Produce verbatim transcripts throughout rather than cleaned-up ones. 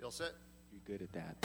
Still sit. You're good at that.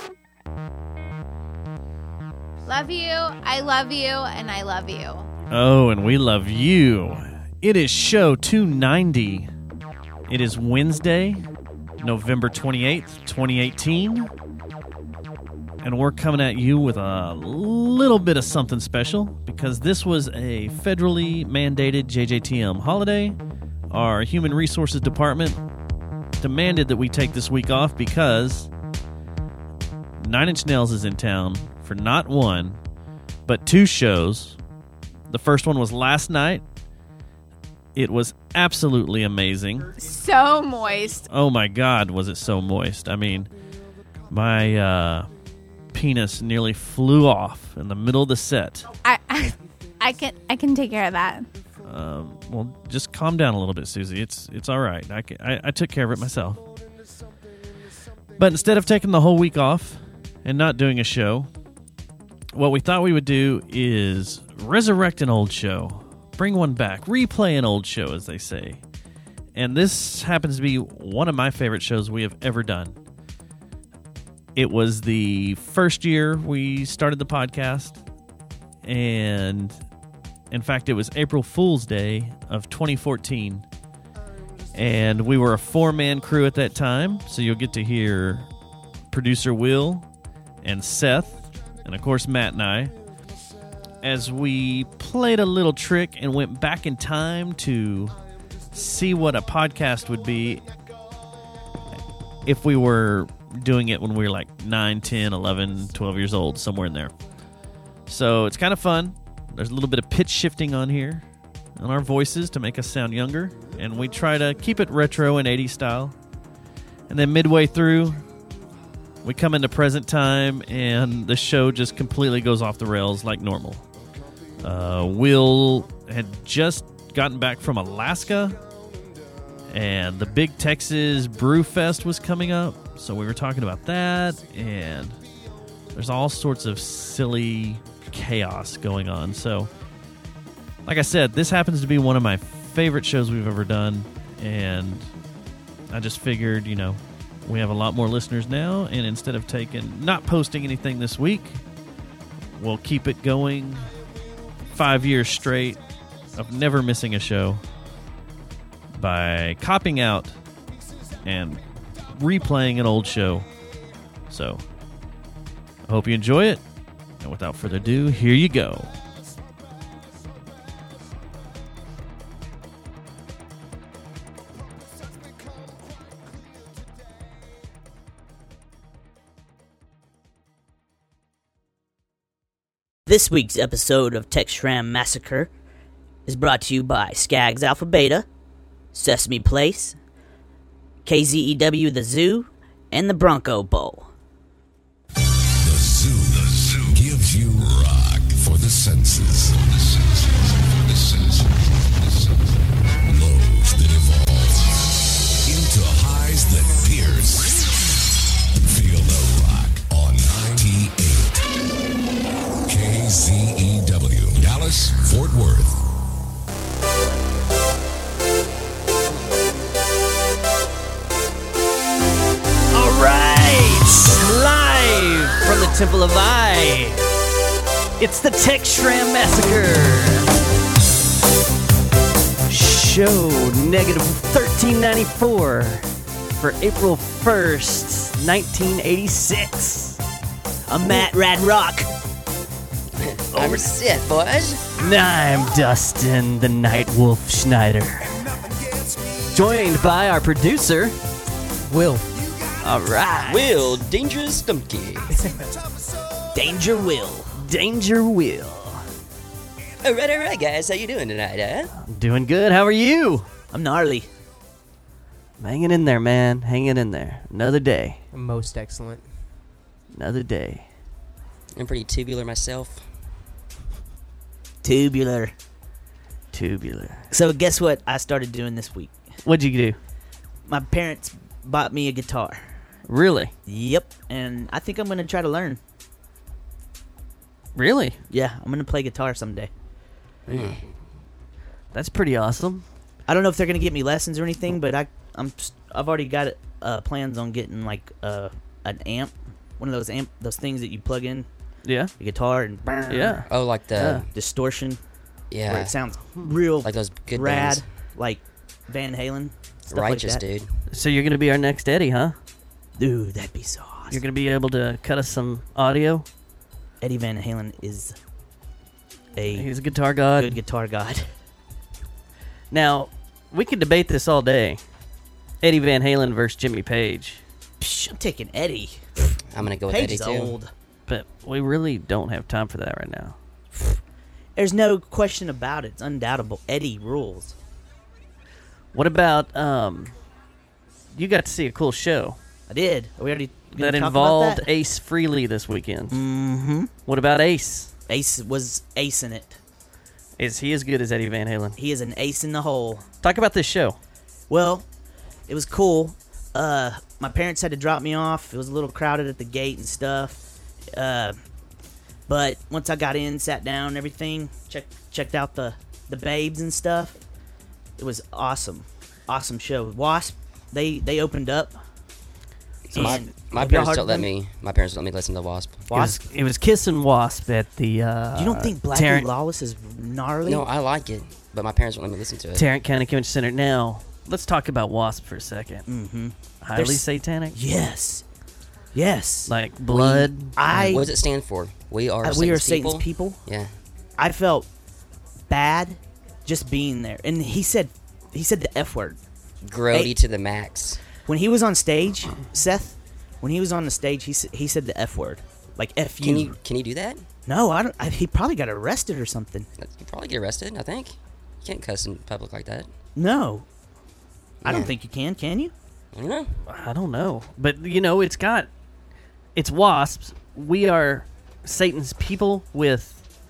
Love you, I love you, and I love you. Oh, and we love you. It is show two ninety. It is Wednesday, November twenty-eighth, twenty eighteen. And we're coming at you with a little bit of something special because this was a federally mandated J J T M holiday. Our Human Resources Department demanded that we take this week off because Nine Inch Nails is in town for not one, but two shows. The first one was last night. It was absolutely amazing. So moist. Oh my God, was it so moist. I mean, my uh, penis nearly flew off in the middle of the set. I, I, I can I can take care of that. Um, well, just calm down a little bit, Susie. It's it's all right. I, can, I, I took care of it myself. But instead of taking the whole week off and not doing a show, what we thought we would do is resurrect an old show. Bring one back. Replay an old show, as they say. And this happens to be one of my favorite shows we have ever done. It was the first year we started the podcast. And, in fact, it was April Fool's Day of twenty fourteen. And we were a four-man crew at that time. So you'll get to hear producer Will and Seth, and, of course, Matt and I, as we played a little trick and went back in time to see what a podcast would be if we were doing it when we were like nine, ten, eleven, twelve years old, somewhere in there. So it's kind of fun. There's a little bit of pitch shifting on here on our voices to make us sound younger, and we try to keep it retro and eighties style. And then midway through, we come into present time, and the show just completely goes off the rails like normal. Uh, Will had just gotten back from Alaska, and the big Texas Brew Fest was coming up, so we were talking about that, and there's all sorts of silly chaos going on. So, like I said, this happens to be one of my favorite shows we've ever done, and I just figured, you know, we have a lot more listeners now, and instead of taking not posting anything this week, we'll keep it going five years straight of never missing a show by copping out and replaying an old show. So, I hope you enjoy it, and without further ado, here you go. This week's episode of Tech Shram Massacre is brought to you by Skaggs Alpha Beta, Sesame Place, K Z E W The Zoo, and the Bronco Bowl. The Zoo, the Zoo gives you rock for the senses. For the senses. For the senses. For the senses. Lows that evolve into highs that pierce. Feel the rock on ninety-eight. K Z E W, Dallas, Fort Worth. All right, live from the Temple of I, it's the Tech Shram Massacre. Show negative thirteen ninety-four for April first, nineteen eighty-six. I'm Matt Rad Rock. I'm Seth, boys. I'm Dustin the Night Wolf Schneider. Joined by our producer, Will. All right. Will, Dangerous Dumpty. Danger Will. Danger Will. All right, all right, guys. How you doing tonight, huh? Doing good. How are you? I'm gnarly. I'm hanging in there, man. Hanging in there. Another day. Most excellent. Another day. I'm pretty tubular myself. Tubular. Tubular. So guess what I started doing this week? What'd you do? My parents bought me a guitar. Really? Yep. And I think I'm going to try to learn. Really? Yeah, I'm going to play guitar someday. Mm. That's pretty awesome. I don't know if they're going to get me lessons or anything, but I, I'm, I've already got uh, plans on getting like uh, an amp, one of those amp, those things that you plug in Yeah. the guitar and brr, Yeah. Oh, like the Yeah. distortion, yeah, where it sounds real like those good rad, bands. like Van Halen. Stuff Righteous, like that. dude. So you're gonna be our next Eddie, huh? Dude, that'd be so awesome. You're gonna be able to cut us some audio. Eddie Van Halen is a He's a guitar god. good guitar god. Now, we could debate this all day. Eddie Van Halen versus Jimmy Page, Psh, I'm taking Eddie. I'm gonna go with Page Eddie is too. old. but we really don't have time for that right now. There's no question about it. It's undoubtable. Eddie rules. What about um? You got to see a cool show I did. Are we already gonna that talk involved about that? Ace Frehley this weekend. Mm-hmm. What about Ace? Ace was ace in it. Is he as good as Eddie Van Halen? He is an ace in the hole. Talk about this show. Well, it was cool. Uh, my parents had to drop me off. It was a little crowded at the gate and stuff. Uh, but once I got in, sat down, and everything, checked checked out the the babes and stuff. It was awesome, awesome show. Wasp, they they opened up. So my And my have y'all parents heard don't of let them? me. My parents don't let me listen to Wasp. Wasp. It was, it was Kiss and Wasp at the. Uh, You don't think Blackie Tarrant, Lawless is gnarly? No, I like it, but my parents won't let me listen to it. Tarrant County Convention Center. Now, let's talk about Wasp for a second. Mm-hmm. Highly There's- satanic. Yes. Yes. Like blood. I. What does it stand for? We are. uh, we are Satan's Satan's people. people. Yeah. I felt bad just being there, and he said, he said the F word Grody Hey. to the max. when he was on stage. Seth, when he was on the stage, he s- he said the F word, like F you. Can you can you do that? No, I don't. I, he probably got arrested or something. You probably get arrested. I think. You can't cuss in public like that. No, I don't Yeah. think you can. Can you? I don't know. I don't know, but you know, it's got, it's wasps. We are Satan's people with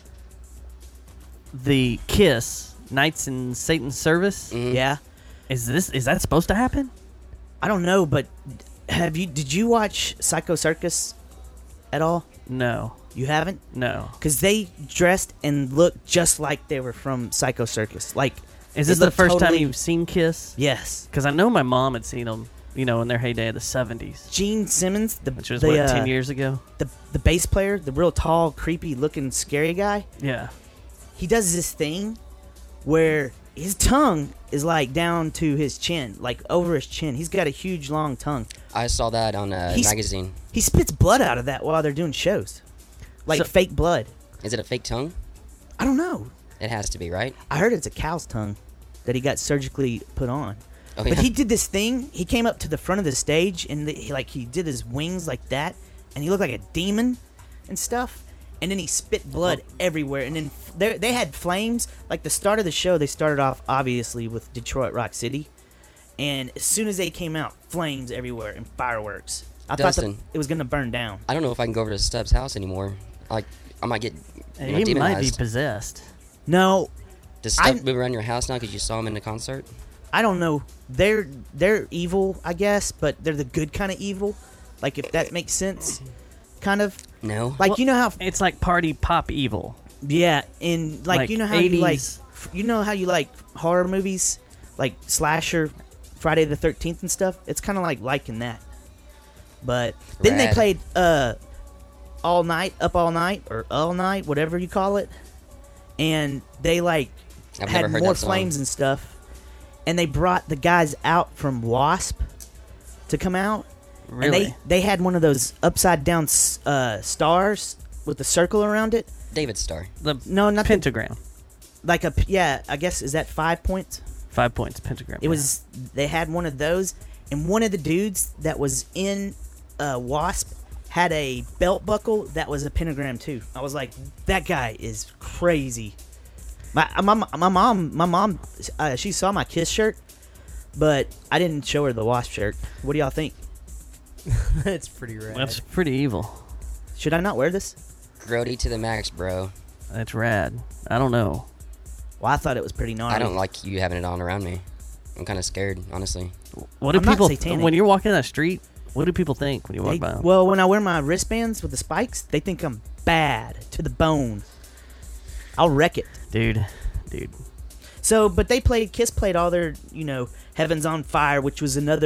the Kiss Knights in Satan's Service. Mhm. Yeah, Is this is that supposed to happen? I don't know, but have you? Did you watch Psycho Circus at all? No, You haven't? no. Because they dressed and looked just like they were from Psycho Circus. Like, Is they this the looked first time totally- you've seen Kiss? Yes. Because I know my mom had seen them, you know, in their heyday of the seventies, Gene Simmons, the which was the, what uh, ten years ago. the the bass player, the real tall, creepy looking, scary guy. Yeah. He does this thing where his tongue is like down to his chin, like over his chin. He's got a huge, long tongue. I saw that on a He's- magazine. He spits blood out of that while they're doing shows, like So- fake blood. Is it a fake tongue? I don't know. It has to be, right? I heard it's a cow's tongue that he got surgically put on. Oh, But yeah. he did this thing. He came up to the front of the stage and the, he, like he did his wings like that, and he looked like a demon and stuff. And then he spit blood everywhere. And then f- they they had flames. Like the start of the show, they started off obviously with Detroit Rock City, and as soon as they came out, flames everywhere and fireworks. I Dustin. thought the, it was gonna burn down. I don't know if I can go over to Stubbs' house anymore. Like, I might get you know, He might be demonized. possessed. No, Does Stubbs I'm- move around your house now because you saw him in the concert? I don't know. They're they're evil, I guess, but they're the good kind of evil. Like if that makes sense, kind of. No. Like Well, you know how It's like party pop evil. yeah, in like, Like you know how you like eighties. f- you know how you like horror movies, like slasher, Friday the thirteenth and stuff. It's kind of like liking that. But then they Rad. played uh all night, up all night, or all night, whatever you call it, and they like I've had never heard more that song. flames and stuff, and they brought the guys out from Wasp to come out. Really? And they, they had one of those upside down s- uh, stars with the circle around it. David Starr. the No, not the, pentagram. like a p- yeah. I guess is that five points? Five points pentagram. It was. They had one of those, and one of the dudes that was in uh, Wasp had a belt buckle that was a pentagram too. I was like, that guy is crazy. My my my mom my mom uh, she saw my Kiss shirt, but I didn't show her the Wasp shirt. What do y'all think? That's pretty rad. That's pretty evil. Should I not wear this? Grody to the max, bro. That's rad. I don't know. Well, I thought it was pretty gnarly. I don't like you having it on around me. I'm kind of scared, honestly. What do I'm not people satanic. when you're walking down the street? What do people think when you walk They- by 'em? well, when I wear my wristbands with the spikes, they think I'm bad to the bone. I'll wreck it. dude, dude. So, but they played, Kiss played all their, you know, Heaven's on Fire, which was another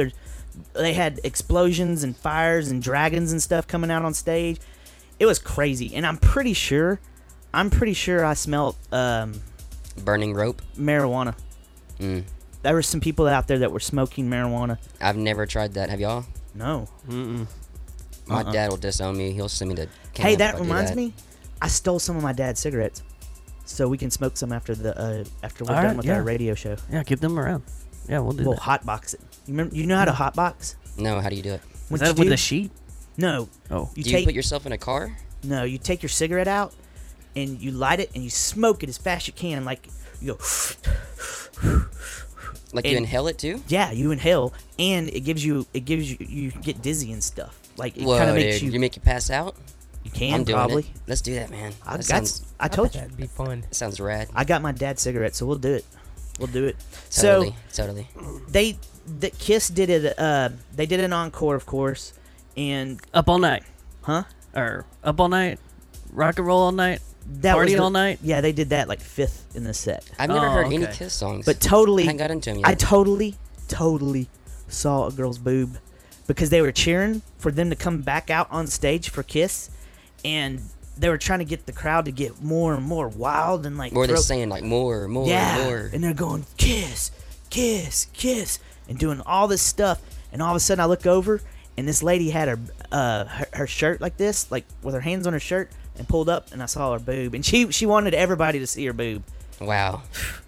They had explosions and fires and dragons and stuff coming out on stage. It was crazy, and I'm pretty sure, I'm pretty sure I smelled um, Burning rope. marijuana. Mm. There were some people out there that were smoking marijuana. I've never tried that. Have y'all? No. Mm-mm. My Uh-uh. dad will disown me. He'll send me to camp Hey, if that I do reminds that. me. I stole some of my dad's cigarettes, so we can smoke some after the uh, after we're All done right, with yeah. our radio show. Yeah, keep them around. Yeah, we'll do We'll that. hotbox it. You remember? You know how to hotbox? No, how do you do it? Is What that you with do? a sheet? No. Oh. You do take you put yourself in a car? no. You take your cigarette out, and you light it, and you smoke it as fast as you can. Like you go. Like you And- inhale it too? Yeah, you inhale, and it gives you it gives you you get dizzy and stuff. Like it Whoa, kind of makes dude. you. You make you pass out? You can I'm doing probably. it. Let's do that, man. I That got. sounds, I told you. That'd be fun. that sounds rad. I got my dad's cigarette, so we'll do it. We'll do it. Totally, totally. So they, the Kiss did it. Uh, they did an encore, of course, and Up all night. huh? Or up all night. Rock and roll all night. That Party was the- all night? Yeah, they did that like fifth in the set. I've never Oh, heard any okay. Kiss songs. But totally, I haven't got into them yet. I totally, totally saw a girl's boob because they were cheering for them to come back out on stage for Kiss, and they were trying to get the crowd to get more and more wild and like More than throw- saying like more, more, yeah, more. and they're going Kiss, Kiss, Kiss, and doing all this stuff, and all of a sudden I look over and this lady had her uh her, her shirt like this, like with her hands on her shirt, and pulled up, and I saw her boob, and she she wanted everybody to see her boob. Wow.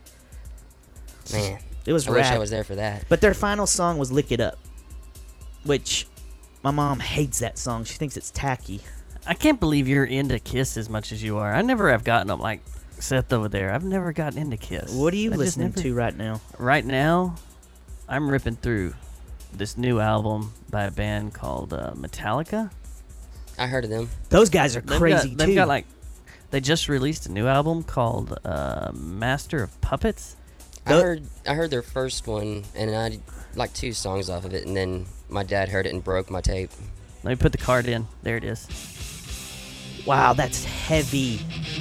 Man, It was I wish rad. I was there for that. But their final song was "Lick It Up," which my mom hates that song. She thinks it's tacky. I can't believe you're into Kiss as much as you are. I never have gotten them like Seth over there. I've never gotten into Kiss. What are you I just listening never- to right now? Right now, I'm ripping through this new album by a band called uh, Metallica. I heard of them. Those guys are They've crazy got, they've too. got like they just released a new album called uh, Master of Puppets. I Tho- heard I heard their first one, and I like two songs off of it, and then my dad heard it and broke my tape. Let me put the card in. There it is. wow, that's heavy.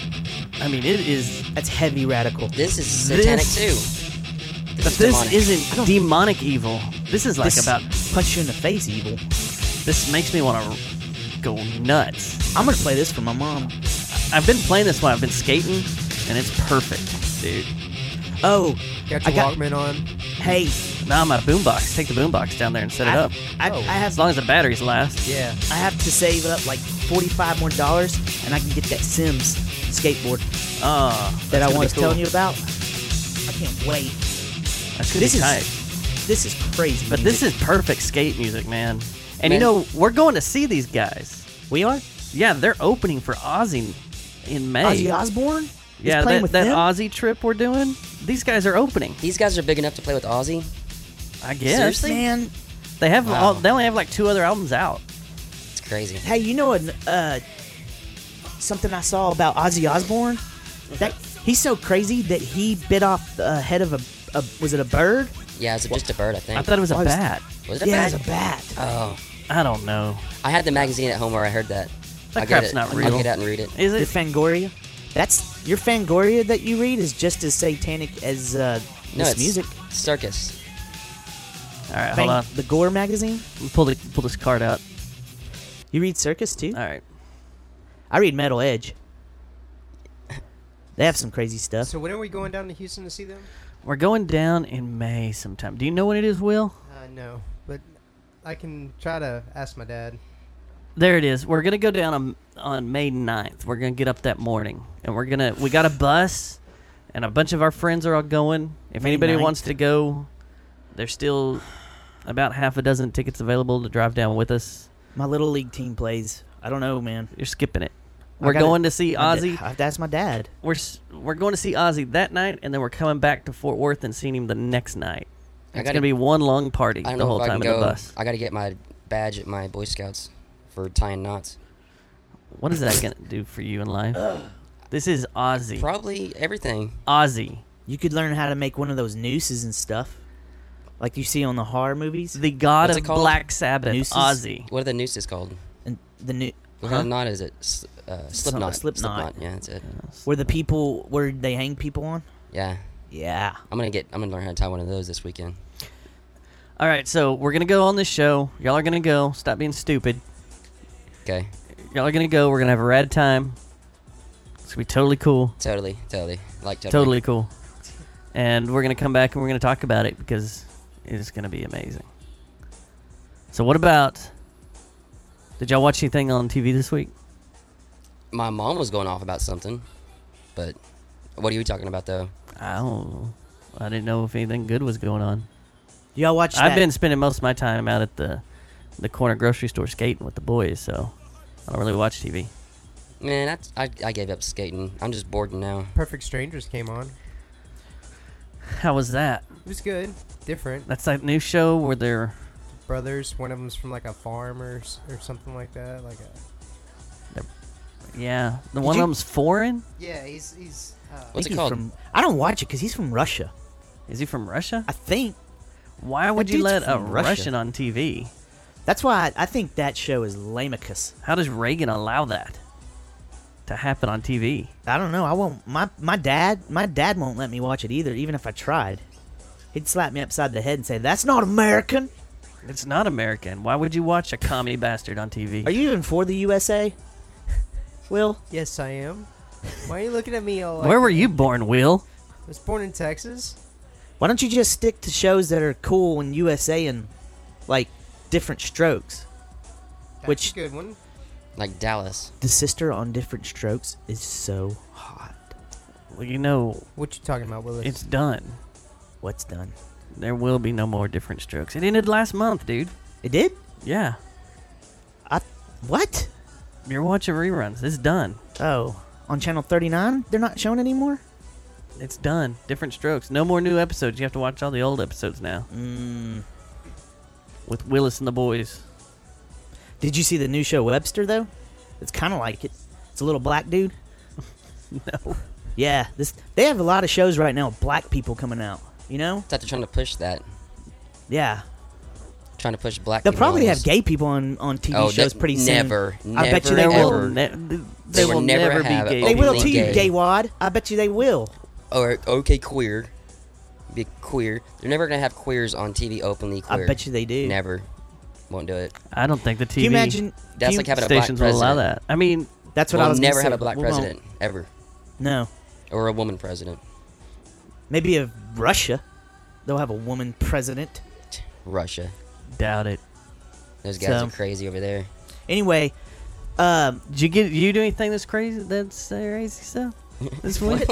I mean, it is. That's heavy radical. This is satanic This- too. But is this demonic. isn't demonic evil. This is like This about. punch you in the face, evil. This makes me want to go nuts. I'm gonna play this for my mom. I've been playing this while I've been skating, and it's perfect, dude. Oh, Got I your got- Walkman on. hey, Now I'm at a boombox. Take the boombox down there and set it I, up. I, Oh. I have As long as the batteries last. Yeah. I have to save up like forty-five more dollars, and I can get that Sims skateboard Oh, that I was was telling you about. I can't wait. That's gonna This be is tight. this is crazy. But this is perfect skate music, man. And Man. you know, we're going to see these guys. we are Yeah, they're opening for Ozzy in May. Ozzy Osbourne. He's yeah, playing that, with that them? Ozzy trip we're doing. These guys are opening. These guys are big enough to play with Ozzy. I guess Seriously? Man, they have. Wow. All, they only have like two other albums out. It's crazy. hey, you know what? Uh, something I saw about Ozzy Osbourne. That he's so crazy that he bit off the head of a, a was it a bird? Yeah, it's just a bird, I think. I thought it was a Why was- bat. Was it a Yeah, bat? it's a bat. Oh, I don't know. I had the magazine at home where I heard that. That I'll get crap's it. not I'll real. get out and read it. Is The it? Fangoria. That's your Fangoria that you read is just as satanic as uh, No, this it's music. Circus. All right, Fang- hold on. The Gore magazine. Let me Pull the pull this card out. You read Circus too? All right. I read Metal Edge. They have some crazy stuff. So when are we going down to Houston to see them? We're going down in May sometime. Do you know when it is, Will? Uh, no, but I can try to ask my dad. There it is. We're gonna go down on, on May ninth. We're gonna get up that morning, and we're gonna. We got a bus, and a bunch of our friends are all going. If May anybody ninth. wants to go, there's still about half a dozen tickets available to drive down with us. My little league team plays. I don't know, man. You're skipping it. I We're gotta- going to see my da- Ozzy. I have to ask my dad. We're s- we're going to see Ozzy that night, and then we're coming back to Fort Worth and seeing him the next night. I It's gotta- gonna be one long party I don't the know whole if I time can in go. the bus. I got to get my badge at my Boy Scouts for tying knots. What is that gonna do for you in life? This is Ozzy. Probably everything. Ozzy, You could learn how to make one of those nooses and stuff, like you see on the horror movies. the god What's of it called? Black Sabbath, Nooses? Ozzy. What are the nooses called? And the new What Huh? kind of knot is it? S- uh, slip Some- knot. slip knot. Yeah, that's it. where the people where they hang people on. Yeah, Yeah. I'm gonna get. I'm gonna learn how to tie one of those this weekend. All right, so we're gonna go on this show. Y'all are gonna go. Stop being stupid. Okay. Y'all are gonna go. We're gonna have a rad time. It's gonna be totally cool. Totally, totally. Like totally. Totally cool. And we're gonna come back and we're gonna talk about it because it's gonna be amazing. So what about? Did y'all watch anything on T V this week? My mom was going off about something, but what are you talking about though? I don't know. I didn't know if anything good was going on. Y'all watch that? I've been spending most of my time out at the the corner grocery store skating with the boys, so I don't really watch T V. Man, that's, I I gave up skating. I'm just bored now. Perfect Strangers came on. How was that? It was good. Different. That's that new show where they're Brothers. One of them's from like a farm or, s- or something like that. Like a. yeah, the Did one you- of them's foreign. Yeah, he's he's. Uh, What's think it he's called? From, I don't watch it because he's from Russia. Is he from Russia? I think. Why would That you dude's let a from Russia. Russian on T V? That's why I, I think that show is lamicus. How does Reagan allow that to happen on T V? I don't know. I won't. My my dad. My dad won't let me watch it either, even if I tried. He'd slap me upside the head and say, "That's not American." It's not American. Why would you watch a commie bastard on T V? Are you even for the U S A? Will? yes, I am. Why are you looking at me all? Like Where were you born, Will? I was born in Texas. Why don't you just stick to shows that are cool in U S A and like different strokes? That's Which- a good one. Like Dallas. The sister on Different Strokes is so hot. Well, you know, What you talking about, Willis? it's done. What's done? There will be no more different strokes. It ended last month, dude. It did? Yeah. What? You're watching reruns. It's done. Oh, on channel thirty-nine? They're not showing anymore? It's done. Different strokes. No more new episodes. You have to watch all the old episodes now Mm. with Willis and the boys. Did you see the new show Webster though? It's kind of like it. It's a little black dude. No. Yeah, this they have a lot of shows right now with black people coming out. You know? It's like they're trying to push that. Yeah. Trying to push black They'll people probably on have this. gay people on, on T V Oh, shows that- pretty soon. never, I bet you never, they There will. will, ever. ne- th- They there will will never never have be gay. They will openly to you, gay. gay wad. I bet you they will. Or okay, queer. Be queer. They're never gonna have queers on T V openly queer. I bet you they do. Never. Won't do it. I don't think the T Can V you imagine? That's can you- like having a black stations will president. allow that. I mean, That's what we'll I was gonna never say. have a black We won't. president ever, No. or a woman president. Maybe of Russia. They'll have a woman president. Russia. doubt it. Those guys So- are crazy over there. Anyway, um, Did you get? Did you do anything that's crazy? That's uh, crazy stuff this week?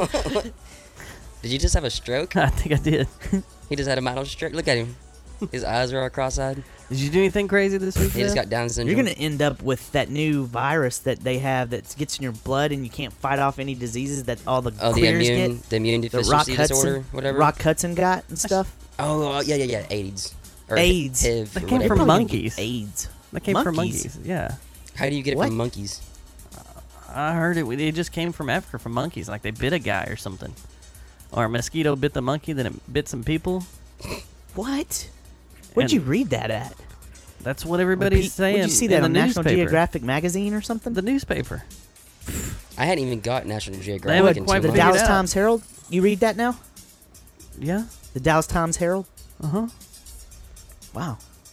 Did you just have a stroke? I think I did. He just had a mild stroke. Look at him. His eyes are all cross-eyed. Did you do anything crazy this week? He just Jeff? got Down syndrome. you're gonna end up with that new virus that they have that gets in your blood, and you can't fight off any diseases that all the Oh, the queers immune, get. the immune The Rock deficiency Hudson, disorder, whatever. Rock Hudson got and stuff. Oh, uh, yeah, yeah, yeah. AIDS. Or AIDS. H I V. That or came whatever. from Probably gonna get monkeys. AIDS. That came from monkeys? monkeys. Yeah, How do you get it What? from monkeys? I heard it. It just came from Africa from monkeys. Like they bit a guy or something, or a mosquito bit the monkey, then it bit some people. What? Where'd And- you read that at? That's what everybody's Pete, saying. Would you see in that the on National newspaper. Geographic magazine or something? The newspaper. I hadn't even got National They Geographic haven't in quite two the figured months. Dallas out. Times Herald. You read that now? Yeah. The Dallas Times Herald. Uh huh. Wow.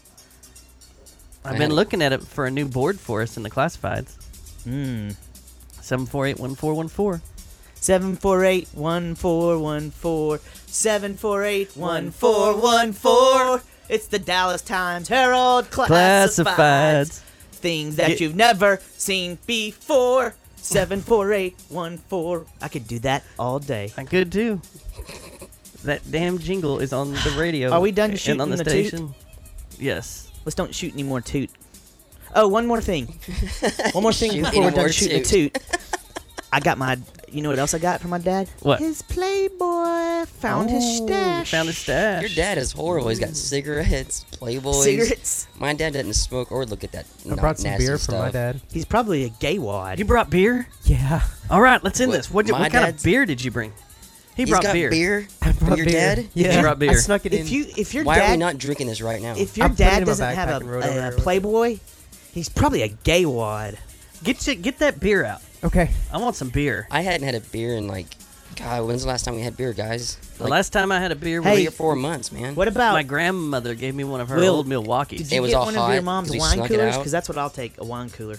I've I been had- looking at it for a new board for us in the classifieds. Hmm. Seven four eight one four one four. Seven four eight one four one four. Seven four eight one four one four. It's the Dallas Times Herald classifieds. Classifieds. Things that Ye- you've never seen before. Seven four eight one four. I could do that all day. I could too. That damn jingle is on the radio. Are we done and shooting on the, the toot? station? Yes. Let's don't shoot any more toot. Oh, one more thing. One more thing Shoot before any we're done more shooting the toot. I got my. You know what else I got from my dad? What? His Playboy. Found his Oh, stash. Found his stash. Your dad is horrible. He's got cigarettes, Playboys. Cigarettes. My dad doesn't smoke or look at that. I not brought some nasty beer stuff. for my dad. He's probably a gay wad. You brought beer? Yeah. All right, let's end What- this. What, my what kind of dad's- beer did you bring? He He's brought got beer. beer. I for brought your beer. dad? Yeah. He brought beer. I snuck it in. If you if your Why dad are we not drinking this right now? if your I put it in dad my doesn't backpack have and a, rode over a, there with it. Playboy, he's probably a gay wad. Get you, get that beer out. Okay. I want some beer. I hadn't had a beer in like God, when's the last time we had beer, guys? The Like last time I had a beer was Hey, three or four months, man. What about? my grandmother gave me one of her Will, old Milwaukee's. Did you It was get all one hot of your mom's 'cause we wine snuck it coolers? out. Because that's what I'll take, a wine cooler.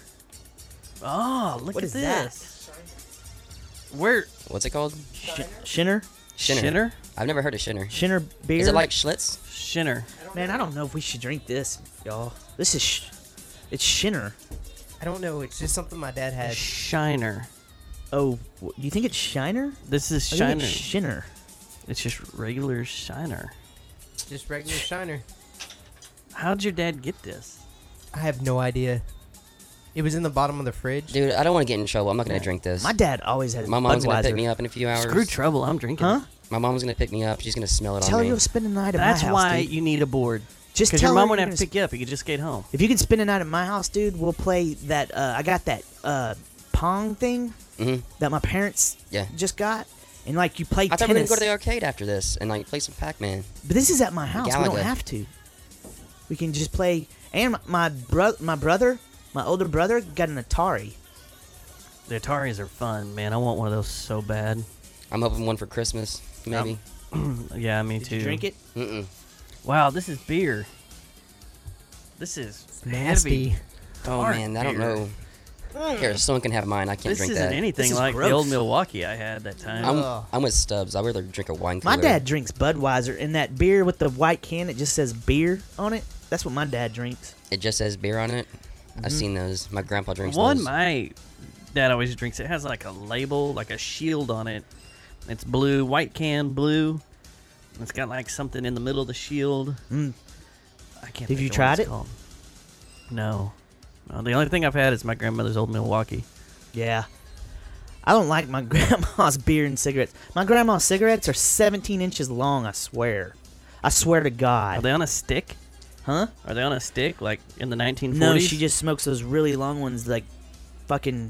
Oh, look What at is that? this. Where? What's it called? Sh- Shinner? Shinner. Shinner? I've never heard of Shinner. Shinner beer? Is it like Schlitz? Shinner. Man, I don't know if we should drink this, y'all. This is... Sh- it's Shinner. I don't know. It's just something my dad had. Shiner. Oh, wh- you think it's Shiner? This is I Shiner. think it's Shinner. It's just regular Shiner. Just regular Shiner. How'd your dad get this? I have no idea. It was in the bottom of the fridge. Dude, I don't want to get in trouble. I'm not going to drink this. My dad always had My mom's going to Budweiser. pick me up in a few hours. Screw trouble. I'm drinking. Huh? My mom's going to pick me up. She's going to smell it Tell on her me. you'll spend the night at That's my house, why dude. you need a board. Just Because tell your mom her wouldn't you're have to gonna pick you up. You could just skate home. If you could spend a night at my house, dude, we'll play that. Uh, I got that uh, Pong thing Mhm. that my parents Yeah. just got, and like you play I thought we were going tennis. to go to the arcade after this and like play some Pac-Man. But this is at my house. We don't Galaga. have to. We can just play. And my my, bro- my brother, my older brother, got an Atari. The Ataris are fun, man. I want one of those so bad. I'm hoping one for Christmas, maybe. Yeah, me Did too. you drink it? Mm-mm. Wow, this is beer. This is Nasty. heavy. Oh, Dark man, I don't beer. know. Here, someone can have mine. I can't This drink isn't that. anything This is like the gross. old Milwaukee I had that time. I'm, Ugh. I'm with Stubbs. I'd rather drink a wine cooler. My dad drinks Budweiser, and that beer with the white can, it just says beer on it. That's what my dad drinks. It just says beer on it. I've Mm-hmm. seen those. My grandpa drinks One those. my dad always drinks. It has like a label, like a shield on it. It's blue, white can, blue. And it's got like something in the middle of the shield. Mm. I can't. Have think you of what tried it's it? called. No. No. The only thing I've had is my grandmother's old Milwaukee. Yeah. I don't like my grandma's beer and cigarettes. My grandma's cigarettes are seventeen inches long, I swear. I swear to Are God. they on a stick? Huh? Are they on a stick like in the nineteen forties? No, she just smokes those really long ones, like fucking.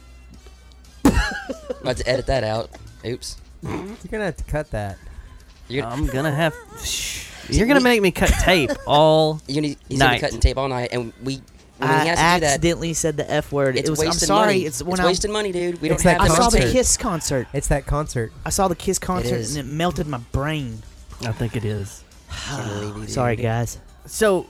I'll have to edit that out. Oops. You're gonna have to cut that. You're, I'm gonna have. Shh. You're gonna make me cut tape all. you need, he's night. gonna be cutting tape all night, and we. When I he has to do that, accidentally said the F word. it's It was. I'm wasting sorry. money. It's when it's I, wasting money, dude. We It's don't that have I that saw much the concert. tape. Kiss concert. It's that concert. I saw the Kiss concert, is. and it melted my brain. I think it is. Can't believe you, Sorry, dude. guys. So,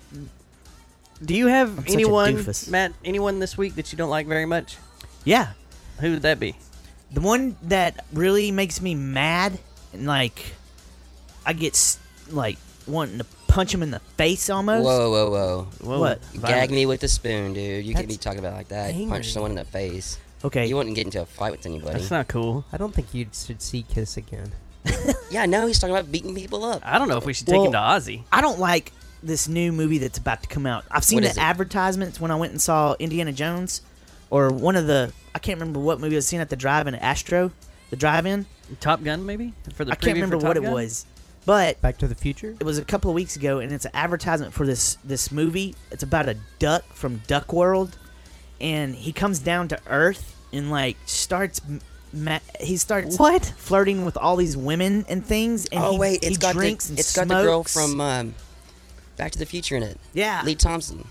do you have I'm such a anyone, doofus. Matt? Anyone this week that you don't like very much? Yeah, Who would that be? the one that really makes me mad and like I get s- like wanting to punch him in the face almost. Whoa, whoa, whoa. Whoa, What? Gag me with the spoon, dude. You can't be That's talking about it like that. angry. Punch someone in the face. Okay. You wouldn't get into a fight with anybody. That's not cool. I don't think you should see Kiss again. Yeah, no, he's talking about beating people up. I don't know if we should take Well- him to Ozzy. I don't like this new movie that's about to come out. I've seen What the is it? advertisements when I went and saw Indiana Jones, or one of the I can't remember what movie I was seeing at the drive-in at Astro, the drive-in. Top Gun, maybe for the I can't preview remember for what Top it Gun? was, but Back to the Future. it was a couple of weeks ago, and it's an advertisement for this this movie. It's about a duck from Duck World, and he comes down to Earth and like starts. m- Ma- he starts What? flirting with all these women and things. And oh he, wait, it's he got drinks the and it's got the girl smokes. from um, Back to the Future in it. yeah. Lee Thompson.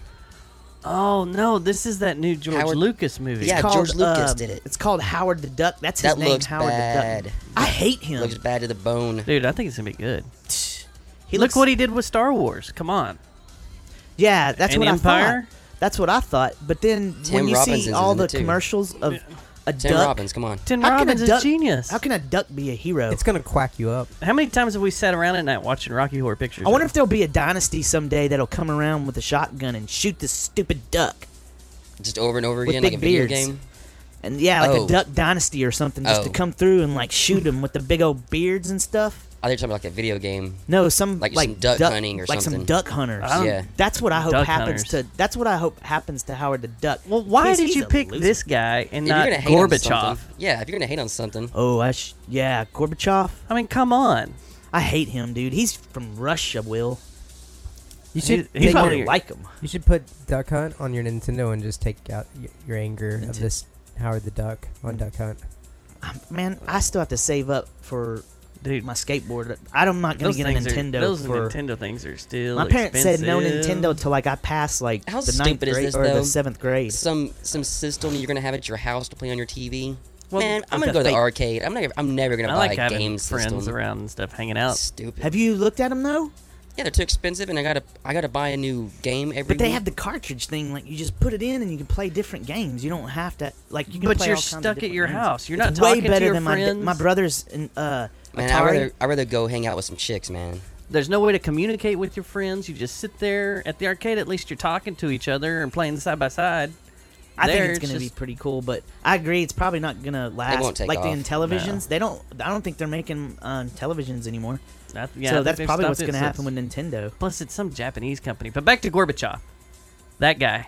Oh no, this is that new George Howard- Lucas movie. Yeah, Called, George Lucas uh, did it. It's called Howard the Duck. That's his That name, looks Howard bad. the Duck. I hate him. Looks bad to the bone. Dude, I think it's gonna be good. He Look looks, what he did with Star Wars. Come on. Yeah, that's And what I Empire? thought. That's what I thought. But then Tim when you Robinson's see in all it the too. commercials of a Tim duck, Robbins, come on. Tim How can a Robbins is duck- genius. how can a duck be a hero? It's gonna quack you up. How many times have we sat around at night watching Rocky Horror Picture I wonder Show? if there'll be a dynasty someday that'll come around with a shotgun and shoot this stupid duck. Just over and over With again, like big a video beards. game. And yeah, like Oh. a duck dynasty or something, just to Oh. come through and like shoot them with the big old beards and stuff. I think you're talking about like a video game. No, some Like like, some duck hunting or like some something. duck hunters. I don't- Yeah. That's what I hope Duck happens hunters. to. That's what I hope happens to Howard the Duck. Well, why He's- did he's you a pick loser. this guy and If you're not gonna hate on Gorbachev? something, yeah, if you're gonna hate on something, Oh, I sh- yeah, Gorbachev. I mean, come on. I hate him, dude. He's from Russia, Will. You He- should. he's You take one probably of your- like him. You should put Duck Hunt on your Nintendo and just take out y- your anger of Nintendo. this Howard the Duck on Duck Hunt. Um, Man, I still have to save up for Dude, my skateboard. I'm not gonna those get a things Nintendo are, those for. Nintendo things are still My parents said no expensive. Nintendo till like I passed like How the ninth stupid is grade this, or though? the seventh grade. some some system you're gonna have at your house to play on your T V. Well, Man, I'm with gonna the go to the fake- arcade. I'm not. I'm never gonna I buy like a having game friends system. around and stuff, hanging out. Stupid. Have you looked at them though? Yeah, they're too expensive, and I gotta. I gotta buy a new game every. But they week. have the cartridge thing. Like you just put it in and you can play different games. You don't have to like. You can But play you're all kinds of stuck at different your games. house. You're It's not way talking to better your than my friends. my brothers in uh, Man, Atari. I rather. I rather go hang out with some chicks, man. There's no way to communicate with your friends. You just sit there at the arcade. At least you're talking to each other and playing side by side. I There, think it's it's going to be just- pretty cool, but I agree it's probably not going to last. won't take like the off. in televisions, they don't. I don't think they're making um, televisions anymore. That, yeah, I so think that's they've probably stopped what's it going to happen since. with Nintendo. Plus, it's some Japanese company. But back to Gorbachev. That guy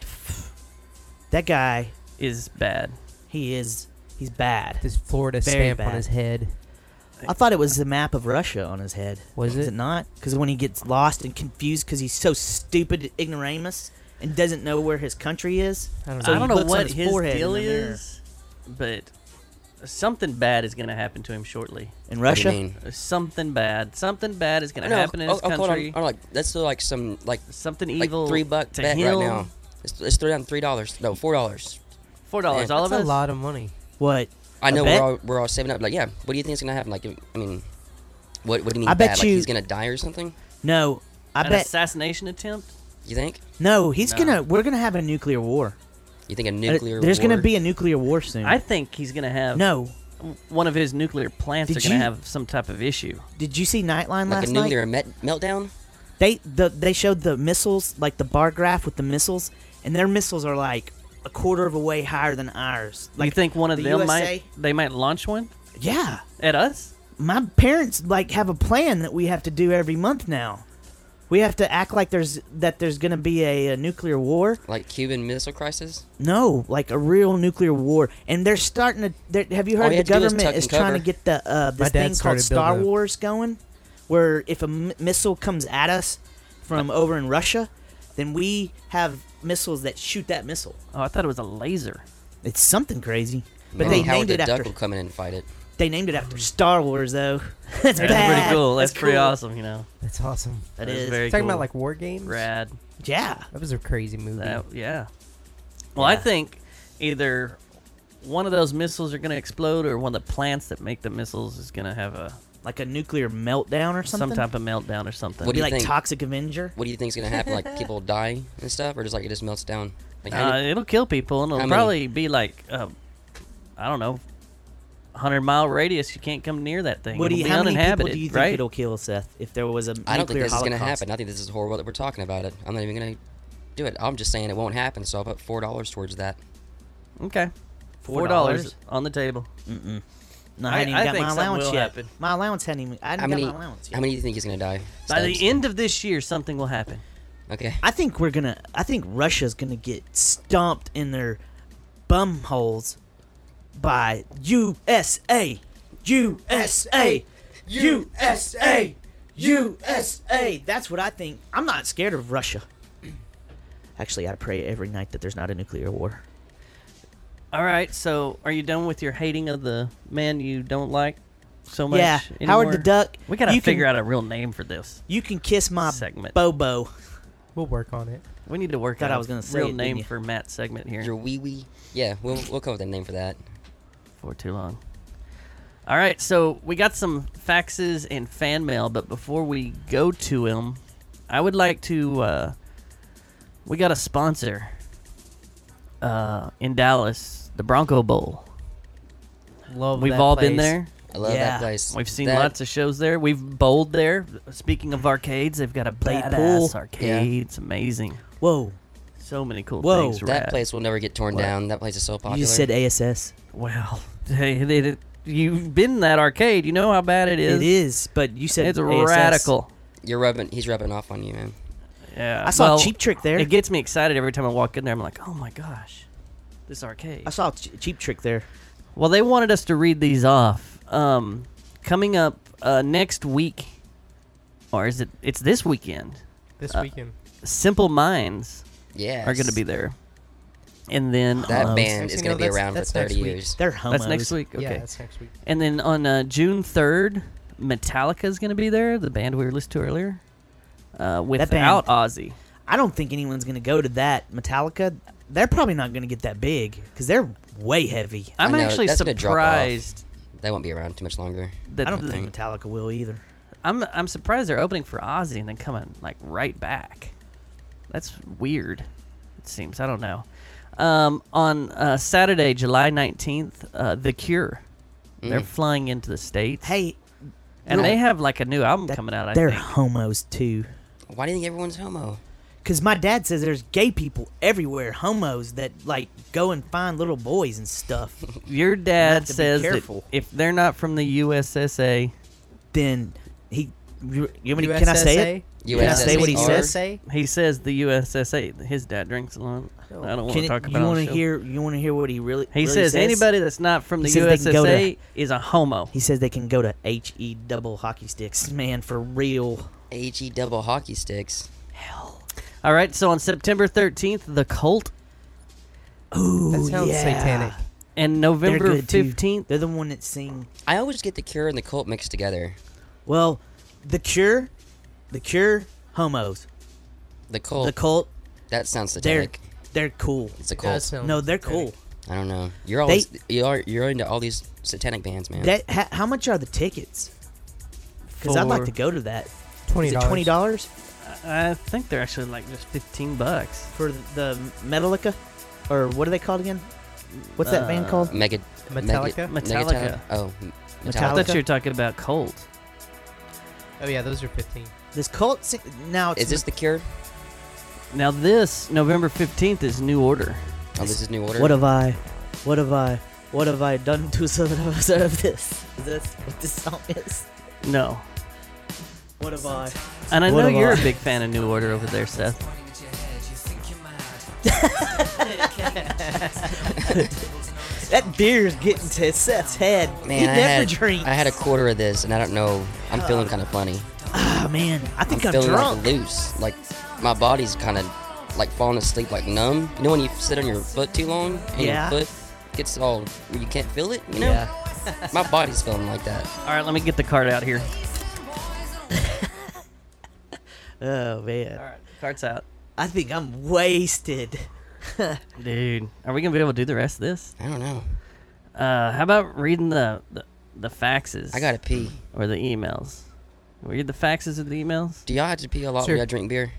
That guy, is bad. he is. He's bad. His Florida Very stamp on bad. his head. I thought it was the map of Russia on his head. Was Is it? it not? Because when he gets lost and confused because he's so stupid, ignoramus, and doesn't know where his country is. I don't So I he don't know looks on what his his forehead in deal the mirror. is, but something bad is going to happen to him shortly. In What do you Russia, mean? Something bad. Something bad is going to No, happen in oh, his oh, hold on. country. Hold on, like let's do like some like Something like evil. three buck to bet him. right now. Let's, let's throw down three dollars. No, four dollars. Four dollars. Man, All That's of a us. lot of money. what? I A know bet? we're all we're all saving up. Like, yeah. What do you think is gonna happen? Like, if- I mean, what what do you mean I bet bad? Like you- he's gonna die or something? No, I An bet. assassination attempt. You think? No, he's No. gonna. We're gonna have a nuclear war. You think a Uh, nuclear? There's war? gonna be a nuclear war soon. I think he's going to have. no. One of his nuclear plants Did are going you- to have some type of issue. Did you see Nightline like last a night? nuclear met- meltdown. They the they showed the missiles, like the bar graph with the missiles, and their missiles are like a quarter of a way higher than ours. Like, you think one of the them U S A? might they might launch one Yeah, at us? my parents like have a plan that we have to do every month now. We have to act like there's that there's gonna be a, a nuclear war. Like Cuban Missile Crisis. No, like a real nuclear war, and they're starting to. they're- Have you All heard you the have to do is government tuck is and trying to cover. get the uh, My this dad thing called started Star building a- Wars going, where if a m- missile comes at us from over in Russia, then we have missiles that shoot that missile. Oh, I thought it was a laser. It's something crazy, but Maybe they Howard named the it Duck after. will come in and fight it. They named it after Star Wars, though. That's That's bad. pretty cool. That's, pretty cool. awesome. You know, That's awesome. That That's is. very Talking cool. about like war games. Rad. Yeah. That was a crazy movie. That, yeah. Well, I Yeah. think either one of those missiles are going to explode, or one of the plants that make the missiles is going to have a Like a nuclear meltdown or something. some type of meltdown or something. What Be do you like think? Toxic Avenger. What do you think is gonna happen? Like people die and stuff, or just like it just melts down? Like how Uh, many- it'll kill people, and it'll How many? probably be like, uh, I don't know, hundred mile radius. You can't come near that thing. What do It'll you, be how many people uninhabited, do you think right? it'll kill, Seth? If there was a I don't think nuclear this is gonna holocaust? happen. I think this is horrible that we're talking about it. I'm not even gonna do it. I'm just saying it won't happen. So I'll put four dollars towards that. Okay, Four four dollars dollars? on the table. Mm-mm. No, I- I, hadn't even I got think my something allowance will yet. happen. My allowance hadn't even. I How hadn't many? got my allowance yet. How many do you think is gonna die? By the Stubbs? end of this year, something will happen. Okay. I think we're gonna. I think Russia's gonna get stomped in their bum holes by U S A, U S A, U S A, U S A. That's what I think. I'm not scared of Russia. Actually, I pray every night that there's not a nuclear war. All right, so are you done with your hating of the man you don't like so much? Yeah, Howard the anymore? Duck. We gotta you figure can, out a real name for this You can kiss my segment. Bobo. We'll work on it. We need to work Thought out I was a gonna say real it, didn't name you? for Matt's segment here. Your wee wee. Yeah, we'll we'll come up with a name for that. For too long. All right, so we got some faxes and fan mail, but before we go to them, I would like to. Uh, we got a sponsor uh, in Dallas, the Bronco Bowl. Love. We've that all been place. there. I love Yeah. that place. We've seen That- lots of shows there. We've bowled there. Speaking of arcades, they've got a Played badass pool. arcade. It's amazing. Whoa, So many cool Whoa. things. That rad. place will never get torn What? down. That place is so popular. you just said A S S. Well, hey, they, they, you've been in that arcade. You know how bad it is. It is, but you said It's A S S. radical. You're rubbing. He's rubbing off on you, man. Yeah. I saw well, Cheap Trick there. It gets me excited every time I walk in there. I'm like, oh my gosh, this arcade. I saw Ch- Cheap Trick there. Well, they wanted us to read these off. Um, coming up uh, next week, or is it? It's this weekend. This Uh, weekend. Simple Minds Yeah. are going to be there, and then That uh, band Actually, is no, going to be that's- around for that's next thirty week. years. They're homos. that's next week. Okay, Yeah, that's next week. and then on uh, June third, Metallica is going to be there. The band we were listening to earlier, uh, without Ozzy. I don't think anyone's gonna go to that Metallica. They're probably not gonna get that big because they're way heavy. I'm I know, actually that's gonna drop off. surprised They won't be around too much longer. that I don't I think think- Metallica will either. I'm I'm surprised they're opening for Ozzy and then coming like right back. That's weird. It seems. I don't know. Um, on uh, Saturday, July nineteenth, uh, The Cure. They're Mm. flying into the States. Hey, and no, they have like a new album that- coming out, I they're think. homos too. Why do you think everyone's homo? Because my dad says there's gay people everywhere, homos that like go and find little boys and stuff. Your have dad to be says that careful. if they're not from the U S S A, Then he, you, you want me to- can I say it? U Can I S S say what he R? says? he says the U S S A. His dad drinks a lot. I don't want Can to it- talk about. you it on want the to show. hear? You want to hear what he really? He really says, says anybody that's not from the He says they can go to- U S S A is a homo. He says they can go to H E double hockey sticks, man, for real. H E double hockey sticks. Hell. All right, so on September thirteenth, The Cult, Ooh, That sounds yeah. satanic. and They're November good too. fifteenth. They're the one that sing. I always get the Cure and the Cult mixed together. Well, the Cure, the Cure, homos. The Cult. The Cult, that sounds they're satanic. they're cool. It's a It does cult. sound No, they're satanic. cool. I don't know. You're always you are you're into all these satanic bands, man. That ha, how much are the tickets? Because I'd like For- to go to that. Twenty Is it dollars. twenty dollars I think they're actually like just fifteen bucks. for the Metallica, or what are they called again? What's that band Uh, called? Mega Metallica? Mega- Metallica. Megatron? Oh, m- I Metallica? thought you were talking about Cult. Oh yeah, those are fifteen. This cult sing- now it's Is this the Cure? Now this November fifteenth is New Order. Oh, this is New Order. What have I, what have I, what have I done to deserve this? Is this what this song is? No. What have I? And I What know have you're I- a big fan of New Order over there, Seth. That beer's getting to Seth's head. Man, he I never had, drinks. I had a quarter of this, and I don't know. I'm feeling kind of funny. Ah man, I think I'm I'm, feeling drunk. like loose. Like my body's kind of like falling asleep, like numb. You know when you sit on your foot too long and Yeah. your foot gets all where you can't feel it. You know, Yeah. my body's feeling like that. All right, let me get the card out here. Oh man, All right, card's out. I think I'm wasted. Dude, are we gonna be able to do the rest of this? I don't know. Uh, how about reading the the, the faxes? I gotta pee. Or the emails. Read the faxes or the emails. Do y'all have to pee a lot Sure. when y'all drink beer?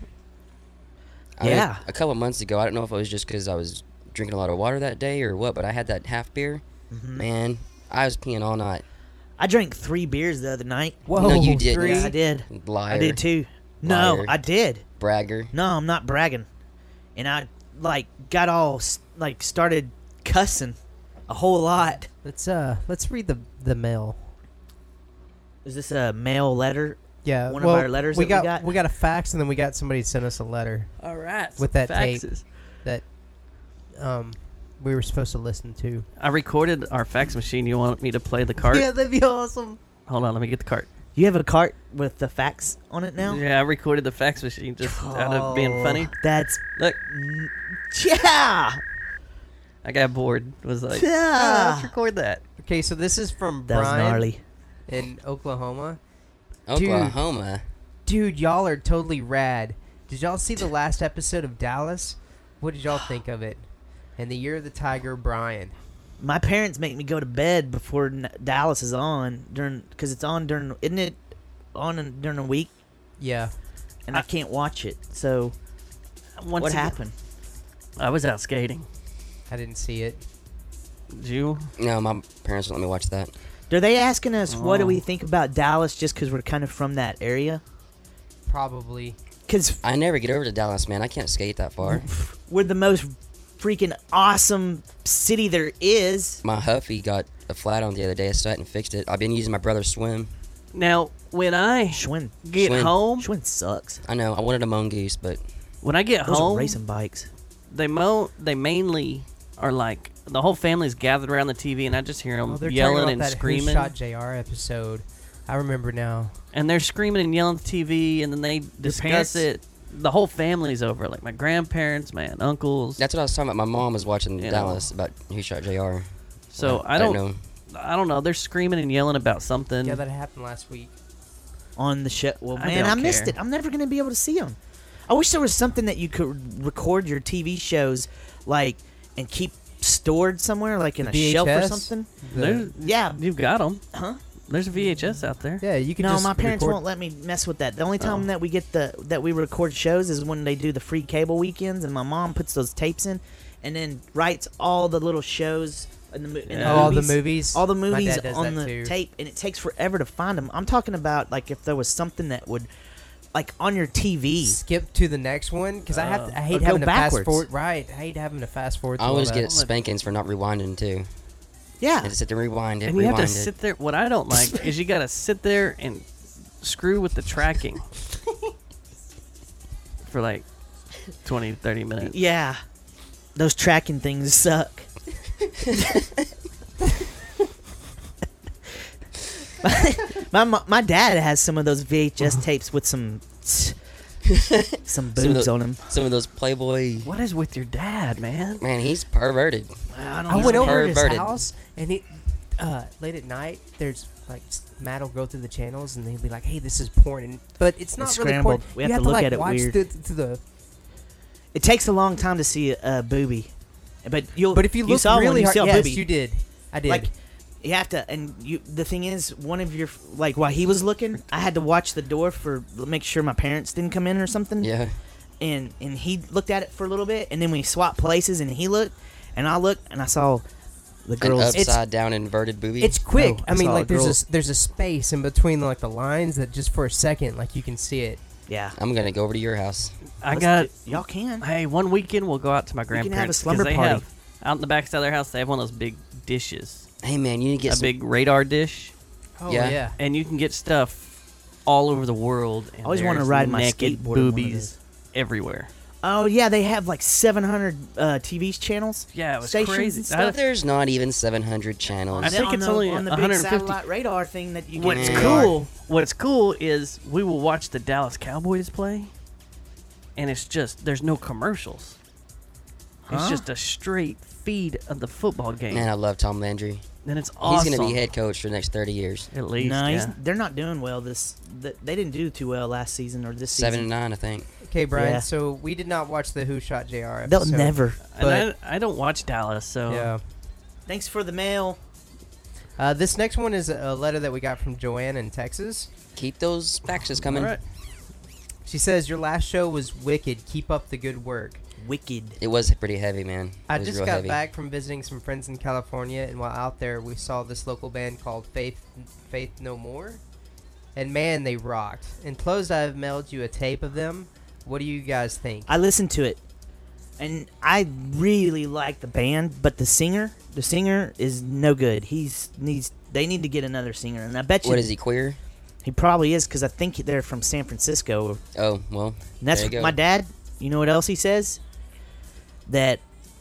I mean, Yeah. a couple months ago, I don't know if it was just because I was drinking a lot of water that day or what, but I had that half beer. Mm-hmm. Man, I was peeing all night. I drank three beers the other night. Whoa, No, you didn't. three? Yeah, I did. Liar. I did too. No, Liar. I did. Bragger. No, I'm not bragging. And I like got all s- like started cussing a whole lot. Let's uh, let's read the the mail. Is this a mail letter? Yeah, One of well, our letters we that we got. got? We got a fax, and then we got somebody sent us a letter All right. with that tape faxes. that um we were supposed to listen to. I recorded our fax machine. You want me to play the cart? Yeah, that'd be awesome. Hold on, let me get the cart. You have a cart with the fax on it now? Yeah, I recorded the fax machine just out of being Oh, funny. That's Look, n- yeah. I got bored. Was like, oh, let's Yeah. record that. Okay, so this is from That was Brian gnarly. in Oklahoma. Oklahoma. Dude, y'all are totally rad. Did y'all see the last episode of Dallas? What did y'all think of it? And the Year of the Tiger, Brian. My parents make me go to bed before N- Dallas is on during because it's on during isn't it on in- during the week Yeah. and I, can't watch it. So Once what again- happened? I was out skating. I didn't see it. Did you? No, my parents won't let me watch that. Are they asking us what do Oh. we think about Dallas just because we're kind of from that area? Probably. Because I never get over to Dallas, man. I can't skate that far. we're the most freaking awesome city there is. My Huffy got a flat on the other day. I still hadn't fixed it. I've been using my brother's swim. Now, when I Schwinn, get Schwinn. home, Schwinn sucks. I know. I wanted a mongoose, but when I get Those home, are racing bikes. they mo they mainly are like the whole family's gathered around the T V, and I just hear them Oh, they're yelling talking and about that screaming, Who Shot J R episode. I remember now. and they're screaming and yelling at the T V, and then they parents? discuss it. The whole family's over, like my grandparents, my aunt, uncles. that's what I was talking about. My mom was watching You Dallas about Who Shot J R. so I don't don't, know. I don't know. They're screaming and yelling about something. Yeah, that happened last week. On the show. Well, I man, I, don't missed care. it. I'm never going to be able to see them. I wish there was something that you could record your T V shows like and keep stored somewhere, like in a The shelf or V H S? something? There's, Yeah. you've got them. Huh? There's a V H S out there. Yeah, you can No, just my parents record- won't let me mess with that. The only time Oh. that we get the that we record shows is when they do the free cable weekends, and my mom puts those tapes in, and then writes all the little shows and the, mo- and Yeah. Oh, all the movies, movies. all the My movies dad does on that the too. tape, and it takes forever to find them. I'm talking about like if there was something that would, like on your T V. Skip to the next one because I have Uh, to, I hate or go having to fast backwards. forward. Right, I hate having to fast forward. I through all always that. get spankings for not rewinding too. Yeah, I just have to rewind it. And you have rewind to it. sit there. What I don't like is you got to sit there and screw with the tracking for like twenty, thirty minutes. yeah. Those tracking things suck. my, my my dad has some of those V H S tapes with some some boobs Some of the- on them. Some of those Playboy. What is with your dad, man? Man, he's perverted. I don't I know. went over to his perverted. house and he, uh, late at night, there's like s- Matt will go through the channels and they'll be like, "Hey, this is porn," and, but it's not It's really scrambled. porn. We you have have to look like, at it watch weird. The, to the. It takes a long time to see a, a boobie, but you'll. But if you look saw one, really you hard, saw a yes, boobie. you did. I did. Like you have to, and you. The thing is, one of your like while he was looking, I had to watch the door for make sure my parents didn't come in or something. Yeah. And and he looked at it for a little bit, and then we swapped places, and he looked, and I looked, and I saw the An girls. upside down inverted booby. it's quick. Oh, I I mean, saw a like there's girl- a s- there's a space in between like the lines that just for a second, like you can see it. Yeah, I'm gonna go over to your house. I Let's got. do- y'all can. Hey, one weekend we'll go out to my can have a grandparents slumber they party. have out in the back side of their house. They have one of those big dishes, Hey man, you need to get a some. big radar dish, Oh Yeah. yeah. and you can get stuff all over the world. And Always wanna there's ride my naked skateboard in one of boobies everywhere. Oh yeah, they have like seven hundred uh, T V channels. Yeah, it was Stations crazy. and stuff. There's not even seven hundred channels. I think on it's the, only on the one big hundred fifty. satellite radar thing that you What's can. Yeah. cool? What's cool is we will watch the Dallas Cowboys play, and it's just there's no commercials. It's Huh? just a straight feed of the football game, Man, I love Tom Landry. and it's awesome. He's gonna be head coach for the next thirty years. at least. No, he's, yeah. they're not doing well. This th- they didn't do too well last season or this Seven and season. nine, I think. Okay, Brian. Yeah. So we did not watch the Who Shot J R They'll episode. never. And I, I don't watch Dallas, so Yeah. Thanks for the mail. Uh, this next one is a letter that we got from Joanne in Texas. Keep those faxes coming. all right. She says, "Your last show was wicked. Keep up the good work." Wicked. It was pretty heavy, man. It I was just real got heavy. back from visiting some friends in California, and while out there, we saw this local band called Faith Faith No More, and man, they rocked. Enclosed, I have mailed you a tape of them. What do you guys think? I listened to it, and I really like the band, but the singer, the singer is no good. He's needs. They need to get another singer, and I bet you What is he, queer? he probably is because I think they're from San Francisco. Oh, well. And that's There you go. my dad. You know what else he says? That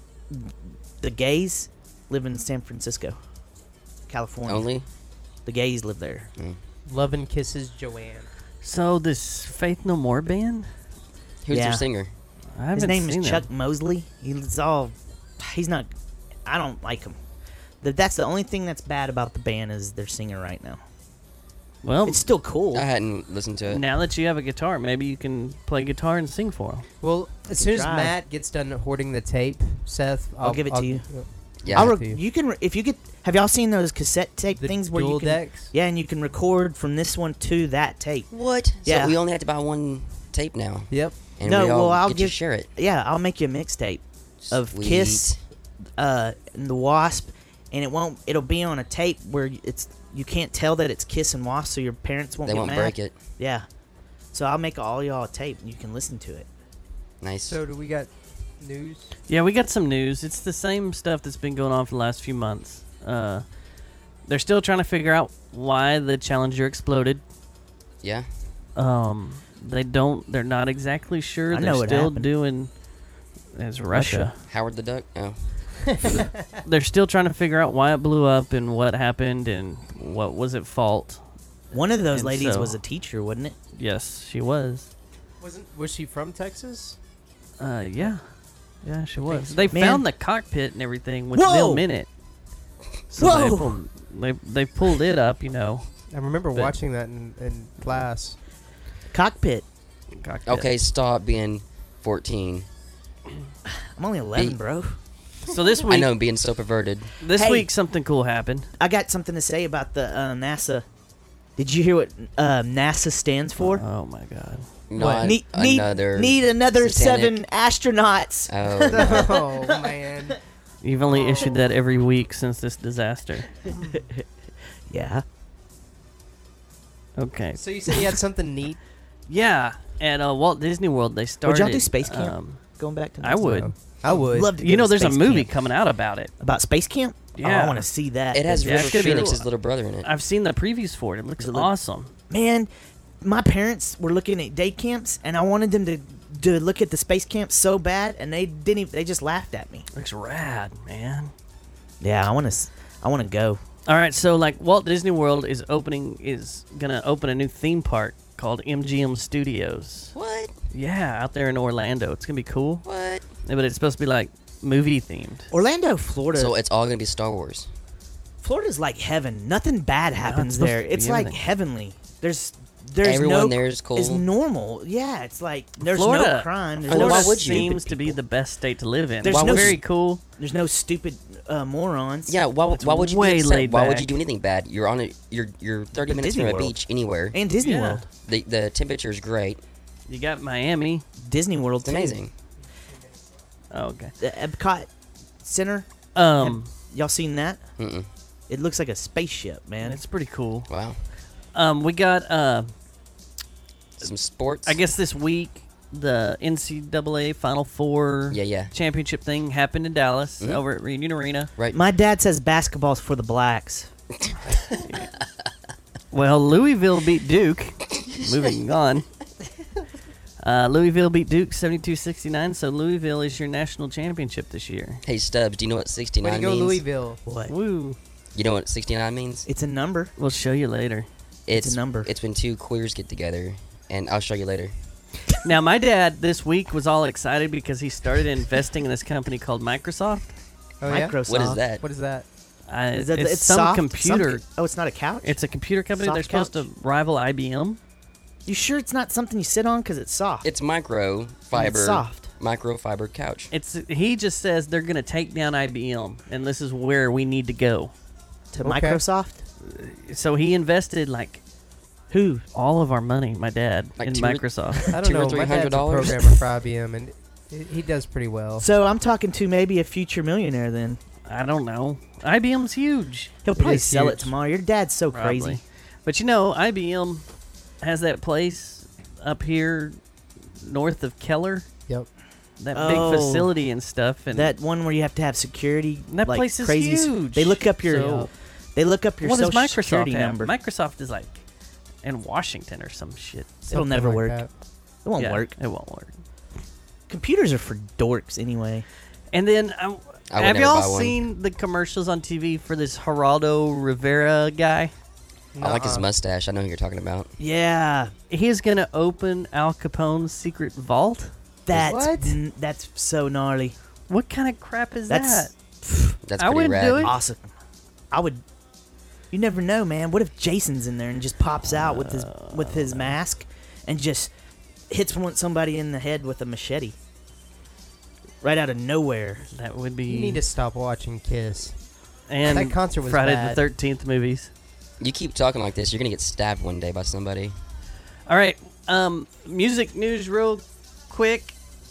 the gays live in San Francisco, California. Only? The gays live there. Love and Kisses, Joanne. So this Faith No More band, Who's Yeah. their singer? I haven't His name seen is Chuck them. Mosley. He's all. He's not. I don't like him. Th- That's the only thing that's bad about the band is their singer right now. Well, It's still cool. I hadn't listened to it. now that you have a guitar, maybe you can play guitar and sing for them. Well, as soon as try. Matt gets done hoarding the tape, Seth, I'll give it to you. Yeah. I'll I'll re- you. you can re- if you get. Have y'all seen those cassette tape The things where dual you can? decks? Yeah, and you can record from this one to that tape. What? Yeah. So we only have to buy one tape now. Yep. And No, we all well, I'll get to give- share it. Yeah, I'll make you a mixtape of Sweet. Kiss, uh, and the Wasp, and it won't. It'll be on a tape where it's you can't tell that it's Kiss and Wasp, so your parents won't They get won't mad. break it. Yeah, so I'll make all y'all a tape, and you can listen to it. Nice. So do we got news? Yeah, we got some news. It's the same stuff that's been going on for the last few months. Uh, they're still trying to figure out why the Challenger exploded. yeah. Um, they don't. They're not exactly sure. I they're know what still happened. doing. It's Russia. Howard the Duck? Oh. They're still trying to figure out why it blew up and what happened and what was at fault. One of those And ladies so- was a teacher, wasn't it? Yes, she was. Wasn't was she from Texas? Uh, yeah, yeah, she was. so. They Man. found the cockpit and everything with Whoa! them in it. So Whoa! They pulled, they they pulled it up, you know. I remember But- watching that in, in class. Cockpit. Cockpit. Okay, stop being fourteen. I'm only eleven, Be- bro. So this week, I know, being so perverted. this Hey. week something cool happened. I got something to say about the uh, NASA. Did you hear what uh, NASA stands for? Oh my god. Not need, need, another. need another satanic- seven astronauts. Oh, Oh man. You've only issued that every week since this disaster. Yeah. Okay. So you said you had something neat? Yeah, at uh, Walt Disney World they started. Would y'all do space camp? Um, Going back to NASA. I would. No. I would. Love to You go know, to there's a space movie camp. coming out about it. about space camp. Oh, Yeah. I want to see that. it has Yeah, River it could be Phoenix's cool. little brother in it. I've seen the previews for it. It looks Does it look- awesome. Man, my parents were looking at day camps, and I wanted them to to look at the space camp so bad, and they didn't. Even, they just laughed at me. Looks rad, man. Yeah, I want to. I want to go. All right, so like Walt Disney World is opening is gonna open a new theme park called M G M Studios. What? Yeah, out there in Orlando. It's gonna be cool. What? Yeah, but it's supposed to be like movie themed. Orlando, Florida. So it's all gonna be Star Wars. Florida's like heaven. Nothing bad happens supposed there. to be It's like everything. heavenly. There's there's Everyone no there is cool. Is normal. Yeah, it's like there's Florida, no crime. There's Florida no why would you? seems stupid to be people. the best state to live in. There's Why no very s- cool. There's no stupid uh, morons. Yeah. Why? It's Why would you way be upset? laid Why would back. you do anything bad? You're on a. You're you're thirty But minutes Disney from a World. beach anywhere. And Disney Yeah. World. The the temperature is great. You got Miami. Disney World. It's too. amazing. Oh, okay. The Epcot Center. Um, Y'all seen that? Mm-mm. It looks like a spaceship, man. it's pretty cool. Wow. Um, we got uh, Some sports. I guess this week the N C double A Final Four Yeah, yeah. championship thing happened in Dallas Mhm. over at Reunion Arena. Right. My dad says basketball's for the blacks. Well, Louisville beat Duke. Moving on. Uh, Louisville beat Duke seventy-two sixty-nine, so Louisville is your national championship this year. Hey Stubbs, do you know what Way sixty-nine to go, means? Louisville. What? Woo. You know what sixty-nine means? It's a number. We'll show you later. It's a number. It's when two queers get together, and I'll show you later. Now, my dad this week was all excited because he started investing in this company called Microsoft. Oh yeah. Microsoft. What is that? What is that? Uh, Is that, it's, it's some soft? computer. Some- oh, it's not a couch. It's a computer company. Soft They're supposed couch? to rival I B M. You sure it's not something you sit on because it's soft? It's micro And fiber. It's soft. Microfiber couch. It's he just says they're gonna take down I B M, and this is where we need to go. To Okay. Microsoft. So he invested like Who? all of our money, my dad, Like in two or- Microsoft. I don't Two or know. three My hundred dad's a dollars? programmer for I B M, and he he does pretty well. So I'm talking to maybe a future millionaire. Then I don't know. I B M's huge. he'll probably is sell it huge. tomorrow. Your dad's so Probably. crazy. But you know, I B M has that place up here north of Keller, Yep. that Oh, big facility and stuff. And That one where you have to have security. that like place is crazy. s- huge. They look up your. So, They look up your what does social Microsoft security have? number. Microsoft is like in Washington or some shit. It'll Something never like work. that. It won't Yeah, work. It won't work. Computers are for dorks anyway. And then, um, I would have never y'all buy one. seen the commercials on T V for this Geraldo Rivera guy? I like his Nuh-uh. mustache. I know who you're talking about. Yeah, He's gonna open Al Capone's secret vault. that's What? n- that's so gnarly. What kind of crap is That's that? That's I pretty wouldn't rad. do it. awesome. I would. You never know, man. What if Jason's in there and just pops out with his with his mask and just hits one somebody in the head with a machete right out of nowhere? That would be. You need to stop watching Kiss. and that concert was Friday bad. the thirteenth movies. You keep talking like this, you're gonna get stabbed one day by somebody. All right, um, music news, real quick.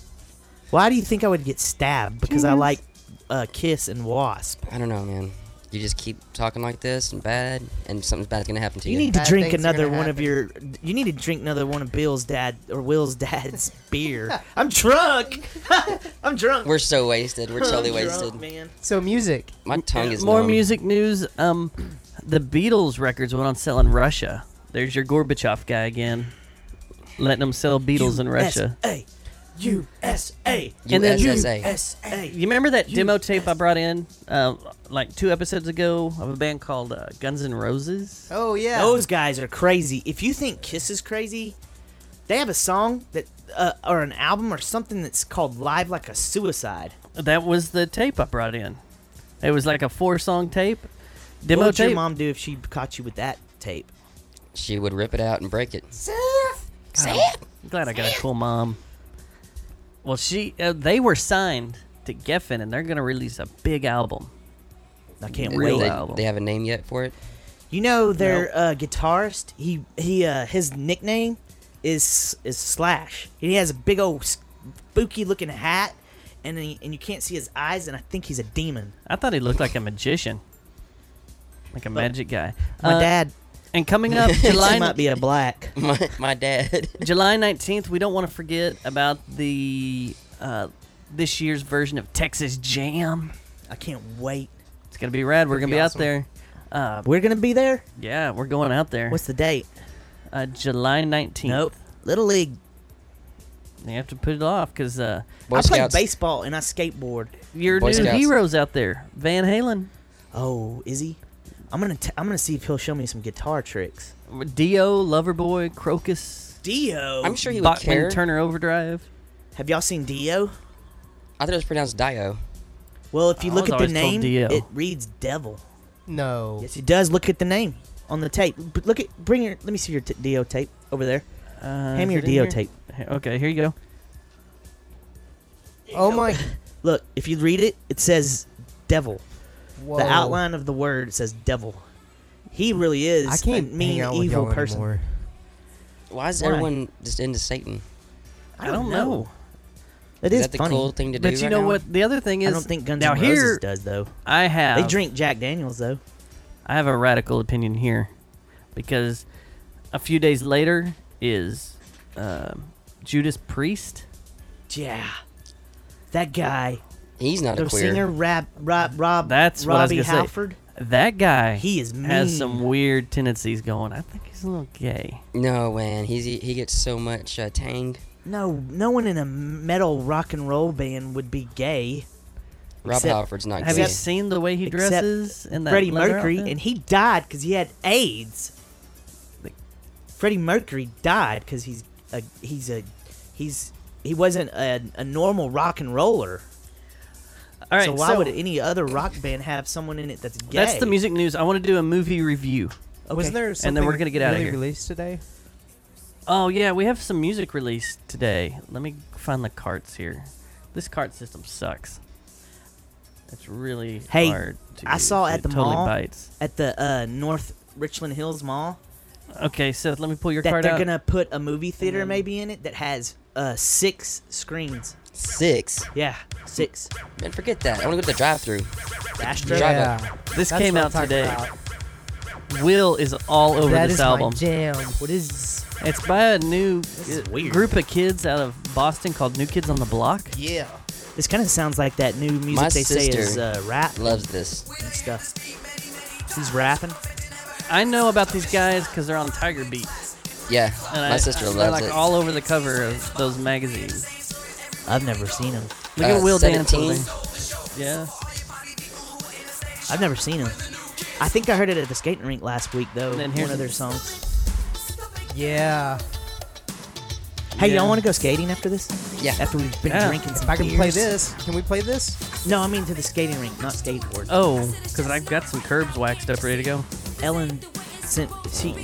Why do you think I would get stabbed? Because I Yes. like uh, Kiss and Wasp. I don't know, man. You just keep talking like this and bad, and something bad's gonna happen to you. You need to Bad drink things are another gonna one of happen. your. You need to drink another one of Bill's dad or Will's dad's beer. I'm drunk. I'm drunk. We're so wasted. We're totally I'm drunk, wasted. man. So music. My tongue is More numb. music news. Um, the Beatles records went on sale in Russia. There's your Gorbachev guy again, letting them sell Beatles in Russia. U S A. U S A. And then- U S A. U S A. You remember that demo tape I brought in, uh, like two episodes ago, of a band called uh, Guns N' Roses? Oh yeah. Those guys are crazy. If you think Kiss is crazy, they have a song that, uh, or an album or something that's called "Live Like a Suicide." That was the tape I brought in. It was like a four-song tape, demo what would tape. your mom do if she caught you with that tape? She would rip it out and break it. God, I'm glad I got a cool mom. Well, she uh, they were signed to Geffen, and they're gonna release a big album. I can't And Real wait. they, album. they have a name yet for it? You know their uh, guitarist. He he. Uh, his nickname is is Slash. He has a big old spooky looking hat, and he, and you can't see his eyes. And I think he's a demon. I thought he looked like a magician, like a But magic guy. My Uh, dad And coming up, he July might be a black. My, my dad. July nineteenth, we don't want to forget about the uh, this year's version of Texas Jam. I can't wait. It's gonna be rad. We're Could gonna be be awesome. out there. Uh, We're gonna be there. yeah, we're going out there. What's the date? uh, July nineteenth. Nope. Little League. You have to put it off because uh, Boy I play Scouts. baseball and I skateboard. your Boy new Scouts. heroes out there, Van Halen, Oh, is he? I'm gonna t- I'm gonna see if he'll show me some guitar tricks. Dio, Loverboy, Crocus, Dio. I'm sure he would Bachman care. Turner Overdrive. Have y'all seen Dio? I thought it was pronounced Dio. Well, if you I look was at the always told name, Dio. it reads devil. No. Yes, it does. Look at the name on the tape. B- Look at. Bring your. Let me see your t- Dio tape over there. Uh, Hand me is your it in Dio here? tape. Here- Okay, here you go. Oh my. Look, if you read it, it says devil. Whoa. The outline of the word says devil. He really is I can't a mean, hang out with evil y'all person. anymore. Why is Why? everyone just into Satan? I don't know. It Is is that the funny. cool thing to do? But you right know now? what? The other thing is, I don't think Guns now N' here Roses does though. I have They drink Jack Daniels though. I have a radical opinion here, because a few days later is um, Judas Priest. Yeah, that guy, He's not a the queer. singer, Rab, Rob, Rob, That's what I was Robbie gonna say. Halford. That guy He is mean. has some weird tendencies going. I think he's a little gay. No, man. He's he, he gets so much uh, tang. No, no one in a metal rock and roll band would be gay. Rob Except- Halford's not Have gay. you seen the way he Except dresses in that Freddie leather Mercury, outfit? and he died because he had AIDS. Like- Freddie Mercury died because he's a he's a he's he wasn't a, a normal rock and roller. All right, so why so would any other rock band have someone in it that's gay? that's the music news. I want to do a movie review. Okay. Wasn't there something then we're gonna get outta really here. released today? Oh yeah, we have some music released today. Let me find the carts here. This cart system sucks. It's really Hey, hard to I use. saw at It the totally mall bites. at the uh, North Richland Hills Mall Okay, Seth, let me pull your that card they're out. gonna put a movie theater then- maybe in it that has uh, six screens. Six. Yeah, six. Man, forget that. I want to go to the drive-through. Astro. Drive Yeah. This That's came what I'm out talking today. about. Will is all over That this is album. my jam. What is? It's by a new is uh, weird. group of kids out of Boston called New Kids on the Block. Yeah. This kind of sounds like that new music My they say is sister uh, rap Loves this. and stuff. He's rapping. I know about these guys because they're on Tiger Beat. Yeah, And my I, sister they're loves like it. all over the cover of those magazines. I've never seen him. Look Uh, at Will dance seventeen. over there. Yeah. I've never seen him. I think I heard it at the skating rink last week though. And then One here's- of their songs. Yeah. Hey, Yeah. y'all want to go skating after this? Yeah. After we've been Yeah. drinking some If I can play beers? this, can we play this? No, I mean to the skating rink, not skateboard. Oh, because I've got some curbs waxed up ready to go. Ellen sent she.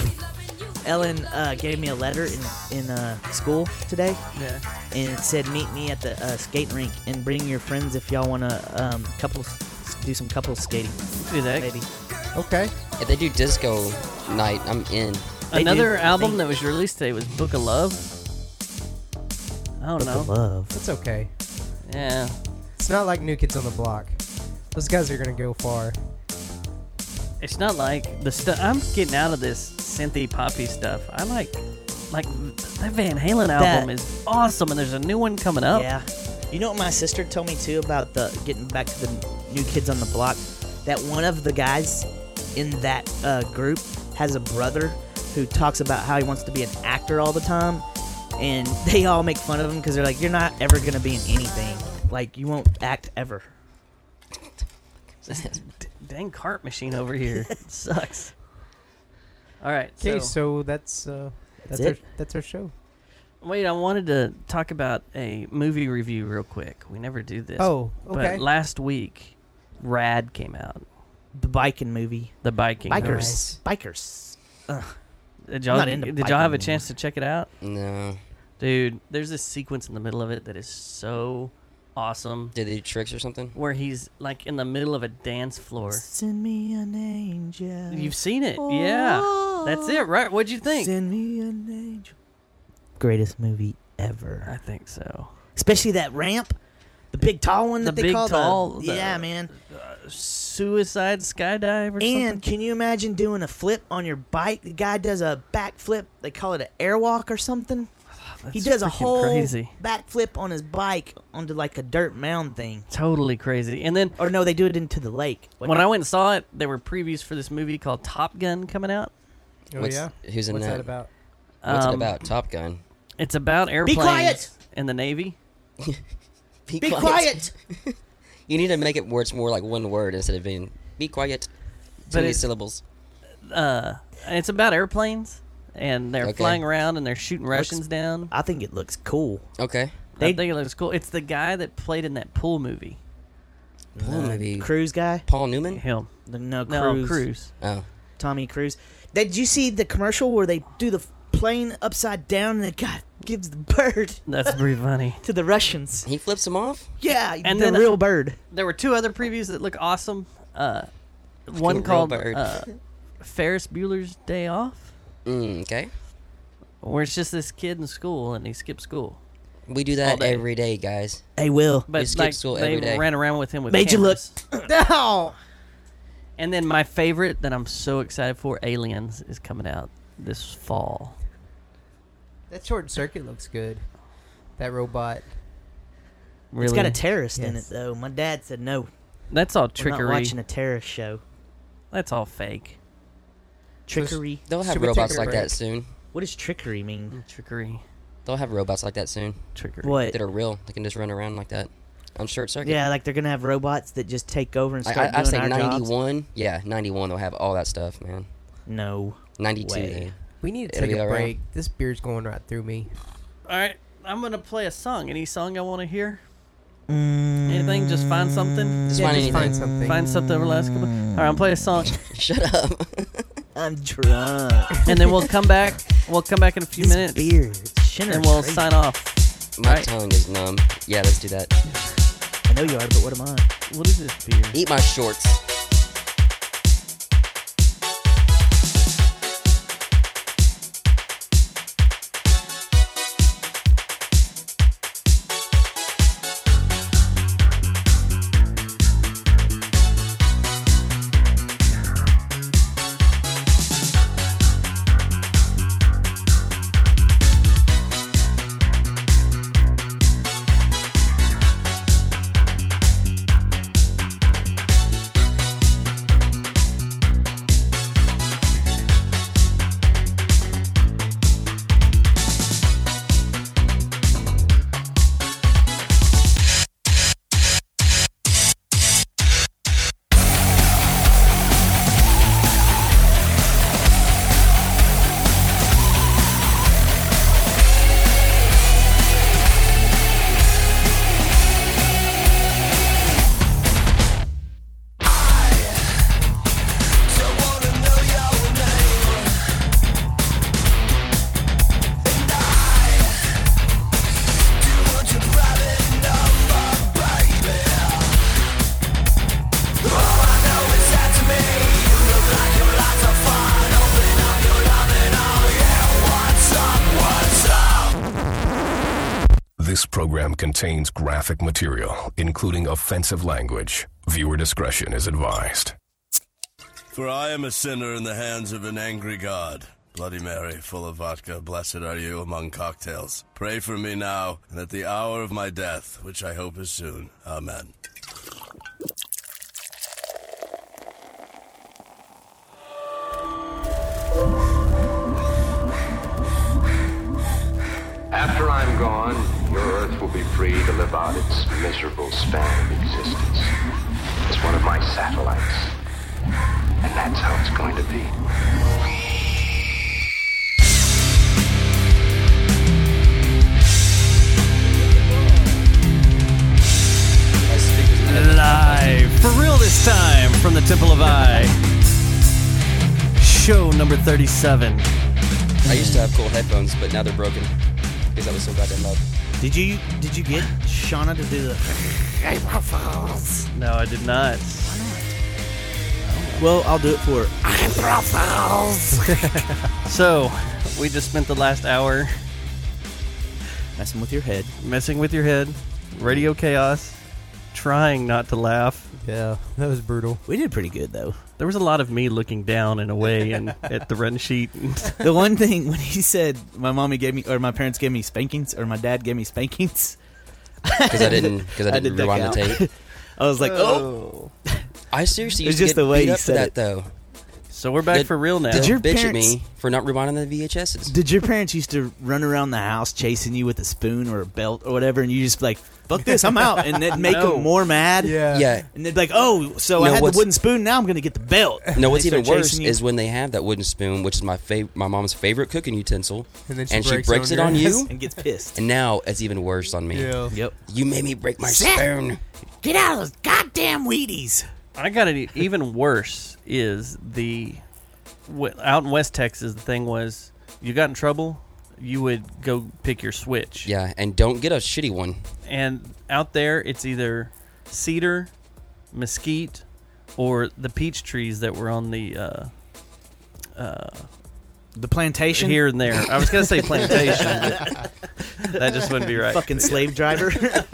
Ellen uh, gave me a letter in in uh, school today, Yeah. and it said meet me at the uh, skating rink and bring your friends if y'all want to um, couples do some couples skating. Do that. Maybe. Okay. If they do disco night, I'm in. They Another do, I album think. that was released today was Book of Love. I don't Book of know. Love. That's okay. Yeah. It's not like New Kids on the Block. Those guys are gonna go far. It's not like the stuff. I'm getting out of this synthy poppy stuff. I like, like that Van Halen album That- is awesome, and there's a new one coming up. Yeah. You know what my sister told me too about the getting back to the New Kids on the Block? That one of the guys in that uh, group has a brother who talks about how he wants to be an actor all the time, and they all make fun of him because they're like, "You're not ever gonna be in anything. Like you won't act ever." D- dang cart machine over here. It sucks. All right. Okay, so, so that's uh, that's it. our that's our show. wait, I wanted to talk about a movie review real quick. We never do this. Oh, okay. But last week, Rad came out. The biking movie. The biking. Bikers. Nice. Bikers. movie. Did I'm y'all, not into did biking y'all have a anymore. chance to check it out? No. Dude, there's this sequence in the middle of it that is so awesome. Did they do tricks or something? Where he's like in the middle of a dance floor. Send me an angel. You've seen it, yeah. That's it, right? What'd you think? Send me an angel. Greatest movie ever. I think so. Especially that ramp, the big tall one The that they big call tall, the, the- yeah, man. Suicide skydive or And something. can you imagine doing a flip on your bike? The guy does a back flip. They call it an airwalk or something. he That's does a freaking whole crazy. back flip on his bike onto like a dirt mound thing. Totally crazy. And then Or no, they do it into the lake. What- when I went and saw it, there were previews for this movie called Top Gun coming out. Oh What's- yeah. Who's in What's that? that about? What's it Um, about? Top Gun. It's about airplanes quiet! in the Navy. Be, Be quiet. You need to make it where it's more like one word instead of being be quiet. Too But many it- syllables. Uh, it's about airplanes, and they're Okay. flying around and they're shooting Russians down. I think it looks cool. Okay. I They- think it looks cool. It's the guy that played in that pool movie. Pool movie. Cruise guy? Paul Newman. Him. The- No, No, Cruise. Cruise. Oh. Tommy Cruise. Did you see the commercial where they do the plane upside down and the guy gives the bird That's pretty funny. to the Russians? He flips him off. Yeah, And the then- real bird. There were two other previews that look awesome. Uh, one Real called bird. uh, Ferris Bueller's Day Off, Mm, okay. where it's just this kid in school and he skips school. We do All that day. every day, guys. Hey, Will. But skip like school they every day. ran around with him with Made you look. cameras. No. And then my favorite that I'm so excited for, Aliens, is coming out this fall. That short circuit looks good. That robot. Really? It's got a terrorist in it, Yes. though. My dad said no. That's all We're trickery. not watching a terrorist show. That's all fake. Trickery. They'll have Should we take robots a like break? that soon. What does trickery mean? Trickery. They'll have robots like that soon Trickery. What? that are real. They can just run around like that on short circuit. Yeah, like they're gonna have robots that just take over and I, start I, I doing say our jobs. ninety-one. Yeah, ninety-one. They'll have all that stuff, man. No. ninety-two. Way. They, We need to It'll take be a all right. break. This beer's going right through me. All right, I'm gonna play a song. Any song I want to hear? Mm, Anything? Just find something. Just yeah, find just anything. find something. Find something over the last couple. All right, I'm play a song, Shut up. I'm drunk. and then we'll come back. We'll come back in a few This minutes, beer is and we'll crazy. sign off. My Right. tongue is numb. Yeah, let's do that. I know you are, but what am I? What is this beer? Eat my shorts. This program contains graphic material, including offensive language. Viewer discretion is advised. For I am a sinner in the hands of an angry God. Bloody Mary, full of vodka, blessed are you among cocktails. Pray for me now, and at the hour of my death, which I hope is soon. Amen. After I'm gone, your Earth will be free to live out its miserable span of existence as one of my satellites. And that's how it's going to be. Live for real this time from the Temple of I. Show number thirty-seven. I used to have cool headphones, but now they're broken because that was so goddamn loud. Did you did you get Shauna to do the? No, I did not. Well, I'll do it for her. So, we just spent the last hour Messing with your head. messing with your head, radio chaos, trying not to laugh. Yeah, that was brutal. We did pretty good though. There was a lot of me looking down and away and at the run sheet. The one thing when he said my mommy gave me or my parents gave me spankings or my dad gave me spankings Because I didn't, because I I didn't did duck rewind the out. tape. I was like, oh. I seriously It's used to just get the way beat he up for said that it. though. So we're back Did- for real now. Did They'll your bitch parents- at me for not rewinding the V H S's. Did your parents used to run around the house chasing you with a spoon or a belt or whatever, and you just be like, fuck this, I'm out, and it'd make No. them more mad? Yeah. Yeah. And they'd be like, oh, so I No, had the what's- wooden spoon, now I'm going to get the belt. No, what's They even start worse chasing you. is when they have that wooden spoon, which is my fav- my mom's favorite cooking utensil, And then she and she breaks, breaks on it on your you, ass. and gets pissed. and now it's even worse on me. Yeah. Yep. You made me break my Zach! spoon. Get out of those goddamn Wheaties. I got it even worse is the w- out in West Texas the thing was you got in trouble, you would go pick your switch. Yeah, and don't get a shitty one. And out there it's either cedar, mesquite, or the peach trees that were on the uh, uh, The plantation? here and there. I was gonna say plantation, but that just wouldn't be right. Fucking slave driver.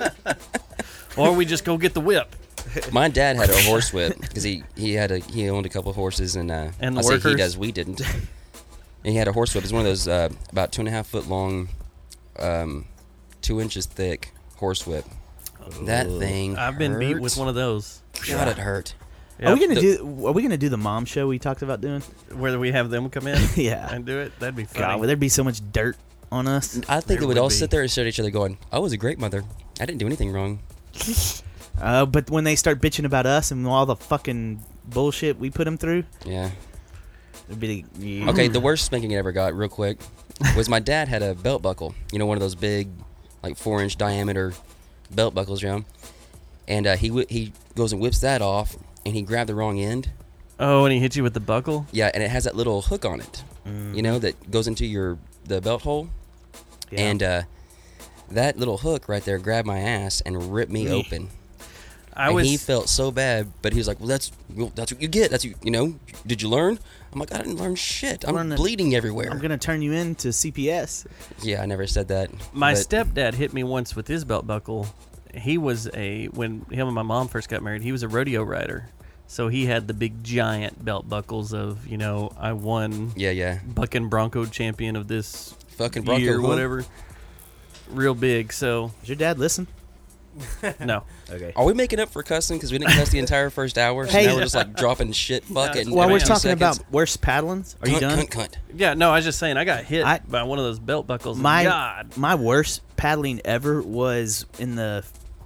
Or we just go get the whip. My dad had a horse whip because he, he had a he owned a couple of horses and uh, And the I say he workers? does, we didn't. And he had a horse whip. It's one of those uh, about two and a half foot long, um, two inches thick horse whip. That thing. I've been beat hurt. with one of those. God, it hurt. Are we Yep. gonna do? Are we gonna do the mom show we talked about doing? Whether we have them come in Yeah. and do it, that'd be funny. God, would there be so much dirt on us? I think There they would would all be. sit there and stare at each other, going, "I was a great mother. I didn't do anything wrong." Uh, but when they start bitching about us and all the fucking bullshit we put them through, Yeah. it'd be yeah. Okay, the worst spanking I ever got, real quick, was my dad had a belt buckle. You know, one of those big, like four inch diameter belt buckles, you know. And uh, he whi he goes and whips that off, and he grabbed the wrong end. Oh, and he hit you with the buckle? Yeah, and it has that little hook on it, you know, that goes into your the belt hole. Yeah. And uh, that little hook right there grabbed my ass and ripped me Me. open. I and was he felt so bad, but he was like, "Well, that's well, that's what you get. That's what, you know. Did you learn?" I'm like, "I didn't learn shit. I'm Learn that- bleeding everywhere." I'm gonna turn you into C P S. Yeah, I never said that. My but- stepdad hit me once with his belt buckle. He was a when him and my mom first got married. He was a rodeo rider, so he had the big giant belt buckles of you know I won Yeah, yeah. bucking bronco champion of this Fucking Bronco, year, huh? whatever. Real big. So Does your dad listen? no, Okay. Are we making up for cussing because we didn't cuss the entire first hour? So Hey. now we're just like dropping shit, fucking. Yeah, While Can I we're have talking seconds. about worse paddlings, are you Cunt, done? Cunt, cunt. yeah, no. I was just saying I got hit I- by one of those belt buckles. and My God, my worst paddling ever was in the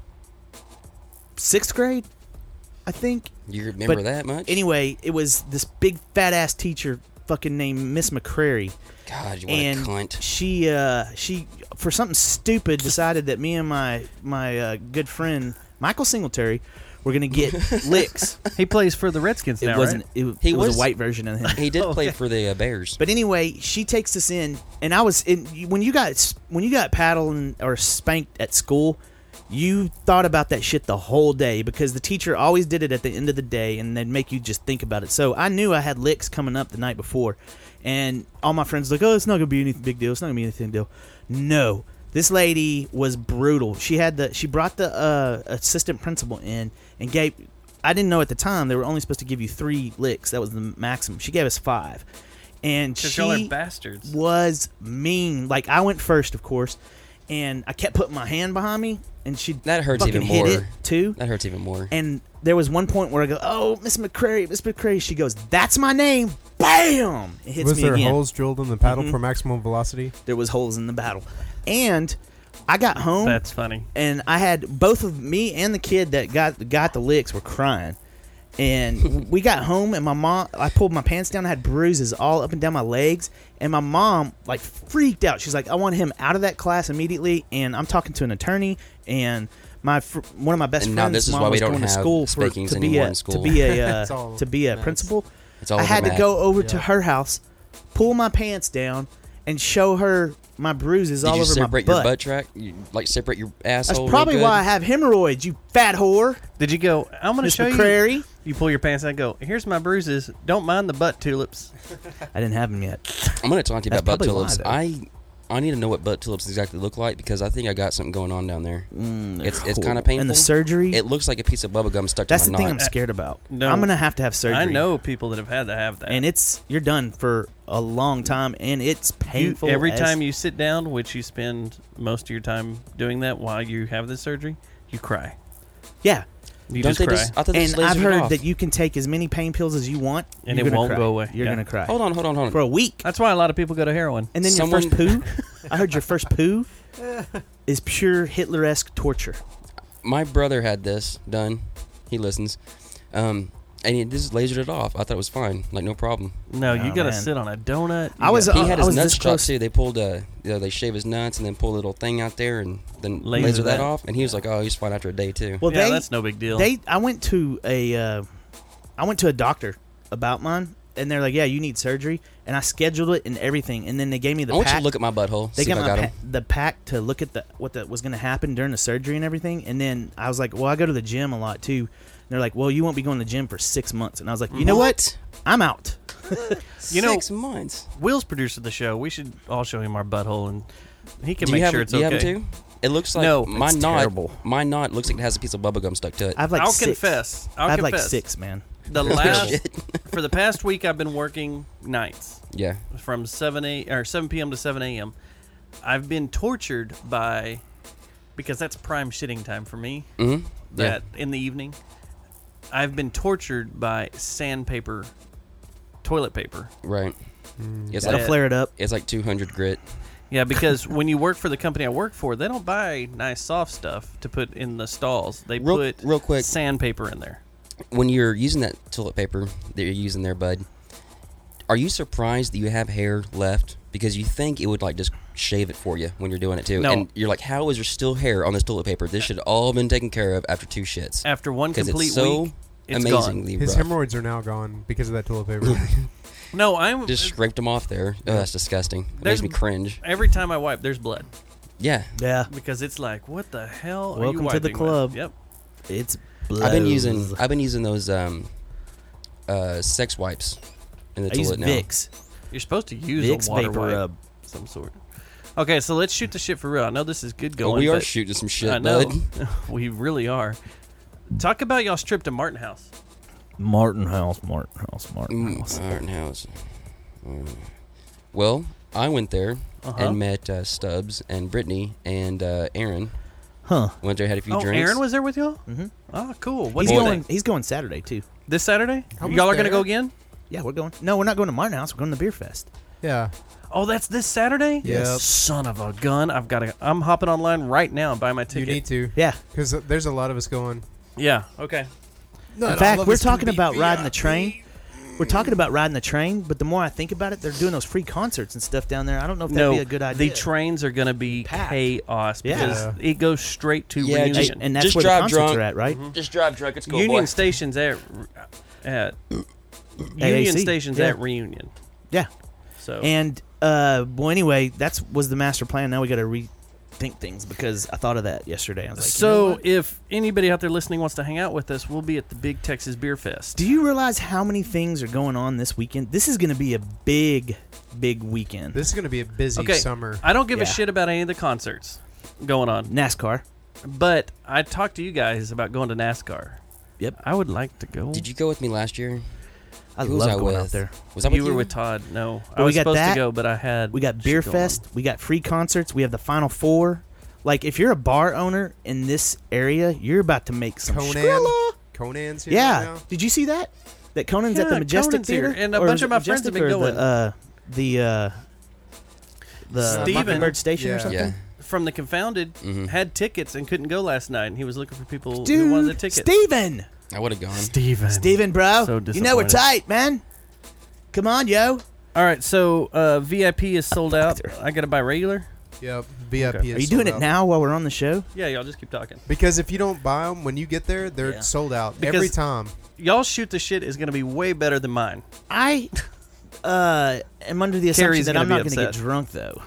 sixth grade, I think. You remember But that much? Anyway, it was this big fat ass teacher, fucking named Miss McCrary, God, you want and a cunt. she uh she for something stupid decided that me and my my uh, good friend Michael Singletary were gonna get licks. he plays for the Redskins It now, wasn't. right? It, He it was, was- a white version of him. He did play Okay. for the uh, Bears. But anyway, she takes us in, and I was in when you got when you got paddled or spanked at school. You thought about that shit the whole day because the teacher always did it at the end of the day, and they'd make you just think about it. So I knew I had licks coming up the night before, and all my friends were like, "Oh, it's not gonna be anything big deal. It's not gonna be anything deal." No, this lady was brutal. She had the she brought the uh, assistant principal in and gave. I didn't know at the time they were only supposed to give you three licks. That was the maximum. She gave us five, and Because she y'all are bastards. was mean. Like I went first, of course, and I kept putting my hand behind me, and she That hurts fucking even hit more. it too. That hurts even more. And there was one point where I go, "Oh, Miss McCrary, Miss McCrary." She goes, "That's my name." Bam! It hits Was me there again. holes drilled in the paddle Mhm. for maximum velocity? There was holes in the battle, and I got home. That's funny. And I had both of me and the kid that got got the licks were crying. And we got home, and my mom, I pulled my pants down. I had bruises all up and down my legs. And my mom, like, freaked out. She's like, "I want him out of that class immediately." And I'm talking to an attorney, and my fr- one of my best And now friends' this is mom why we was don't going to have school for, spankings to be anymore a in school. to be a It's uh, all to be a mats. principal. It's all I over had to Matt. go over to Yeah. her house, pull my pants down, and show her my bruises Did all you over my separate butt. your butt track? You, like separate your asshole? That's real probably good? why I have hemorrhoids. You fat whore, Did you go, I'm going to Miss show you. McCrary. You pull your pants out and go, here's my bruises. Don't mind the butt tulips. I didn't have them yet. I'm going to talk to you That's about butt probably why, tulips. though. I I need to know what butt tulips exactly look like because I think I got something going on down there. Mm, It's it's cool. kind of painful. And the surgery. It looks like a piece of bubble gum stuck that's to the my thing knot. I'm scared about. No. I'm gonna have to have surgery. I know people that have had to have that. And it's you're done for a long time, and it's You- painful. every as- time you sit down, which you spend most of your time doing that while you have the surgery, you cry. yeah. You Don't just they cry. just? I thought they And just lasered I've it heard off. that you can take as many pain pills as you want, And you're it gonna won't cry. go away. You're Yeah. gonna cry Hold on, hold on, hold on. for a week, That's why a lot of people go to heroin. and then Someone- your first poo. I heard your first poo is pure Hitler-esque torture. My brother had this done. He listens. Um, and he just lasered it off. I thought it was fine, like no problem. No, you Oh, got to man. sit on a donut. You I was- gotta- He Oh, had I his was nuts this chopped close. too. They pulled uh, you know, they shave his nuts and then pull a little thing out there and then Laser laser, that that. off. And he was like, "Oh, he's fine after a day too." Well, yeah, they that's no big deal. they I went to a uh, I went to a doctor about mine, and they're like, "Yeah, you need surgery," and I scheduled it and everything, and then they gave me the I want pack. you to look at my butthole. They see if got I my got pa- him. the pack to look at the what the, was going to happen during the surgery and everything, and then I was like, "Well, I go to the gym a lot too." And they're like, "Well, you won't be going to the gym for six months," and I was like, "You know what? I'm out." You know- Six months. Will's producer of the show. We should all show him our butthole, and he can Do make you have, sure it's do you okay. have him too? It looks like No, my it's knot. terrible. My knot looks like it has a piece of bubble gum stuck to it. I have like I'll six. confess. I'll I have confess. like six, man. The last for the past week, I've been working nights yeah. from seven a or seven p.m. to seven a.m. I've been tortured by because that's prime shitting time for me. Mm-hmm. Yeah. That in the evening, I've been tortured by sandpaper, toilet paper. Right. It's That'll like flare it up. it's like two hundred grit. Yeah, because when you work for the company I work for, they don't buy nice soft stuff to put in the stalls. They Real- put real quick. sandpaper in there. When you're using that toilet paper that you're using there, bud, are you surprised that you have hair left? Because you think it would like just shave it for you when you're doing it too, No. and you're like, "How is there still hair on this toilet paper? This should all been taken care of after two shits." After one Because complete it's so week, it's gone. amazingly His rough. hemorrhoids are now gone because of that toilet paper. No, I'm Just scraped them off there. Oh, that's disgusting. It There's- makes me cringe. every time I wipe, there's blood Yeah, Yeah, because it's like, what the hell? are Welcome you to the wiping club. with? Yep. it's. I've been using blows. I've been using those um, uh, sex wipes in the I use toilet now. Vicks. You're supposed to use Vicks a water vapor wipe, rub. some sort. Okay, so let's shoot the shit for real. I know this is good going. Oh, we are but shooting some shit, I know bud. we really are. Talk about y'all's trip to Martin House. Martin House, Martin House, Martin Mm, House. Martin House. Mm. Well, I went there Uh-huh. and met uh, Stubbs and Brittany and uh, Aaron. Huh? Went there, had a few Oh, drinks. Aaron was there with y'all. Mhm. Oh, cool. What He's do you going. think? He's going Saturday too. This Saturday? I was Y'all are gonna there. go again? Yeah, we're going. No, we're not going to Martin House. We're going to Beer Fest. Yeah. Oh, that's this Saturday. Yep. Son of a gun! I've got to. I'm hopping online right now and buying my You ticket. need to. Yeah. Because there's a lot of us going. Yeah. Okay. In fact, we're talking about riding the train. We're talking about riding the train, but the more I think about it, they're doing those free concerts and stuff down there. I don't know if that'd No, be a good idea. the trains are going to be Packed. chaos Yeah. because it goes straight to Yeah, Reunion. just- and, and that's Just where the drive concerts drunk. are at, right? Mhm. Just drive truck. It's cool, Union boy. Station's at at A A Union C, Station's yeah. at Reunion. Yeah. So And uh, well, anyway, that's was the master plan. Now we got to rethink things because I thought of that yesterday. I was like, so you know what? if anybody out there listening wants to hang out with us, we'll be at the Big Texas Beer Fest. do you realize how many things are going on this weekend? This is going to be a big, big weekend. This is going to be a busy Okay. summer. I don't give a Yeah. shit about any of the concerts going on, NASCAR. but I talked to you guys about going to NASCAR. Yep. I would like to go. Did you go with me last year? I Who was love I going with? out there. Was I you with were you? with Todd. No, I we was got supposed that. to go, but I had. We got Beer shit going on. Fest. We got free concerts. We have the Final Four. Like, if you're a bar owner in this area, you're about to make some Conan. Skrilla. Conan's here Yeah. right now. Did you see that? That Conan's at Yeah, the Majestic Conan's here, Theater? and a Or bunch is of it my friends have Majestic been or going. The, uh, the, uh, the Steven. Mockingbird Station Yeah. or something? Yeah. From the Confounded, Mhm. had tickets and couldn't go last night, and he was looking for people Dude, who wanted the tickets. Steven! I would have gone. Steven. Steven, bro. So you know we're disappointed. tight, man. Come on, yo. All right, so uh, V I P is sold out. Doctor. I got to buy regular. Yep. V I P Okay. is Are you doing sold it out. now while we're on the show? Yeah, y'all just keep talking. Because if you don't buy them when you get there, they're Yeah. sold out Because- every time. Y'all shoot the shit is going to be way better than mine. I uh, am under the assumption Carrie's that gonna I'm be not going to get upset. drunk, though.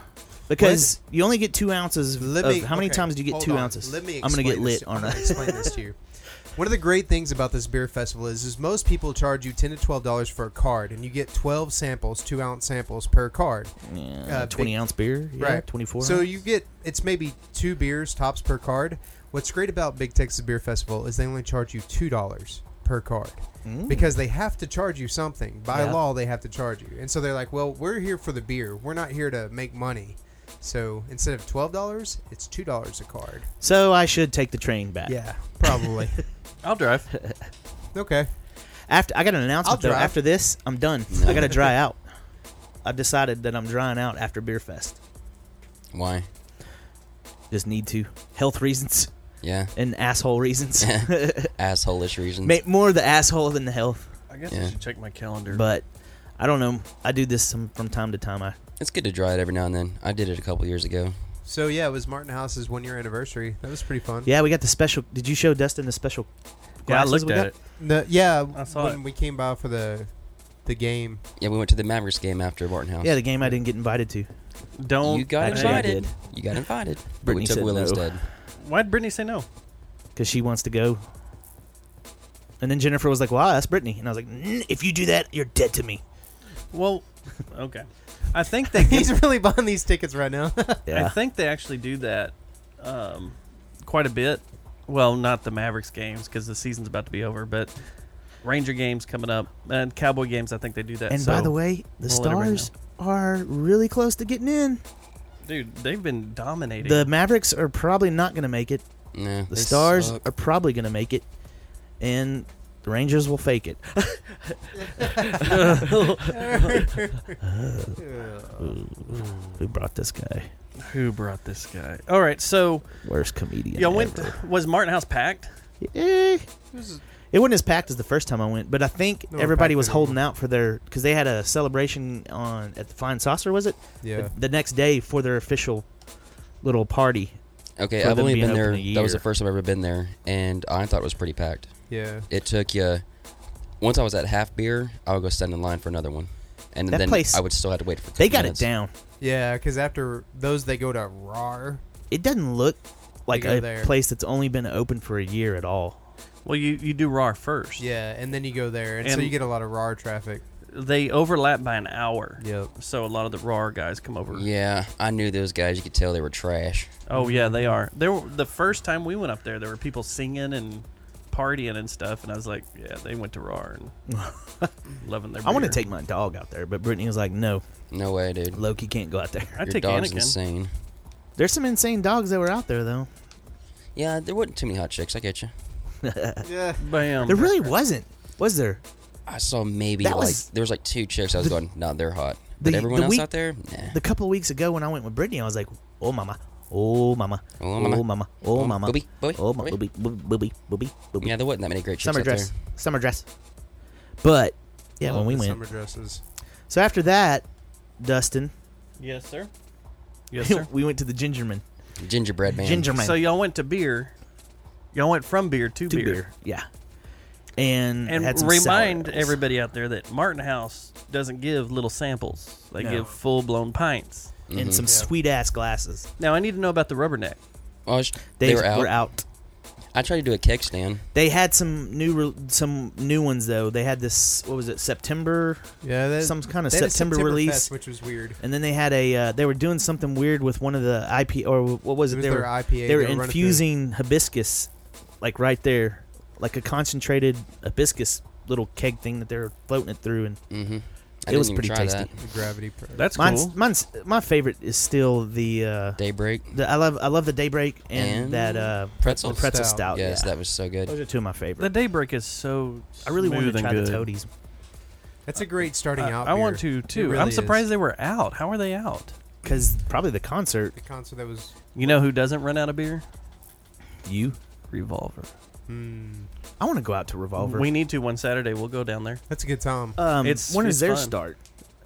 Because you only get two ounces. Let of, me- how many okay, times do you get hold two on. ounces? Let me I'm gonna get explain lit this- on I'm gonna a. explain this to you. One of the great things about this beer festival is, is most people charge you ten to twelve dollars for a card, and you get twelve samples, two ounce samples per card. Yeah, Uh, twenty big- ounce beer, yeah, right? twenty-four. So ounce. you get it's maybe two beers tops per card. What's great about Big Texas Beer Festival is they only charge you two dollars per card Mm. because they have to charge you something by Yeah. law. They have to charge you, and so they're like, "Well, we're here for the beer. We're not here to make money." So instead of twelve dollars, it's two dollars a card. So I should take the train back. Yeah, probably. I'll drive. Okay. After I got an announcement I'll though. drive. After this, I'm done. No. I got to dry out. I've decided that I'm drying out after Beer Fest. Why? Just need to. Health reasons Yeah. and asshole reasons. Asshole-ish reasons. Ma- More the asshole than the health. I guess Yeah. I should check my calendar. But I don't know. I do this some, from time to time. I It's good to dry it every now and then. I did it a couple years ago. So yeah, it was Martin House's one year anniversary. That was pretty fun. yeah, we got the special. Did you show Dustin the special? yeah, I glasses looked we at got? it. No, yeah, I saw when it. we came by for the the game. Yeah, we went to the Mavericks game after Martin House. Yeah, the game I didn't get invited to. Don't. You got Actually, I invited. did. You got invited. But Brittany we took said Will no. instead. Why'd Brittany say no? Because she wants to go. And then Jennifer was like, "Wow, that's Brittany," and I was like, "Mm, "If you do that, you're dead to me." Well, okay. I think they. He's really buying these tickets right now. I think they actually do that um, quite a bit. Well, not the Mavericks games because the season's about to be over, but Ranger games coming up and Cowboy games. I think they do that. And so by the way, the we'll let everybody Stars are really close to getting in. dude, they've been dominating. The Mavericks are probably not going to make it. Nah, The they Stars suck. are probably going to make it, and the Rangers will fake it. Who brought this guy? Who brought this guy? All right, so Worst comedian y'all went. ever. Was Martin House packed? Eh, it wasn't as packed as the first time I went, but I think No, everybody packed was it holding out for their because they had a celebration on at the Flying Saucer. Was it? Yeah. The, the next day for their official little party. Okay, for I've them only being been there. open a That was the year. first time I've ever been there, and I thought it was pretty packed. Yeah. It took you. Once I was at half beer, I would go stand in line for another one, and That then place- I would still have to wait for. They fifteen got minutes. it down. Yeah, because after those, they go to R A R. It doesn't look like go a there. place that's only been open for a year at all. Well, you you do R A R first. Yeah, and then you go there, and, so And- you get a lot of R A R traffic. They overlap by an hour. Yep. So a lot of the R A R guys come over. Yeah, I knew those guys. You could tell they were trash. Oh yeah, they are. There were, the first time we went up there, there were people singing and partying and stuff, and I was like, yeah, they went to R A R and loving their. I want to beer. take my dog out there, but Brittany was like, "No, No way, dude. Loki can't go out there." I'd Your take dog's Anakin. insane. There's some insane dogs that were out there though. Yeah, there wasn't too many hot chicks. I get you. Yeah. Bam. There really wasn't, was there? I saw maybe That like was- there was like two chicks. I was going, no, they're hot. But the- everyone the else week- out there, nah. The couple of weeks ago when I went with Brittany, I was like, "Oh mama, oh mama, Oh, oh mama. mama, oh Oh, mama, booby, booby, oh mama, booby. booby, booby, booby, booby." Yeah, there wasn't that many great chicks Summer out dress, there. summer dress. But yeah, Love when we the went, summer dresses. so after that, Dustin, Yes, sir. Yes, sir. we went to the Gingerman. Gingerbread man. Gingerman. So y'all went to beer. Y'all went from beer to, to beer. beer. yeah. And And had some remind sour ales. everybody out there that Martin House doesn't give little samples. They No. give full blown pints. and some Yeah. sweet ass glasses. Now I need to know about the rubberneck. Oh, I was- They, they were out. out. I tried to do a keg stand. They had some new re- some new ones though. They had this what was it September Yeah, that, some kind of they had a September, September release, Fest, which was weird. and then they had a uh, they were doing something weird with one of the I P or what was It it? was they their were I P A. they were running through- infusing hibiscus, like right there, like a concentrated hibiscus little keg thing that they were floating it through, and Mm-hmm. it was pretty tasty. the gravity. Pro- That's Mine's, cool. mine's my favorite is still the uh, Daybreak. the I love I love the Daybreak and, And that uh, Pretzel. the pretzel Stout. stout. Yes, yeah. that was so good. Those are two of my The favorite. Daybreak is so. I really wanted smooth to and try the good. Toadies That's a great starting I, out. I beer. want to It too. really I'm is. surprised they were out. How are they out? because probably the concert. The concert that was. You know who doesn't run out of beer? You, Revolver. Hmm, I want to go out to Revolver. We need to one Saturday. We'll go down there. that's a good time. um, It's- when it's does their fun. start?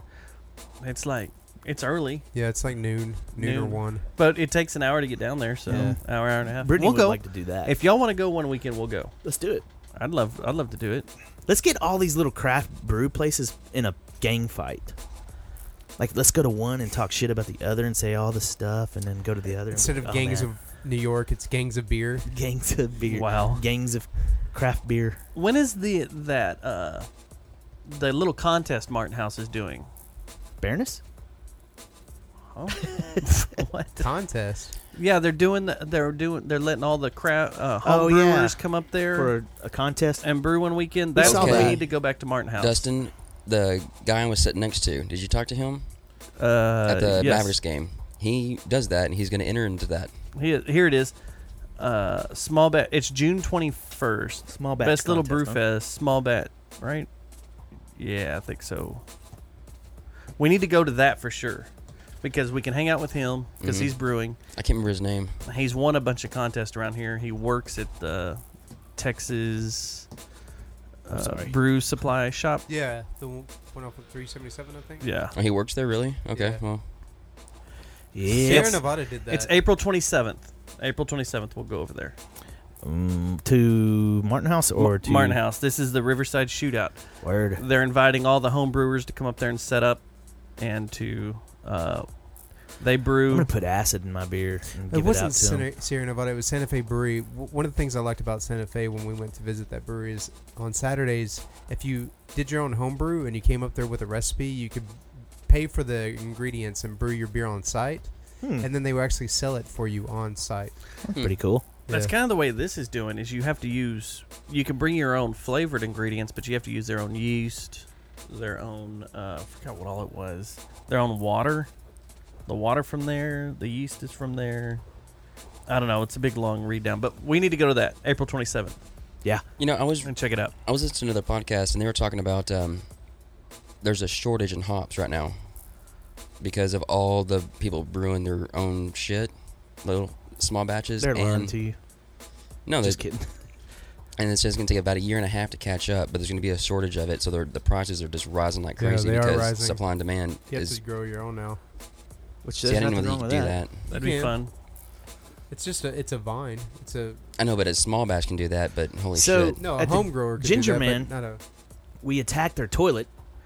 It's like it's early, Yeah, it's like noon, noon, or Noon. one. but it takes an hour to get down there. So Yeah. hour, hour and a half. Brittany we'll would go. like to do that. If y'all want to go one weekend, we'll go. Let's do it. I'd love. I'd love to do it. Let's get all these little craft brew places in a gang fight. Like, let's go to one and talk shit about the other and say all the stuff, and then go to the other. Instead of Oh, gangs man. of New York, it's gangs of beer. gangs of beer. Wow. Gangs of craft beer. When is the that uh the little contest Martin House is doing? Bareness? Oh, what? Contest. Yeah, they're doing. The, they're doing. They're letting all the crowd uh, home Oh, brewers yeah. come up there For a, a contest? and brew one weekend. We That's saw why that. we need to go back to Martin House. Dustin, the guy I was sitting next to, did you talk to him uh, at the yes. Mavericks game? He does that, and he's going to enter into that. Here, here it is. Uh, small bat. It's June twenty first. Small batch Best little brew contest, huh? fest. Small bat. Right? Yeah, I think so. We need to go to that for sure, because we can hang out with him because Mhm. he's brewing. I can't remember his name. He's won a bunch of contests around here. He works at the Texas uh, sorry. Brew Supply Shop. Yeah, the one one off of three seventy-seven, I think. Yeah. Oh, he works there, really? Okay, Yeah. well, Sierra Yes. Nevada did that. It's April twenty-seventh. April twenty-seventh, we'll go over there. Um, to Martin House or to Martin House. This is the Riverside Shootout. Word. They're inviting all the home brewers to come up there and set up and to, uh, they I'm brew. gonna put acid in my beer and It give it, wasn't out to 'em. Sierra, Sierra Nevada. It was Santa Fe Brewery. W- one of the things I liked about Santa Fe when we went to visit that brewery is on Saturdays, if you did your own home brew and you came up there with a recipe, you could pay for the ingredients and brew your beer on site, Hmm. and then they would actually sell it for you on site. Pretty cool. That's Yeah. kind of the way this is doing. Is you have to use. You can bring your own flavored ingredients, but you have to use their own yeast, their own. Uh, I forgot what all it was. Their own water. The water from there. The yeast is from there. I don't know. It's a big long read down, but we need to go to that April twenty-seventh Yeah. you know, I was and check it out. I was listening to the podcast, and they were talking about um, there's a shortage in hops right now because of all the people brewing their own shit, little small batches. They're lying and to you. No, Just they- kidding. and it's just going to take about a year and a half to catch up, but there's going to be a shortage of it, so they're- the prices are just rising like Yeah, crazy they are because rising. supply and demand You have is. to grow your own now. Which See, I there's didn't nothing know wrong that with you could do that. that. That'd You be can. fun. It's just a it's a vine. It's a I know, but a small batch can do that, but holy So- shit. no a At the home grower. Could Ginger do that, Man- but not a. We attacked their toilet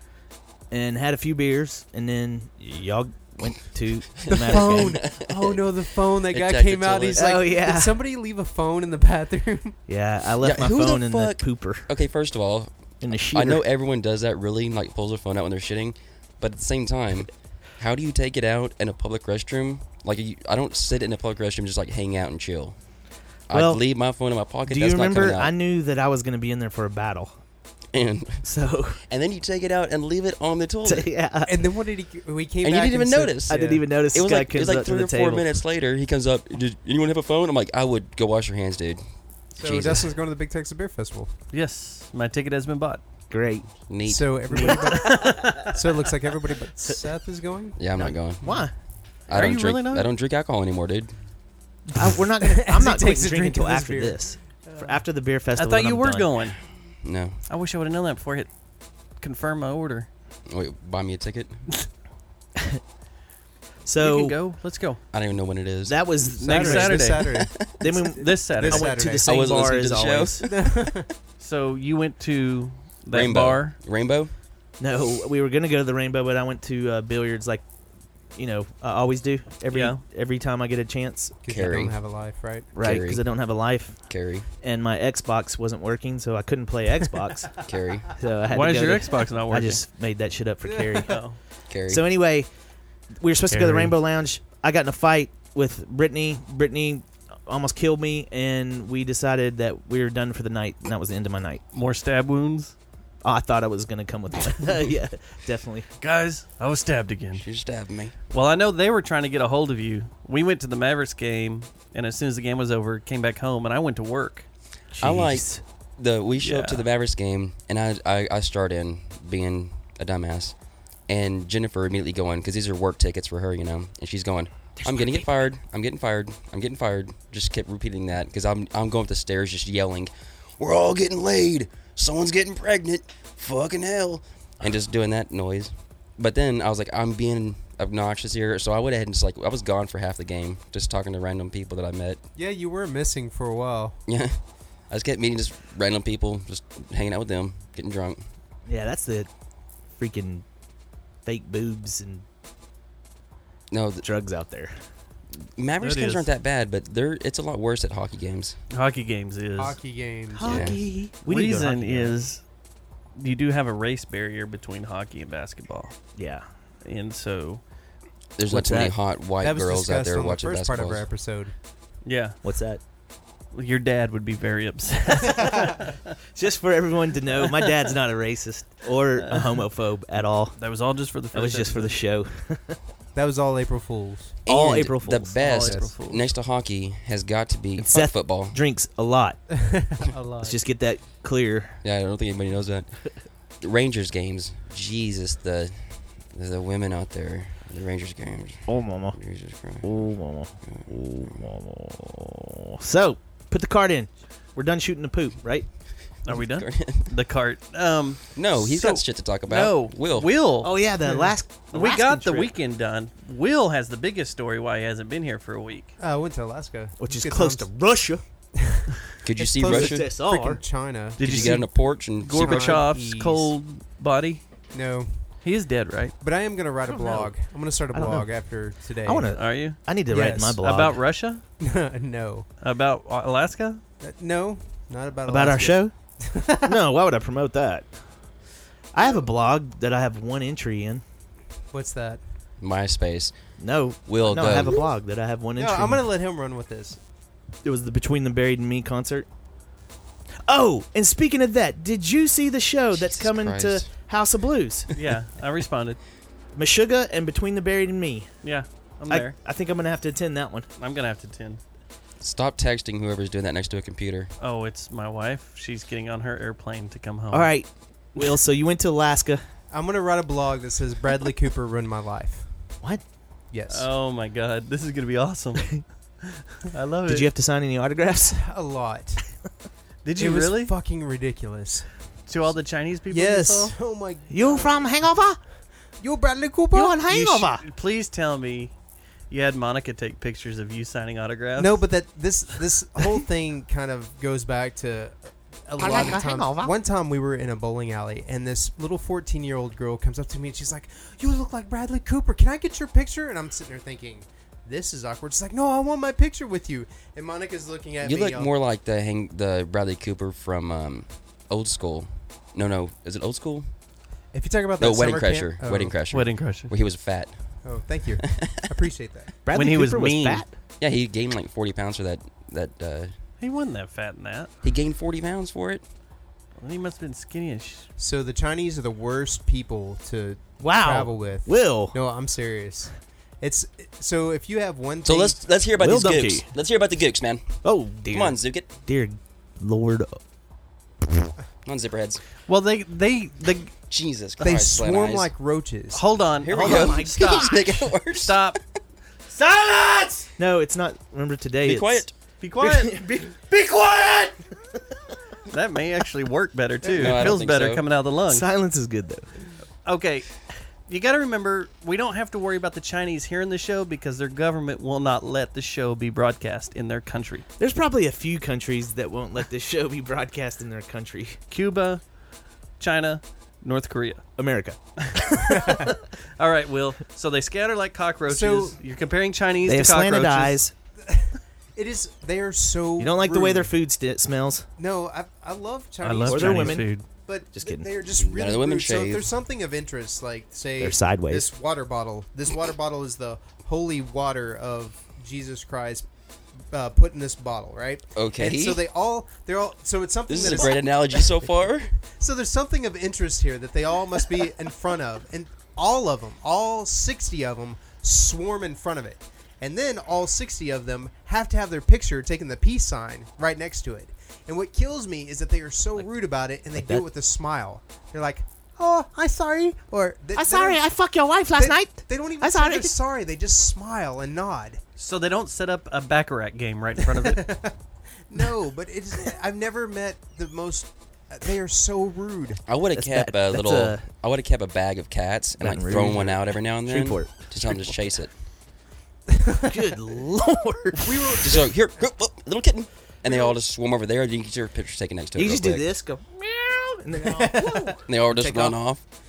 and had a few beers, and then y'all went to the, Mavericks phone. game. Oh no, the phone. That guy Attack the came out. He's toilet. like, Oh, yeah. Did somebody leave a phone in the bathroom? Yeah, I left Yeah, my who the phone in the fuck- pooper Okay, first of all, in the sheeter. I know everyone does that really, like pulls their phone out when they're shitting, but at the same time, how do you take it out in a public restroom? Like, you, I don't sit in a public restroom just like hang out and chill. Well, I leave my phone in my pocket. Do That's you remember? Not coming out. I knew that I was going to be in there for a battle, and so and then you take it out and leave it on the toilet. yeah. And then what did he? We came And you back didn't even said- notice. I didn't even notice. It was this guy like it was comes like up to three the or four table. minutes later. He comes up. Did anyone have a phone? I'm like, I would go wash your hands, dude. So Jesus. Dustin's going to the Big Texas Beer Festival. Yes, my ticket has been bought. Great. Neat. So everybody. but, so it looks like everybody but Seth is going. yeah, I'm not going. Why? I Are don't you drink. really not? I don't drink alcohol anymore, dude. I, we're not. Gonna, I'm As he not going takes to a drink drink until of his after beer. this. For after the beer I festival. thought then you I'm were done. going. No. I wish I would have known that before I hit confirm my order. Wait, buy me a ticket. So we can go. Let's go. I don't even know when it is. that was Next Saturday. Saturday. This Saturday. Then we, This Saturday. This I went to the Saturday. I same wasn't bar listening as to the always. So you went to that Rainbow. bar. Rainbow. No, we were gonna go to the Rainbow, but I went to uh, billiards, like you know, I always do every Yeah. every time I get a chance, 'Cause you Carrie. don't have a life, right? right? Carry. Because I don't have a life, Carrie. and my Xbox wasn't working, so I couldn't play Xbox. Carrie. So I had Why to is go your to- Xbox not I working? just made that shit up for Carrie. Oh. Carrie. So anyway, we were supposed to go to the Carrie. Rainbow Lounge. I got in a fight with Brittany. Brittany almost killed me, and we decided that we were done for the night, and that was the end of my night. More stab wounds. Oh, I thought I was gonna come with one. Yeah, definitely. Guys, I was stabbed again. She stabbed me. Well, I know they were trying to get a hold of you. We went to the Mavericks game, and as soon as the game was over, came back home, and I went to work. I like Jeez. the we show up to Yeah. the Mavericks game, and I, I I start in being a dumbass, and Jennifer immediately going because these are work tickets for her, you know, and she's going, I'm gonna get fired, I'm getting fired, I'm getting fired. Just kept repeating that because I'm I'm going up the stairs just yelling, we're all getting laid, someone's getting pregnant, fucking hell, and just doing that noise. But then I was like, I'm being obnoxious here, so I went ahead and just like I was gone for half the game, just talking to random people that I met. Yeah, you were missing for a while. Yeah, I just kept meeting just random people, just hanging out with them, getting drunk. Yeah, that's the freaking fake boobs and No, the drugs out there. Mavericks It games is. aren't that bad, but they're it's a lot worse at hockey games. Hockey games is. Hockey games. Hockey. We need to go to Reason hockey games. is you do have a race barrier between hockey and basketball, Yeah. and so There's not What's too many that? hot white That was girls out discussed there on watching the first part of basketball. our episode. yeah, What's that? your dad would be very upset. Just for everyone to know, my dad's not a racist or a homophobe at all. That was all just for the. First That was just for the show. That was all April Fools. All And April The Fools. best All April Fools. next to hockey has got to be And fuck Seth- football. Drinks a lot. A lot. Let's just get that clear. Yeah, I don't think anybody knows that. The Rangers games, Jesus, the the women out there, the Rangers games. Oh, mama. Jesus Christ. Oh, mama. Oh, mama. So, put the card in. We're done shooting the poop, right? Are we done? The cart. Um, No, he's So- got shit to talk about. no, Will. Will. Oh, yeah, the last. we got the weekend done. Will has the biggest story why he hasn't been here for a week. Uh, I went to Alaska. Which is Good close times. to Russia. Could you It's see close Russia? to Could freaking China. Did you, you get see on a porch and see Russia? Gorbachev's Jeez. cold body? No, He is dead, right? but I am gonna write a don't know. blog. I'm gonna start a I don't blog after today. I want to. Are you? I need to write Yes. my blog. About Russia? no, About Alaska? Uh, no, not about About our Alaska. show? No, why would I promote that? I have a blog that I have one entry in. What's that? MySpace. No, Will no, go. I have a blog that I have one No, entry. I'm gonna in. let him run with this. It was the Between the Buried and Me concert. Oh, and speaking of that, did you see the show that's Jesus coming to Christ. House of Blues? Yeah, I responded. Meshuggah and Between the Buried and Me. Yeah, I'm I, there. I think I'm gonna have to attend that one. I'm going to have to attend. Stop texting whoever's doing that next to a computer. Oh, it's my wife. She's getting on her airplane to come home. All right, Will. So you went to Alaska. I'm gonna write a blog that says Bradley Cooper ruined my life. What? Yes, Oh, my God. This is going to be awesome. I love it. Did you have to sign any autographs? a lot. Did It you was really? fucking ridiculous. To all the Chinese people you Yes. saw? Oh my. You from Hangover? You Bradley Cooper? You on You Hangover? sh- please tell me you had Monica take pictures of you signing autographs. No, but that this this whole thing kind of goes back to a lot like of a times. hangover. One time we were in a bowling alley, and this little fourteen-year-old girl comes up to me and she's like, "You look like Bradley Cooper. Can I get your picture?" And I'm sitting there thinking, "This is awkward." She's like, "No, I want my picture with you." And Monica's looking at You me. look all- more like the hang, the Bradley Cooper from um, Old School. No, no, is it Old School? If you talk about that No, Wedding summer Crasher. camp- oh. Wedding Crasher. Wedding Crusher. Where he was fat. Oh, thank you. I appreciate that. Bradley When he was Cooper mean. fat? Yeah, he gained like forty pounds for that. That uh, He wasn't that fat in that. he gained forty pounds for it. Well, he must have been skinny as sh- So the Chinese are the worst people to Wow. travel with. Will. No, I'm serious. It's so if you have one. So thing, let's let's hear about Will these Donkey. gooks. Let's hear about the gooks, man. Oh dear. Come on, Zook it. dear Lord. Come on, zipperheads. Well, they they the Jesus they Christ. slant swarm eyes. like roaches. hold on. Here we hold go. on. Stop. Just make it worse. Stop. Silence! No, it's not. Remember today. Be it's, quiet. Be quiet. be, be quiet! That may actually work better too. No, I it don't feels think better so. coming out of the lungs. Silence is good though. Okay. You got to remember, we don't have to worry about the Chinese hearing the show because their government will not let the show be broadcast in their country. There's probably a few countries that won't let this show be broadcast in their country. Cuba, China, North Korea. America. All right, Will. So they scatter like cockroaches. So- You're comparing Chinese They to have cockroaches. slanted eyes. It is. They are so. You don't like the way rude. their food st- smells? No, I, I love Chinese. I love Or they're Chinese women. food. But Just th- kidding. they're just None really of the women rude. So if shave. there's something of interest, like say They're sideways. this water bottle. This water bottle is the holy water of Jesus Christ uh, put in this bottle, right? Okay. And so they all they're all so it's something This that is a great analogy so far. so there's something of interest here that they all must be in front of, and all of them, all sixty of them, swarm in front of it, and then all sixty of them have to have their picture taking the peace sign right next to it. And what kills me is that they are so rude about it, and they like do that? it with a smile. They're like, "Oh, I'm sorry," or they, I'm they sorry, don't- I fucked your wife last they, night. They don't even I'm say sorry. they're sorry. They just smile and nod. So they don't set up a Baccarat game right in front of it. No, but it's I've never met the most. They are so rude. I would have That's kept that- a that's little. a- I would have kept a bag of cats and like Baton thrown Rouge one or out every now and then. Shreveport. Just tell them to chase it. Good Lord. We were Just go here, go, oh, little kitten, and they all just swim over there. And you can get your picture taken next to it. You real just do quick. this, go meow, and then go, whoa. And they all just Take run off. off.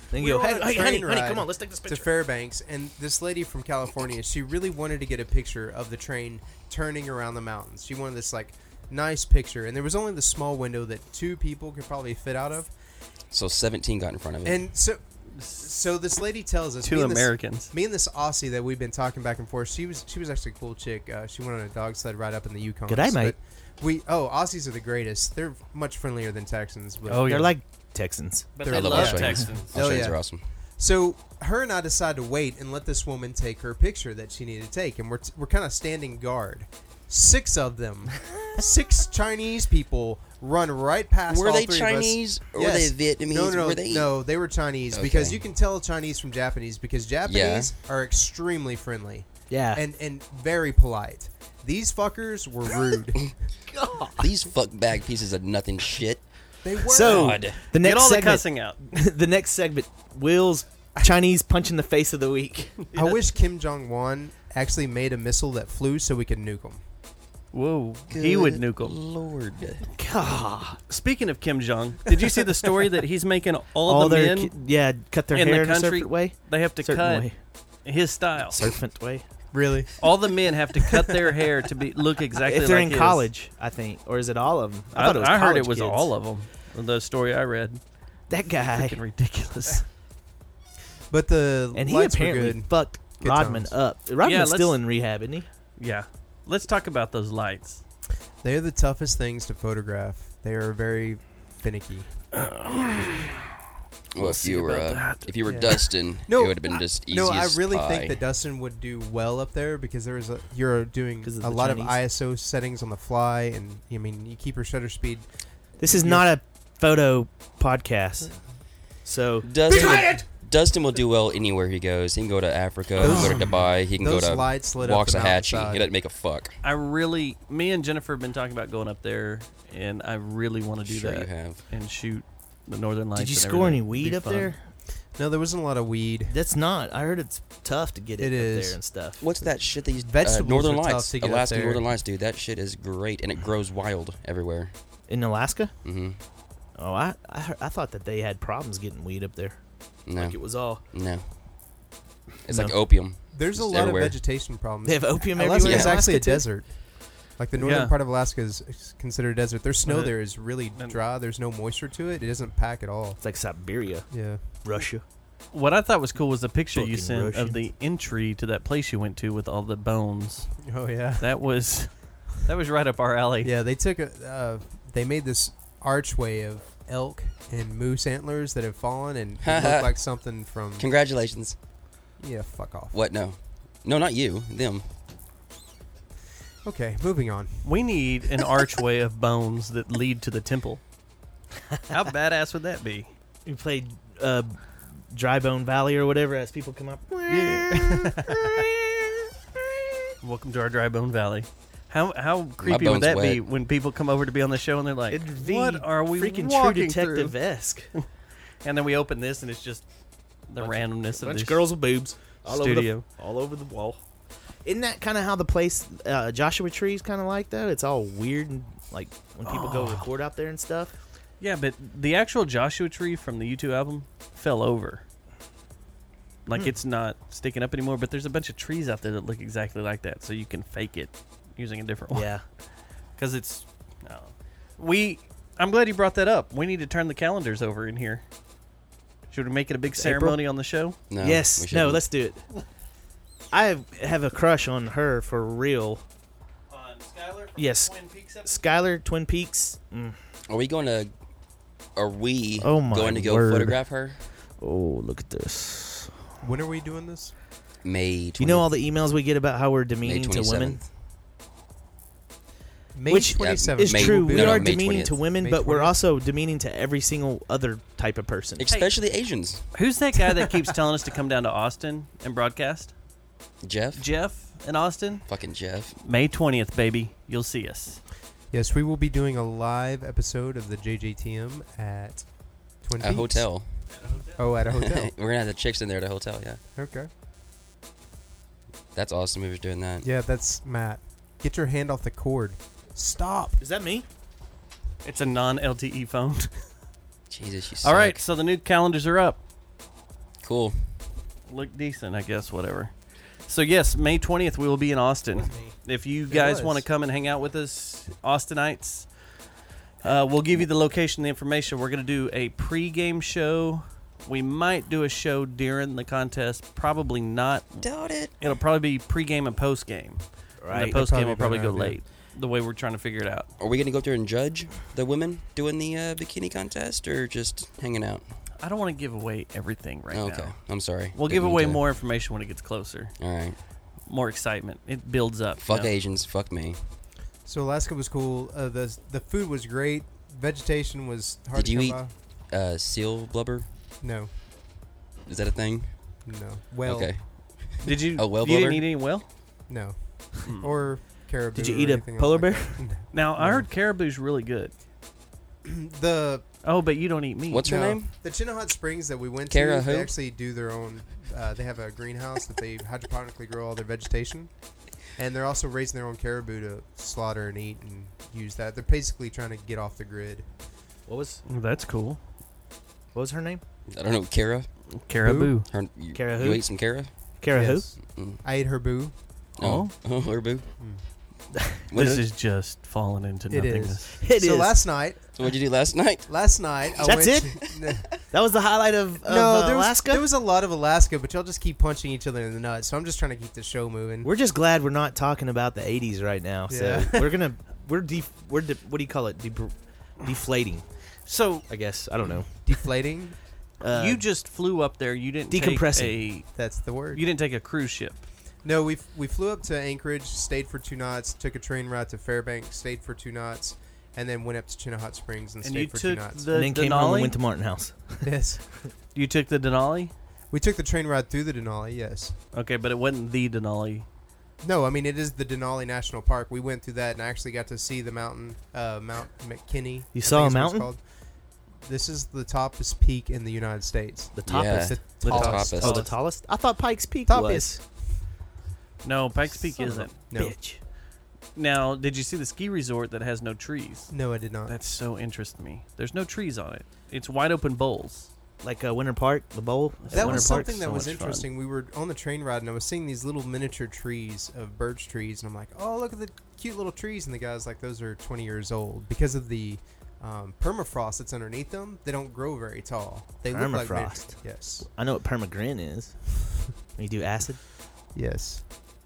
Then We you go, were hey, on a hey, honey, train honey, ride come on, let's take this to picture. Fairbanks, and this lady from California, she really wanted to get a picture of the train turning around the mountains. She wanted this like nice picture, and there was only the small window that two people could probably fit out of. So seventeen got in front of it. And so, so this lady tells us Two me and this- Americans. me and this Aussie that we've been talking back and forth. She was she was actually a cool chick. Uh, she went on a dog sled ride up in the Yukon. G'day, mate. We oh Aussies are the greatest. They're much friendlier than Texans. But Oh, yeah. They're like Texans. But They're they I love love Australians. Texans. Oh, Australians yeah. are awesome. So her and I decided to wait and let this woman take her picture that she needed to take, and we're t- we're kind of standing guard. Six of them, six Chinese people run right past. Were all they three of us. Chinese or Yes. were they Vietnamese? No, no, no, were they? no. They were Chinese Okay. because you can tell Chinese from Japanese because Japanese are extremely friendly Yeah. and and very polite. These fuckers were rude. These fuck bag pieces of nothing shit. They were. So God. the next Get all the segment, cussing out. the next segment, Will's Chinese punch in the face of the week. I wish Kim Jong Un actually made a missile that flew so we could nuke them. Whoa, he would Good nuke them. Lord. God. Speaking of Kim Jong, did you see the story that he's making all, All the their men ki- yeah, cut their in hair the in a country serpent way. they have to Certain cut way. his style? Serpent way. Really? All the men have to cut their hair to be look exactly If they're like in his. college, I think, or is it all of them? I, thought it was I heard it college was kids. all of them. The story I read, That guy, freaking ridiculous. But the and he lights apparently were good. fucked Good Rodman times. up. Rodman's Yeah, still let's- in rehab, isn't he? Yeah, let's talk about those lights. They're the toughest things to photograph. They are very finicky. Well, if you were about uh, that. if you were Yeah. Dustin, No, it would have been just easy No, I as really pie. think that Dustin would do well up there because there is a you're doing 'Cause of a the lot Chinese? of I S O settings on the fly, and I mean you keep your shutter speed. This is Yes. not a photo podcast, so Dustin, will, Dustin will do well anywhere he goes. He can go to Africa, he can go to Dubai, he can go Those to lights lit up the Waxahachie. mountainside. He doesn't make a fuck. I really, me and Jennifer have been talking about going up there, and I really want to do Sure that you have. and shoot the Northern Lights. did you and score any everything. weed Be up fun. there? No, there wasn't a lot of weed. That's not. I heard it's tough to get it, It up is. there and stuff. What's that shit that you Vegetables uh, Northern are tough Lights, to get up Alaska there. Northern Lights, dude. That shit is great, and it grows wild everywhere. In Alaska? Mm-hmm. Oh, I I, heard, I thought that they had problems getting weed up there. No, Like it was all. no. It's No. like opium. There's a Just lot everywhere. of vegetation problems. They have opium Alaska everywhere. is in actually a Alaska, too? desert. Like the northern Yeah. part of Alaska is is considered a desert. Their snow Uh, there is really and- dry. There's no moisture to it. It doesn't pack at all. It's like Siberia, Yeah. Russia. What I thought was cool was the picture you Fucking sent of Russians. the entry to that place you went to with all the bones. Oh yeah. That was, that was right up our alley. Yeah, they took a. Uh, they made this archway of elk and moose antlers that have fallen, and it looked like something from. Congratulations. Yeah, fuck off. What? No, no, not you. Them. Okay, moving on. We need an archway of bones that lead to the temple. How badass would that be? We played uh, Dry Bone Valley or whatever as people come up. Welcome to our Dry Bone Valley. How how creepy would bone's that be wet. when people come over to be on the show and they're like, It'd be "What are we freaking True walking Detective through?" esque. And then we open this and it's just the randomness of Bunch this of girls with boobs all studio. over the all over the wall. Isn't that kind of how the place uh, Joshua Tree is kind of like though? It's all weird and like when people go Oh. record out there and stuff. Yeah, but the actual Joshua Tree from the U two album fell over. Like Hmm. it's not sticking up anymore, but there's a bunch of trees out there that look exactly like that, so you can fake it using a different one. Yeah. Because it's. No. We. I'm glad you brought that up. We need to turn the calendars over in here. Should we make it a big April? ceremony on the show? No. we yes. No. shouldn't. Let's do it. I have, have a crush on her for real. On Skylar? Yes. Skylar Twin Peaks. Mm. Are we going to? Are we Oh, my going to go word. photograph her? Oh, look at this. When are we doing this? May. Do you know all the emails we get about how we're May demeaning to women? twenty-seventh. May Which twenty-seventh. It's May- true. no, We no, are May demeaning to twentieth. women, May but we're twentieth. also demeaning to every single other type of person. Especially Asians. Who's that guy that keeps telling us to come down to Austin and broadcast? Jeff. Jeff in Austin? Fucking Jeff. May twentieth, baby. You'll see us. Yes, we will be doing a live episode of the J J T M at Twin A Peaks. hotel. Oh, at a hotel. We're gonna have the chicks in there at a hotel. Yeah. Okay. That's awesome. Whoever's doing that. Yeah, that's Matt. Get your hand off the cord. Stop. Is that me? It's a non L T E phone. Jesus, you. All right, suck. so the new calendars are up. Cool. Look decent, I guess. Whatever. So yes, May twentieth we will be in Austin. If you guys was. want to come and hang out with us, Austinites, uh, we'll give you the location, the information. We're going to do a pre-game show. We might do a show during the contest. Probably not. Doubt it. It'll probably be pre-game and post-game. And Right. the post-game That'd will probably probably be go better, late. The way we're trying to figure it out. Are we going to go up there and judge the women doing the uh, bikini contest or just hanging out? I don't want to give away everything right okay. now. I'm sorry. We'll give Didn't away mean to- more information when it gets closer. All right. More excitement. It builds up. Fuck you know? Asians. Fuck me. So Alaska was cool. Uh, the the food was great. Vegetation was hard Did to you come eat by. uh, seal blubber? No, Is that a thing? no. Well, Okay. Did you? Oh, whale you blubber? didn't eat any whale? no. Hmm. Or caribou. Did you or eat a anything else polar like bear? that. Now I No. heard caribou's really good. the Oh, but you don't eat meat. What's her no, name? The Chinahat Springs that we went Cara to, who? they actually do their own. Uh, they have a greenhouse that they hydroponically grow all their vegetation, and they're also raising their own caribou to slaughter and eat and use that. They're basically trying to get off the grid. What was That's cool. what was her name? I don't know. Kara? Caribou. Her, you, Kara you who? ate some Kara? Kara who? Yes. I ate her boo. Oh. Oh, her boo. What This is it? is just falling into It nothingness. is. It so is. last night, So what'd you do last night? last night, I That's went it? To, n- That was the highlight of, of no, uh, there was, Alaska. there was a lot of Alaska, but y'all just keep punching each other in the nuts. So I'm just trying to keep the show moving. We're just glad we're not talking about the eighties right now. So Yeah. we're gonna we're def, we're de, what do you call it? De, deflating, So I guess. I don't know. Deflating. Uh, you just flew up there. You didn't decompressing. Take That's the a, word. you didn't take a cruise ship. No, we f- we flew up to Anchorage, stayed for two nights, took a train ride to Fairbanks, stayed for two nights, and then went up to Chinahat Springs and, And stayed you for two took nights. the and then came home Denali? and went to Martin House. Yes. You took the Denali. We took the train ride through the Denali, yes. Okay, but it wasn't the Denali. No, I mean, it is the Denali National Park. We went through that and I actually got to see the mountain, uh, Mount McKinney. You I saw think a is what it's mountain? called. This is the toppest peak in the United States. The Yeah. toppest. The The tallest. toppest. Oh, the tallest. I thought Pikes Peak Top was. is- No, Pikes Peak Son of a isn't. No. Bitch. Now, did you see the ski resort that has no trees? No, I did not. That's so interesting me. There's no trees on it. It's wide open bowls. Like uh, Winter Park, the bowl. at That Winter was Park. something that so was much fun. interesting. We were on the train ride, and I was seeing these little miniature trees of birch trees, and I'm like, "Oh, look at the cute little trees!" And the guy's like, "Those are twenty years old because of the um, permafrost that's underneath them. They don't grow very tall. They look like miniature- Permafrost. Yes, I know what permagrin is. When you do acid. yes,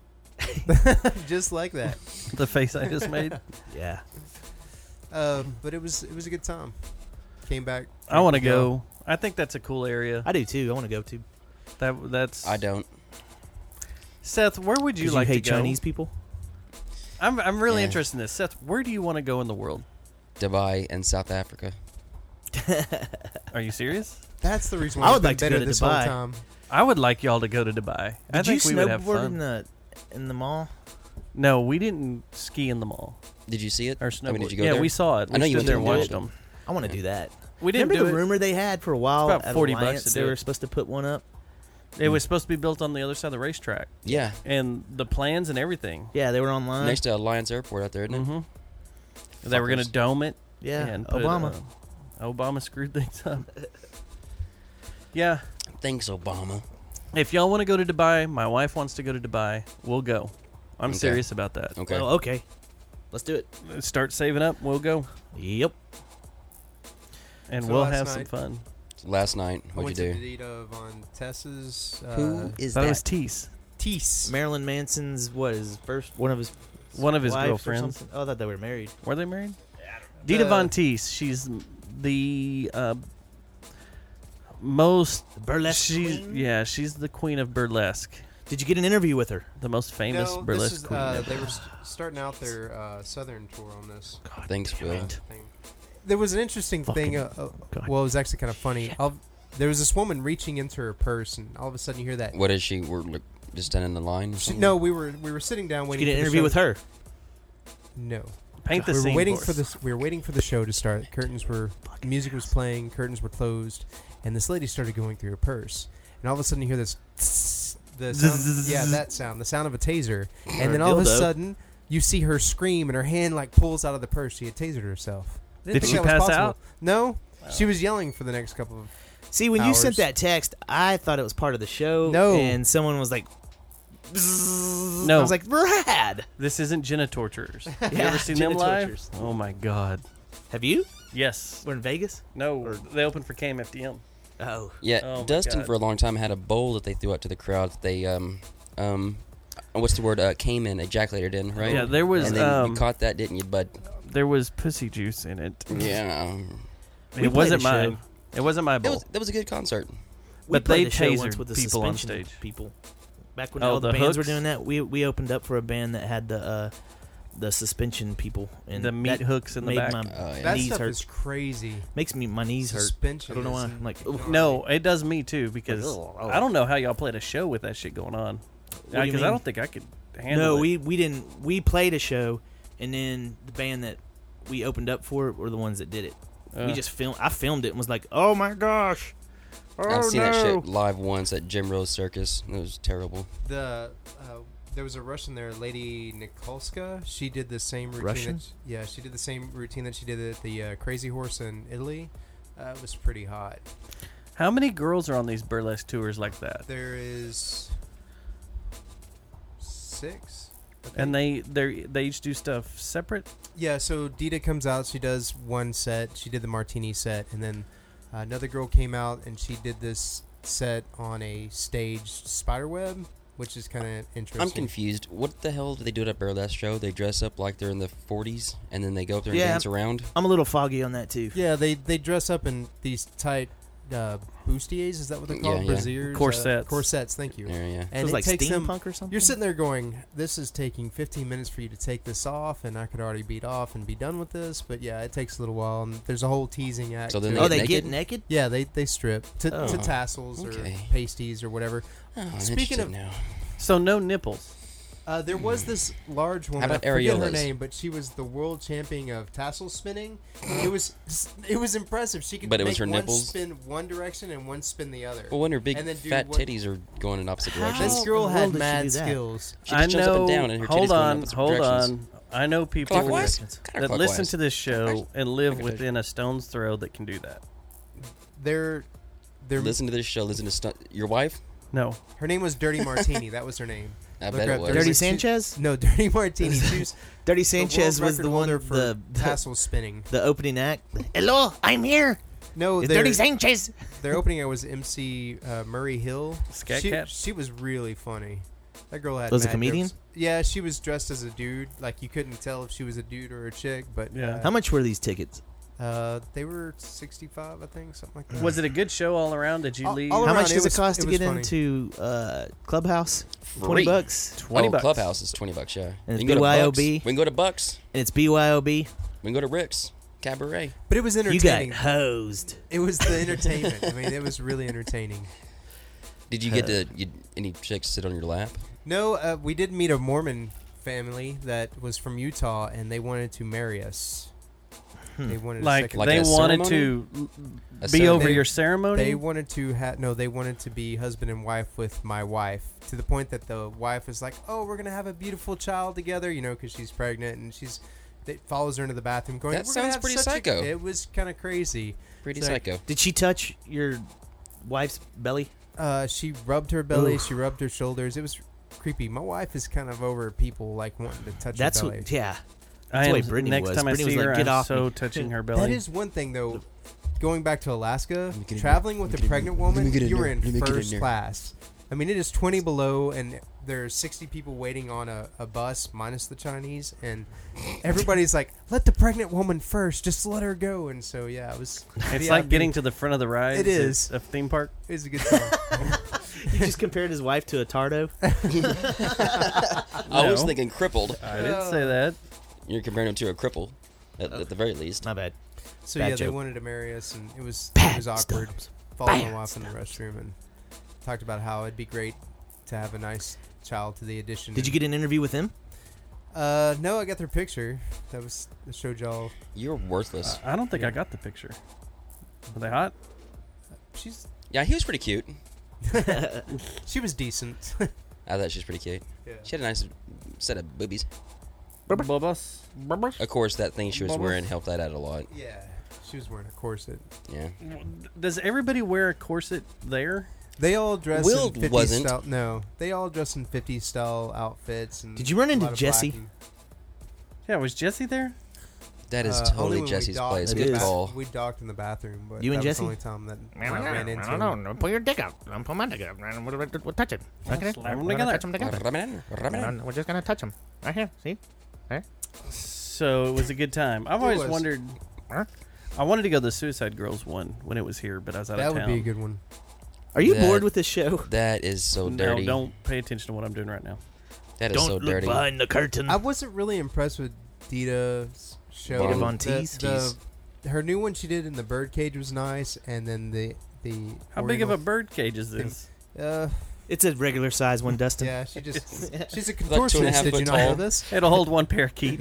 just like that. The face I just made. Yeah. Uh, but it was it was a good time. Came back. I want to go. I think that's a cool area. I do too. I want to go too. That that's. I don't. Seth, where would you 'Cause like hate to go? Chinese people? I'm I'm really Yeah. interested in this. Seth, where do you want to go in the world? Dubai and South Africa. Are you serious? That's the reason I why would I've been like to better go to this Dubai. whole time. I would like y'all to go to Dubai. I Did think you we would have snowboard in fun. the in the mall? No, we didn't ski in the mall Did you see it? or I snowboard. mean, did you go yeah, there? we saw it. I We know you stood went there to and the watched mall. them. I want to do that. We didn't Remember do the it. rumor they had for a while It's about at forty bucks Alliance? to They do were it. supposed to put one up. It was supposed to be built on the other side of the racetrack, Yeah. and the plans and everything. Yeah, they were online. Next to Alliance Airport out there, isn't it? Mm-hmm. They were going to Fuckers. dome it. yeah, and put, Obama. uh, Obama screwed things up. Yeah. Thanks, Obama. If y'all want to go to Dubai, my wife wants to go to Dubai. We'll go. I'm Okay. serious about that. Okay. Oh, okay. Let's do it. Start saving up. We'll go, Yep. and So we'll last have some night- fun. Last night, I what'd went you to do? Dita Von Tess's. Uh, Who is That that? was Tease, Teese. Marilyn Manson's what is first one of his one of his wives or girlfriends. something? Oh, I thought they were married. Were they married? Dita The- Von Teese. She's the uh, most Burlesque She's queen? yeah. She's the queen of burlesque. Did you get an interview with her? The most famous No, burlesque this is, queen. uh, ever. they were st- starting out their uh, southern tour on this Thanks, Phil. uh, thing. There was an interesting Fucking thing. Uh, uh, God. well, it was actually kind of funny. I'll, there was this woman reaching into her purse, and all of a sudden you hear that. What is she? We're like, just standing in the line? or She, something? no, we were we were sitting down Did waiting. you get an for the interview show. with her? No, Paint the we were scene. waiting for for us. this. We were waiting for the show to start. Curtains were, music was playing. Curtains were closed, and this lady started going through her purse, and all of a sudden you hear this. tss, The sound, yeah, that sound, the sound of a taser, and then all of a dildo. sudden you see her scream, and her hand like pulls out of the purse. She had tasered herself. Didn't Did think she that was pass possible. out? No, she was yelling for the next couple of. See, when you sent hours. that text, I thought it was part of the show. No. And someone was like, bzzz. No. I was like, rad. This isn't Jenna Torturers. You Yeah, ever seen Jenna them live? Torturers. Oh my god. Have you? Yes. We're in Vegas? No, they opened for K M F D M. Oh. Yeah, Oh my Dustin God. for a long time had a bowl that they threw out to the crowd. That they um um, what's the word? Uh, came in ejaculated in, right? Yeah, there was, And then um, you caught that, didn't you, bud? There was pussy juice in it. Yeah. um, We It played wasn't a show. mine. It wasn't my That bowl. was that was a good concert. We But played they a show once tasered with the people on suspension stage. People. Back when Oh, all the, the bands were hooks? doing that, we we opened up for a band that had the uh, the suspension people and The meat that hooks in the made back? My Oh, yeah. That knees stuff hurt. is crazy. Makes me my knees hurt. Suspension I don't know why. is- I'm like, oof. No, it does me too because Like, oh, oh. I don't know how y'all played a show with that shit going on. do you Because I mean? don't think I could handle No, it. we we didn't. We played a show, and then the band that we opened up for were the ones that did it. we Uh. just filmed. I filmed it and was like, "Oh my gosh!" Oh, I've seen no. that shit live once at Jim Rose Circus. It was terrible. The uh, there was a Russian there, Lady Nikolska. She did the same routine. Russian? That, yeah, she did the same routine that she did at the uh, Crazy Horse in Italy. Uh, it was pretty hot. How many girls are on these burlesque tours like that? There is six. I think. And they they they each do stuff separate. Yeah, so Dita comes out. She does one set. She did the martini set, and then uh, another girl came out and she did this set on a staged spider web, which is kind of interesting. I'm confused. What the hell do they do at a burlesque show? They dress up like they're in the forties, and then they go up there and Yeah. dance around. I'm a little foggy on that too. Yeah, they they dress up in these tight uh, bustiers. Is that what they're Yeah, called? yeah. Brasiers? Corsets. Uh, corsets. Thank you. Yeah, yeah. It And was it like takes them. steampunk or something. You're sitting there going, "This is taking fifteen minutes for you to take this off, and I could already beat off and be done with this." But yeah, it takes a little while, and there's a whole teasing act. So then to they Oh, it. they naked? get naked. Yeah, they they strip to, Oh. to tassels Okay. or pasties or whatever. Oh, I'm Speaking interested of- now. So no nipples. Uh, there was this large woman. about I forget her areolas? name, but she was the world champion of tassel spinning. It was it was impressive. She could But it was make her one nipples? spin one direction and one spin the other. Well, when her big And then do fat what- titties are going in opposite How? directions, This girl in the had world did she mad do that? skills. she I just jumps know. up and down, and her hold titties going in on, opposite hold directions. on. I know people Clockwise? that Kinda listen clockwise. to this show and live Okay. within a stone's throw that can do that. They're they're Listen to this show. Listen to stu- your wife. No. her name was Dirty Martini. That was her name. I Look bet her it up, was. Dirty Dirty Mar- Sanchez. No, Dirty Martini. She was Dirty the Sanchez world was the record one holder for the, the tassel spinning. the opening act. Hello, I'm here. No, It's their, Dirty Sanchez. their opening act was M C uh, Murray Hill. Scat she, Cat? she was really funny. That girl had Was a mad comedian? jokes. Yeah, she was dressed as a dude. Like you couldn't tell if she was a dude or a chick. But Yeah. uh, How much were these tickets? Uh, they were sixty-five, I think, something like that. Was it a good show all around? Did you All- leave? all How around, much it does was- it cost it to was get funny. into uh, Clubhouse? Free. Twenty bucks, Twenty oh, bucks. Clubhouse is twenty bucks. Yeah. And it's You can go to B Y O Bucks. B? We can go to Bucks. and it's B Y O B. We can go to Rick's Cabaret. But it was You got entertaining. hosed. It was the entertainment. I mean, it was really entertaining. Did you get to you, any chicks sit on your lap? No, uh, we did meet a Mormon family that was from Utah, and they wanted to marry us. They wanted a Like, second. Like they a wanted ceremony? to A be over ceremony? your ceremony. They wanted to have no. They wanted to be husband and wife with my wife, to the point that the wife is like, "Oh, we're gonna have a beautiful child together," you know, because she's pregnant, and she's it follows her into the bathroom, going, That "We're gonna sounds have pretty such a-" psycho. It was kind of crazy. Pretty It's like- psycho. Did she touch your wife's belly? Uh, she rubbed her belly. Oof. She rubbed her shoulders. It was creepy. My wife is kind of over people like wanting to touch That's her belly. what. Yeah. I That's the way am, Brittany next was. time I Brittany was see like, her, "Get I'm off so me." touching her belly. That is one thing, though. Going back to Alaska, me get in traveling there. with Let a me get in pregnant there. Let me woman, get in you were there. in Let me get in first there. class. I mean, it is twenty below, and there are sixty people waiting on a, a bus, minus the Chinese, and everybody's like, "Let the pregnant woman first. Just let her go." And so, yeah, it was. It's yeah, like getting to the front of the ride. It is. a theme park. It was a good time. You just compared his wife to a tardo. I was No. thinking crippled. I didn't say that. You're comparing him to a cripple, at, at the very least. My bad. So Bad yeah, they joke. wanted to marry us, and it was Bad it was awkward. stumps. Followed my Bad wife in the restroom and talked about how it'd be great to have a nice child to the addition. Did you get an interview with him? Uh, no, I got their picture. That was that showed y'all. You're worthless. I don't think I got the picture. Were they hot? She's Yeah, he was pretty cute. she was decent. I thought she was pretty cute. Yeah. She had a nice set of boobies. Bubbles. Of course, that thing she was Bubbles? wearing helped that out a lot. Yeah. She was wearing a corset. Yeah. Does everybody wear a corset there? They all dress Will in fifties wasn't. style. No, they all dress in fifties style outfits. And Did you run a into lot of Jesse? blacking. Yeah, was Jesse there? That is Uh, only totally when we Jesse's docked place. in It Good the is. bath- call. We docked in the bathroom, but You that and was Jesse? the only time that I I ran into don't him. know. Pull your dick out. Don't pull my dick out. We'll, we'll, we'll touch it. Okay? Slam 'em We're gonna together. touch them together. Rub it in, rub it in. And We're just gonna touch them. Right here. See? So it was a good time. I've It always was. wondered. Huh? I wanted to go to the Suicide Girls one when it was here, but I was out That of would town. be a good one. Are you That- bored with this show? That is so no, dirty. don't pay attention to what I'm doing right now. That is Don't so look dirty. behind the curtain. I wasn't really impressed with Dita's show. Dita Von The- Teese? the- her new one she did in the birdcage was nice, and then the the. How big of a Oriental- bird cage is this? Uh, It's a regular size one, Dustin. yeah, she just she's a Like two and a contortionist. half Did you foot not know tall. this? It'll hold one parakeet.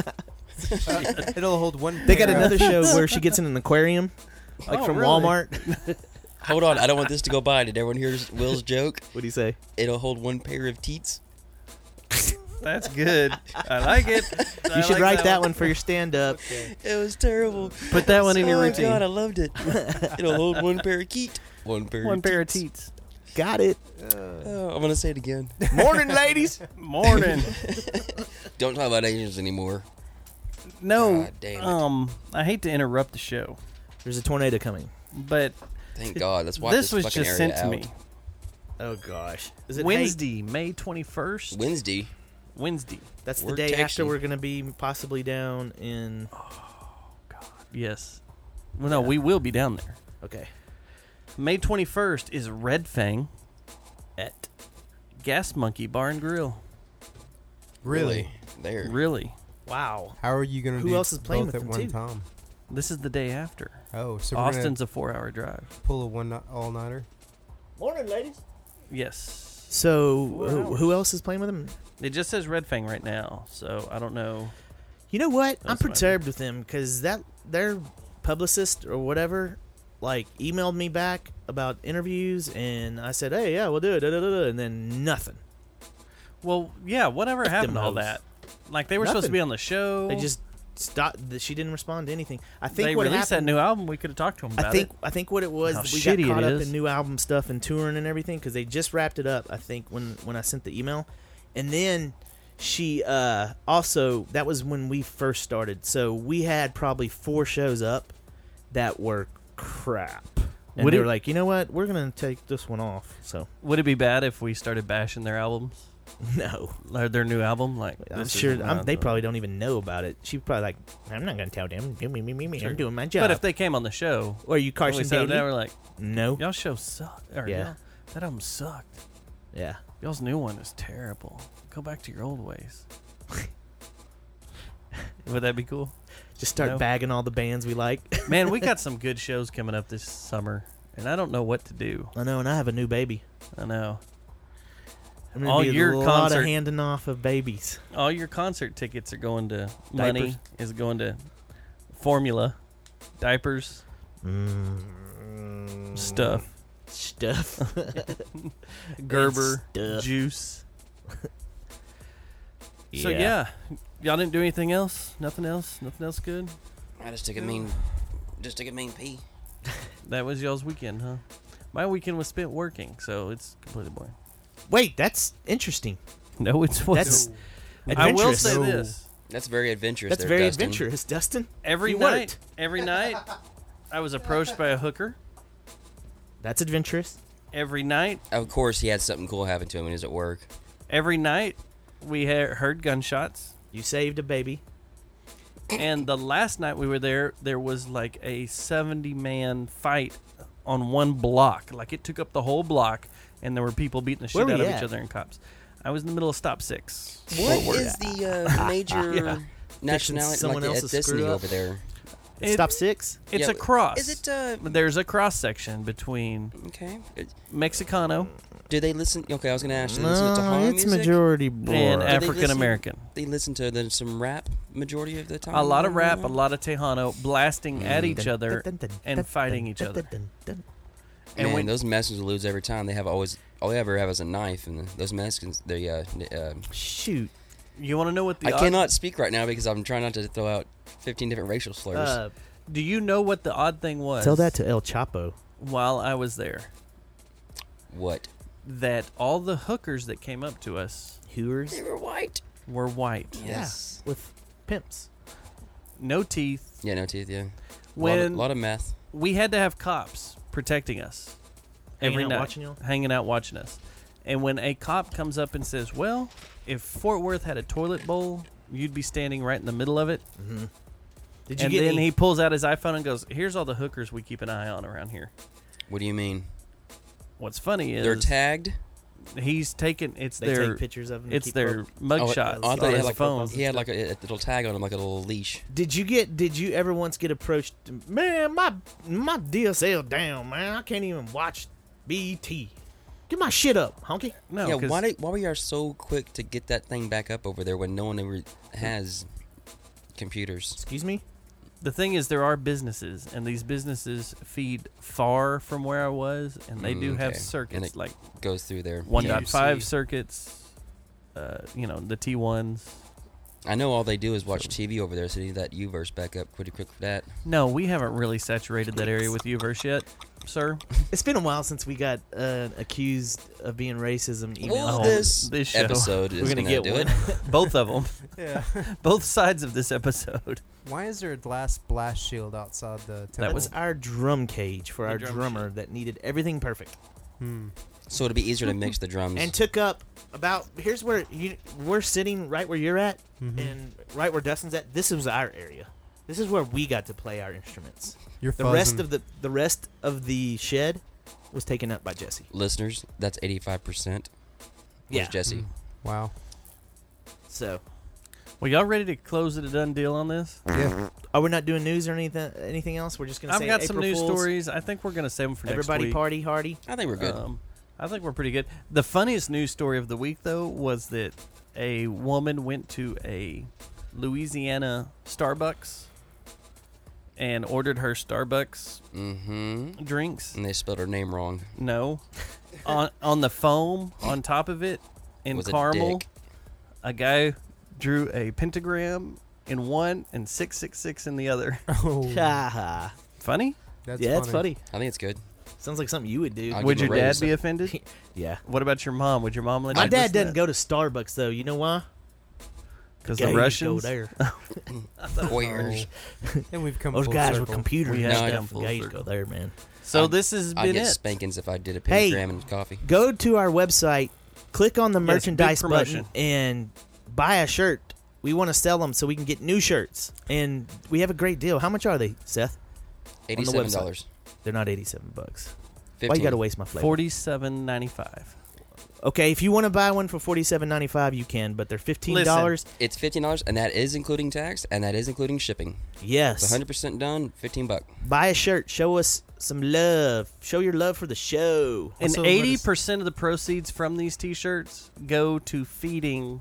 Uh, it'll hold one. They got pair of- another show where she gets in an aquarium, like Oh, from really? Walmart. Hold on, I don't want this to go by. Did everyone hear Will's joke? What do you say? It'll hold one pair of teats. That's good. I like it. I You should like write that one for your stand-up. It was terrible. Put that one in your oh routine. God, I loved it. It'll hold one pair of teat. One pair. One of pair of teats. teats. Got it. Oh, I'm gonna say it again. Morning, ladies. Morning. Don't talk about Asians anymore. No. God damn it. Um, I hate to interrupt the show, There's a tornado coming. but Thank God. Let's watch this this, was fucking just area sent to out. me. Oh gosh. Is it Wednesday, May twenty-first. Wednesday. Wednesday. That's the We're day after texting. we're gonna be possibly down in. Yes. Well, no, we will be down there. Okay. May twenty-first is Red Fang At. Gas Monkey Bar and Grill. Really? There. Really? Wow. How are you gonna Who do else is playing both with at them, one too? time? This is the day after. Oh, so we're Austin's gonna a four-hour drive. pull a one all nighter. Morning, ladies. Yes. So Four who, hours. who else is playing with them? It just says Red Fang right now, so I don't know. You know what? I'm That's fine. perturbed with them because that their publicist or whatever, like, emailed me back about interviews, and I said, "Hey, yeah, we'll do it," da, da, da, da, and then nothing. Well, yeah, whatever Fuck happened them to all hoes. that? Like, they were supposed to Nothing. be on the show. They just stopped. th- She didn't respond to anything. I think they what released happened. that new album. We could have talked to them about I think it. I think what it was, How we got shitty caught it up is. in new album stuff and touring and everything because they just wrapped it up. I think when when I sent the email, and then she uh, also that was when we first started. So we had probably four shows up that were crap. And Would they it- were like, you know what, we're gonna take this one off. So Would it be bad if we started bashing their albums? no, Or their new album? Like, I'm this is sure not I'm, they the- probably don't even know about it. She probably like, I'm not gonna tell them. Me, me, me, me, me. Sure. I'm doing my job. But if they came on the show, or you and Carson we said Daly? that, we're like, No. y'all show sucked. Or, Yeah. y'all- that album sucked. Yeah. Y'all's new one is terrible. Go back to your old ways. Would that be cool? Just start No. bagging all the bands we like. Man, we got some good shows coming up this summer, and I don't know what to do. I know, and I have a new baby. I know. I'm gonna All be your a lot concert- of handing off of babies. All your concert tickets are going to money, Diapers. is going to formula, diapers, Mm, stuff, Stuff. Gerber, stuff. juice. So yeah, y'all didn't do anything else? Nothing else? Nothing else good? I just took a mean, just took a mean pee. That was y'all's weekend, huh? My weekend was spent working, so it's completely boring. Wait, that's interesting. No, it's That's I will adventurous. say No. this: That's very adventurous. That's there, very Dustin. adventurous, Dustin. every You night, worked. every night, I was approached by a hooker. That's adventurous. Every night, Of course, he had something cool happen to him when he was at work. every night, we ha- heard gunshots. You saved a baby. And the last night we were there, there was like a seventy-man fight on one block. Like, it took up the whole block, and there were people beating the Where shit were out you of at? each other and cops. I was in the middle of stop six. What Fort Worth. is the uh, major Yeah. nationality, someone like the else's ethnicity screw up? over there? It- Stop six. It's Yeah, a cross. Is it, uh, There's a cross section between okay. It- Mexicano Do they listen? Okay, I was going to ask. Do they listen to No, Tahitian it's music? majority and boy. they listen- African American. They listen to the, some rap majority of the time. A lot of rap, a lot of Tejano, blasting at each Dun, other dun, dun, dun, and dun, fighting dun, each dun, other. dun, dun. And Man, when those Mexicans lose every time. They have always all they ever have is a knife, and those Mexicans, they. Uh, uh, Shoot. you want to know what the I odd- cannot speak right now because I'm trying not to throw out fifteen different racial slurs. Uh, Do you know what the odd thing was? Tell that to El Chapo. While I was there. What? That all the hookers that came up to us. Hooers? They were white. Were white. Yes. Yeah, with pimps. No teeth. Yeah, no teeth, yeah. When a lot of, lot of meth. We had to have cops protecting us. Hanging every out night. watching y'all? Hanging out watching us. And when a cop comes up and says, well, if Fort Worth had a toilet bowl, you'd be standing right in the middle of it. Mm-hmm. Did you and get then any- he pulls out his iPhone and goes, here's all the hookers we keep an eye on around here. What do you mean? What's funny is They're tagged? He's taken it's They their take pictures of 'em, It's keep their up. mug Oh, shots I thought on he had his like phone. He had like a, a little tag on him, like a little leash. Did you get? Did you ever once get approached? Man, my my D S L down, man. I can't even watch B E T. Get my shit up, honky. No, yeah, 'cause- why did, why we are so quick to get that thing back up over there when no one ever has computers? Excuse me? The thing is, there are businesses, and these businesses feed far from where I was, and they Mm, do have okay. circuits And it like goes through there. one Yeah. point five circuits, uh, you know, the T ones. I know all they do is watch T V over there, so they need that U-verse back up pretty quick for that. No, we haven't really saturated that area with Uverse yet, sir. It's been a while since we got uh, accused of being racism. Email. Well, this, this show. episode is We're gonna gonna get do one. it. Both of them. Yeah. Both sides of this episode. Why is there a glass blast shield outside the temple? That was our drum cage for The our drum drummer that needed everything perfect. Hmm. So it'd be easier to mix the drums. And took up about here's where you we're sitting right where you're at Mhm. and right where Dustin's at. This was our area. This is where we got to play our instruments. You're the rest fuzzing. of the the rest of the shed was taken up by Jesse. Listeners, that's eighty-five percent. Yeah. Was Jesse. Wow. So, Well, y'all ready to close it a done deal on this? Yeah. are we not doing news or anything? Anything else? We're just gonna I've say got some April news Fools. stories. I think we're gonna save them for Everybody next week. party hardy. I think we're good. Um, I think we're pretty good. The funniest news story of the week, though, was that a woman went to a Louisiana Starbucks and ordered her Starbucks Mm-hmm. drinks. And they spelled her name wrong. No, on on the foam on top of it in Was a caramel, dick. a guy drew a pentagram in one and six six six in the other. Oh, Haha. Funny? that's Yeah, it's funny. I think it's good. Sounds like something you would do. I'll Would give your him a dad raise. be offended? Yeah. What about your mom? Would your mom let My you dad listen to doesn't go to Starbucks though. You know why? Because Gays the Russians. go there. Warriors. And we've come Those full guys circle. with computers We and have come stuff. full Gays circle. go there, man. So I'd- this has I'd been get it. spankings if I did a Hey. pentagram and coffee. Go to our website, click on the Yes, big merchandise promotion. button, and buy a shirt. We want to sell them so we can get new shirts, and we have a great deal. How much are they, Seth? Eighty-seven dollars. They're not eighty-seven bucks. Fifteen. Why you got to waste my flavor? Forty-seven ninety-five. Okay, if you want to buy one for forty-seven ninety-five, you can, but they're fifteen dollars. It's fifteen dollars, and that is including tax, and that is including shipping. It's Yes. one hundred percent done. Fifteen buck. Buy a shirt. Show us some love. Show your love for the show. And Also, let eighty us- percent of the proceeds from these T-shirts go to feeding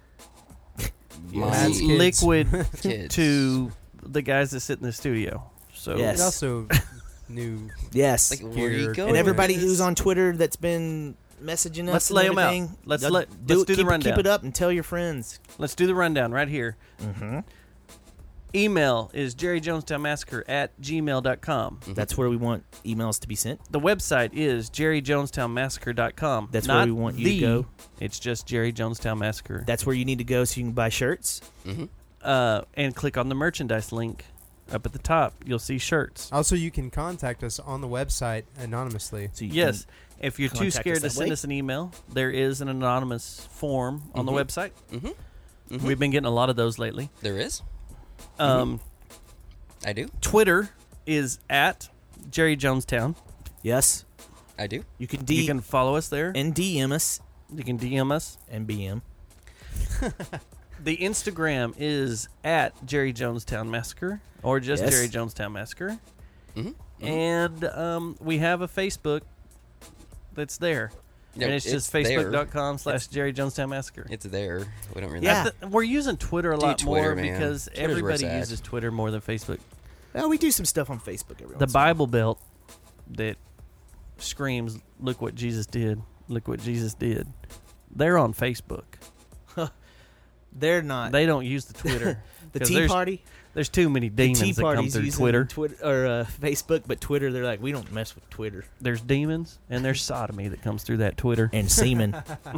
My Matt's kids. liquid kids. to the guys that sit in the studio. So Yes. It also new. Yes. Like, where do you Here. go? and everybody with who's this? on Twitter that's been messaging us. Let's and lay 'em out. everything, Let's uh, let- do, let's do the keep, rundown. Keep it up and tell your friends. let's do the rundown right here. Mm-hmm. Email is jerry jonestown massacre at gmail dot com. That's where we want emails to be sent. The website is jerry jonestown massacre dot com. That's Not where we want you to the, go. It's just Jerry Jonestown Massacre. That's where you need to go so you can buy shirts. Mhm. Uh, and click on the merchandise link up at the top. You'll see shirts. Also, you can contact us on the website anonymously. So you Yes. If you're too contact scared us to that send way. us an email, there is an anonymous form on the Mhm. website. Mm-hmm. Mm-hmm. We've been getting a lot of those lately. There is. Um, I do. Twitter is at Jerry Jonestown. can, yes, I do. you can D you can follow us there. and D M us You can D M us. and B M. The Instagram is at Jerry Jonestown Massacre or just Yes. Jerry Jonestown Massacre. Mm-hmm. And um, we have a Facebook that's there. No, and it's, it's just there. facebook.com slash Jerry Jonestown Massacre. It's there. We don't really. Yeah. I th- we're using Twitter a Do lot Twitter, more man. because Twitter's where everybody it's at. uses Twitter more than Facebook. Oh, we do some stuff on Facebook every The once in a while. Bible Belt that screams, look what Jesus did, look what Jesus did. They're on Facebook. They're not. They don't use the Twitter. The 'Cause Tea there's, Party. There's too many The demons Tea that come Party's through using Twitter. Twitter or uh, Facebook, but Twitter, they're like, we don't mess with Twitter. There's demons and there's sodomy that comes through that Twitter. And semen.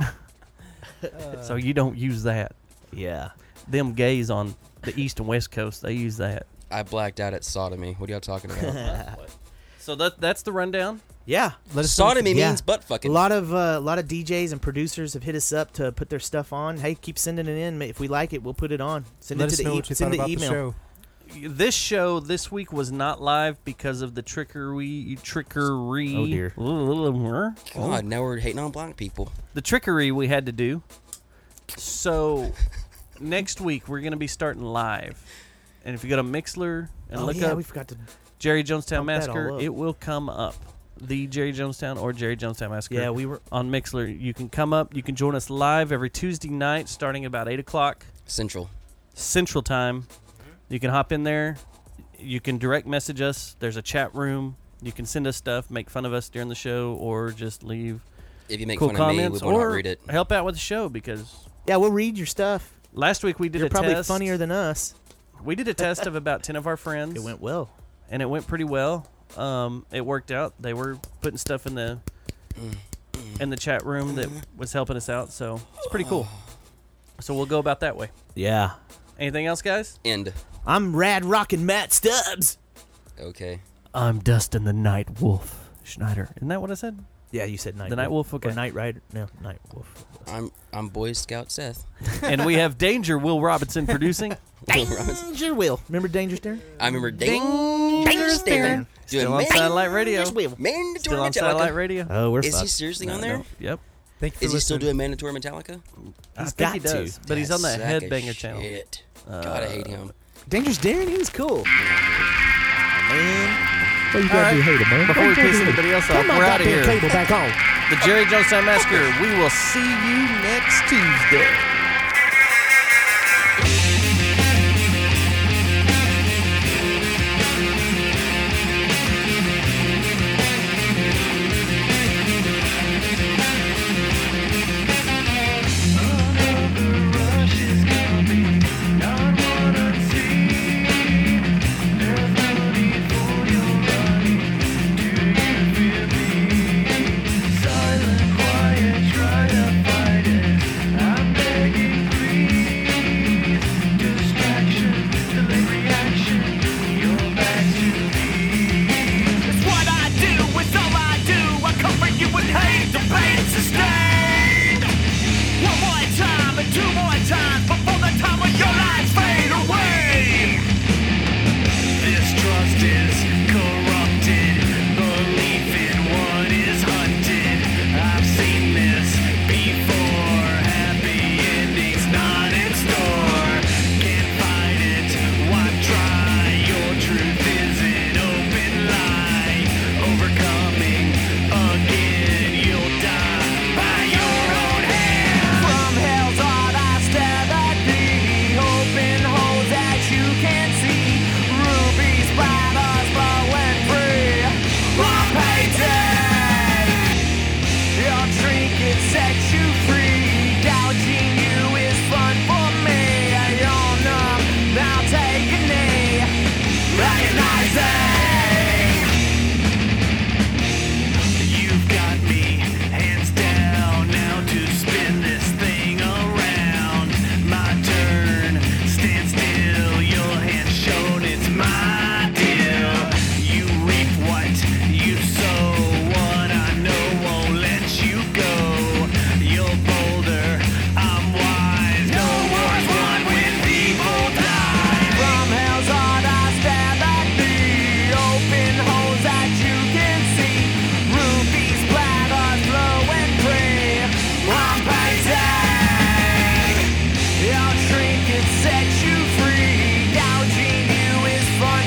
So you don't use that. Yeah. Them gays on the east and west coast, they use that. I blacked out at sodomy. What are y'all talking about? So that that's the rundown. Yeah. Let us know Sodomy if you- means butt fucking. A lot of uh, a lot of D Js and producers have hit us up to put their stuff on. Hey, keep sending it in. If we like it, we'll put it on. Send Let it us to the know e- what you send thought the about the email. show. This show this week was not live because of the trickery trickery. Oh, dear. God, now we're hating on black people. The trickery we had to do. So next week we're gonna be starting live, and if you go to Mixlr and Oh look yeah, up we forgot to. Jerry Jonestown pump that Massacre, all up. it will come up. The Jerry Jonestown or Jerry Jonestown Massacre. Yeah, we were. on Mixlr. You can come up. You can join us live every Tuesday night, starting about eight o'clock Central. Central Time. You can hop in there. You can direct message us. There's a chat room. You can send us stuff, make fun of us during the show, or just leave If you make cool fun of me, we comments, will not or read it. help out with the show because Yeah, we'll read your stuff. last week we did You're a probably test. funnier than us. We did a test of about ten of our friends. It went well. and it went pretty well. Um, it worked out. They were putting stuff in the in the chat room that was helping us out, so it's pretty cool. So we'll go about that way. Yeah. Anything else, guys? End. I'm Rad Rockin' Matt Stubbs. Okay. I'm Dustin the Night Wolf Schneider. Isn't that what I said? Yeah, you said Night The Night Wolf, okay. Or Night Rider. No, Night Wolf. I'm I'm Boy Scout Seth. And we have Danger Will Robinson producing. Danger Will. Remember Danger Darren? I remember Dang Dangerous Darren. Still on Satellite Radio. Mandatory Still on Metallica. Satellite Radio. Oh, we're Is he fucked. seriously No, on there? no. Yep. Thank you for Is he still listening. doing Mandatory Metallica? I He's think he got to. does, but he's on that Sack of Headbanger channel. shit. Uh, God, I hate him. Dangerous Darren, he was cool. Man. Well, you All gotta right. be hated, man. Before we What you piss gotta do? anybody else off, Turn my we're outta goddamn here. cable back on. The Jerry Jonestown Massacre. We will see you next Tuesday.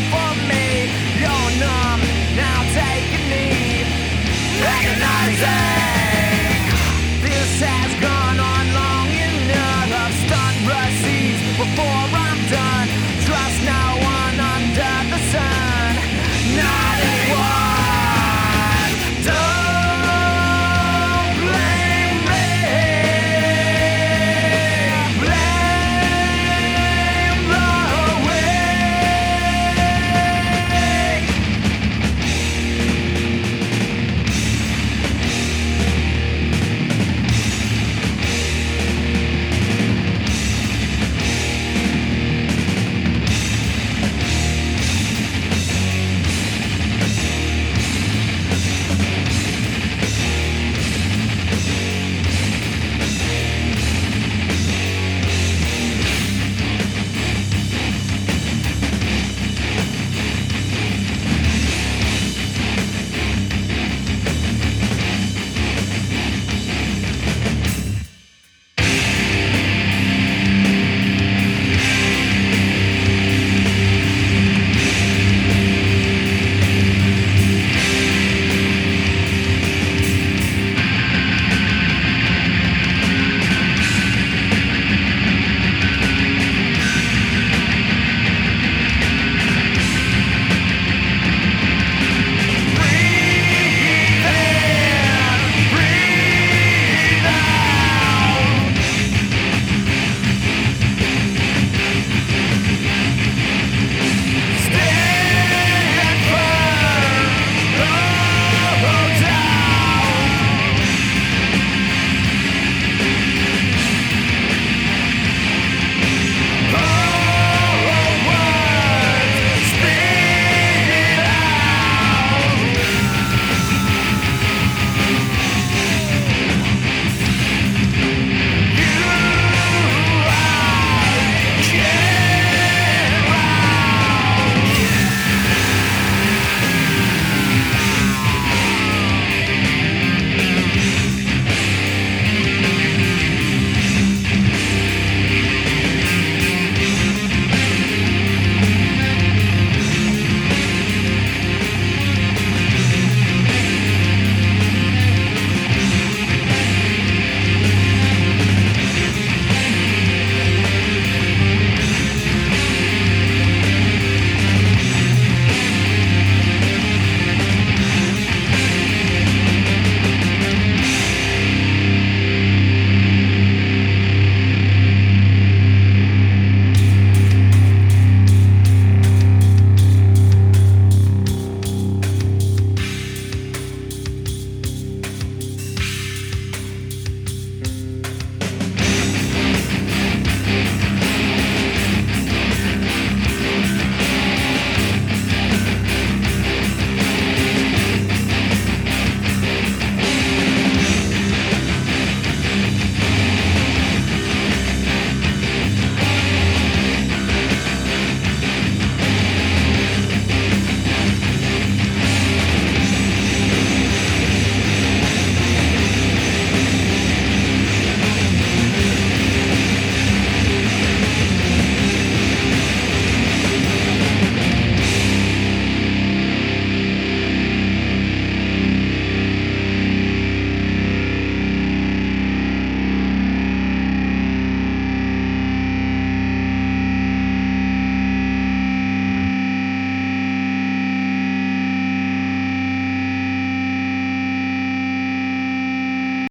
Recognize it!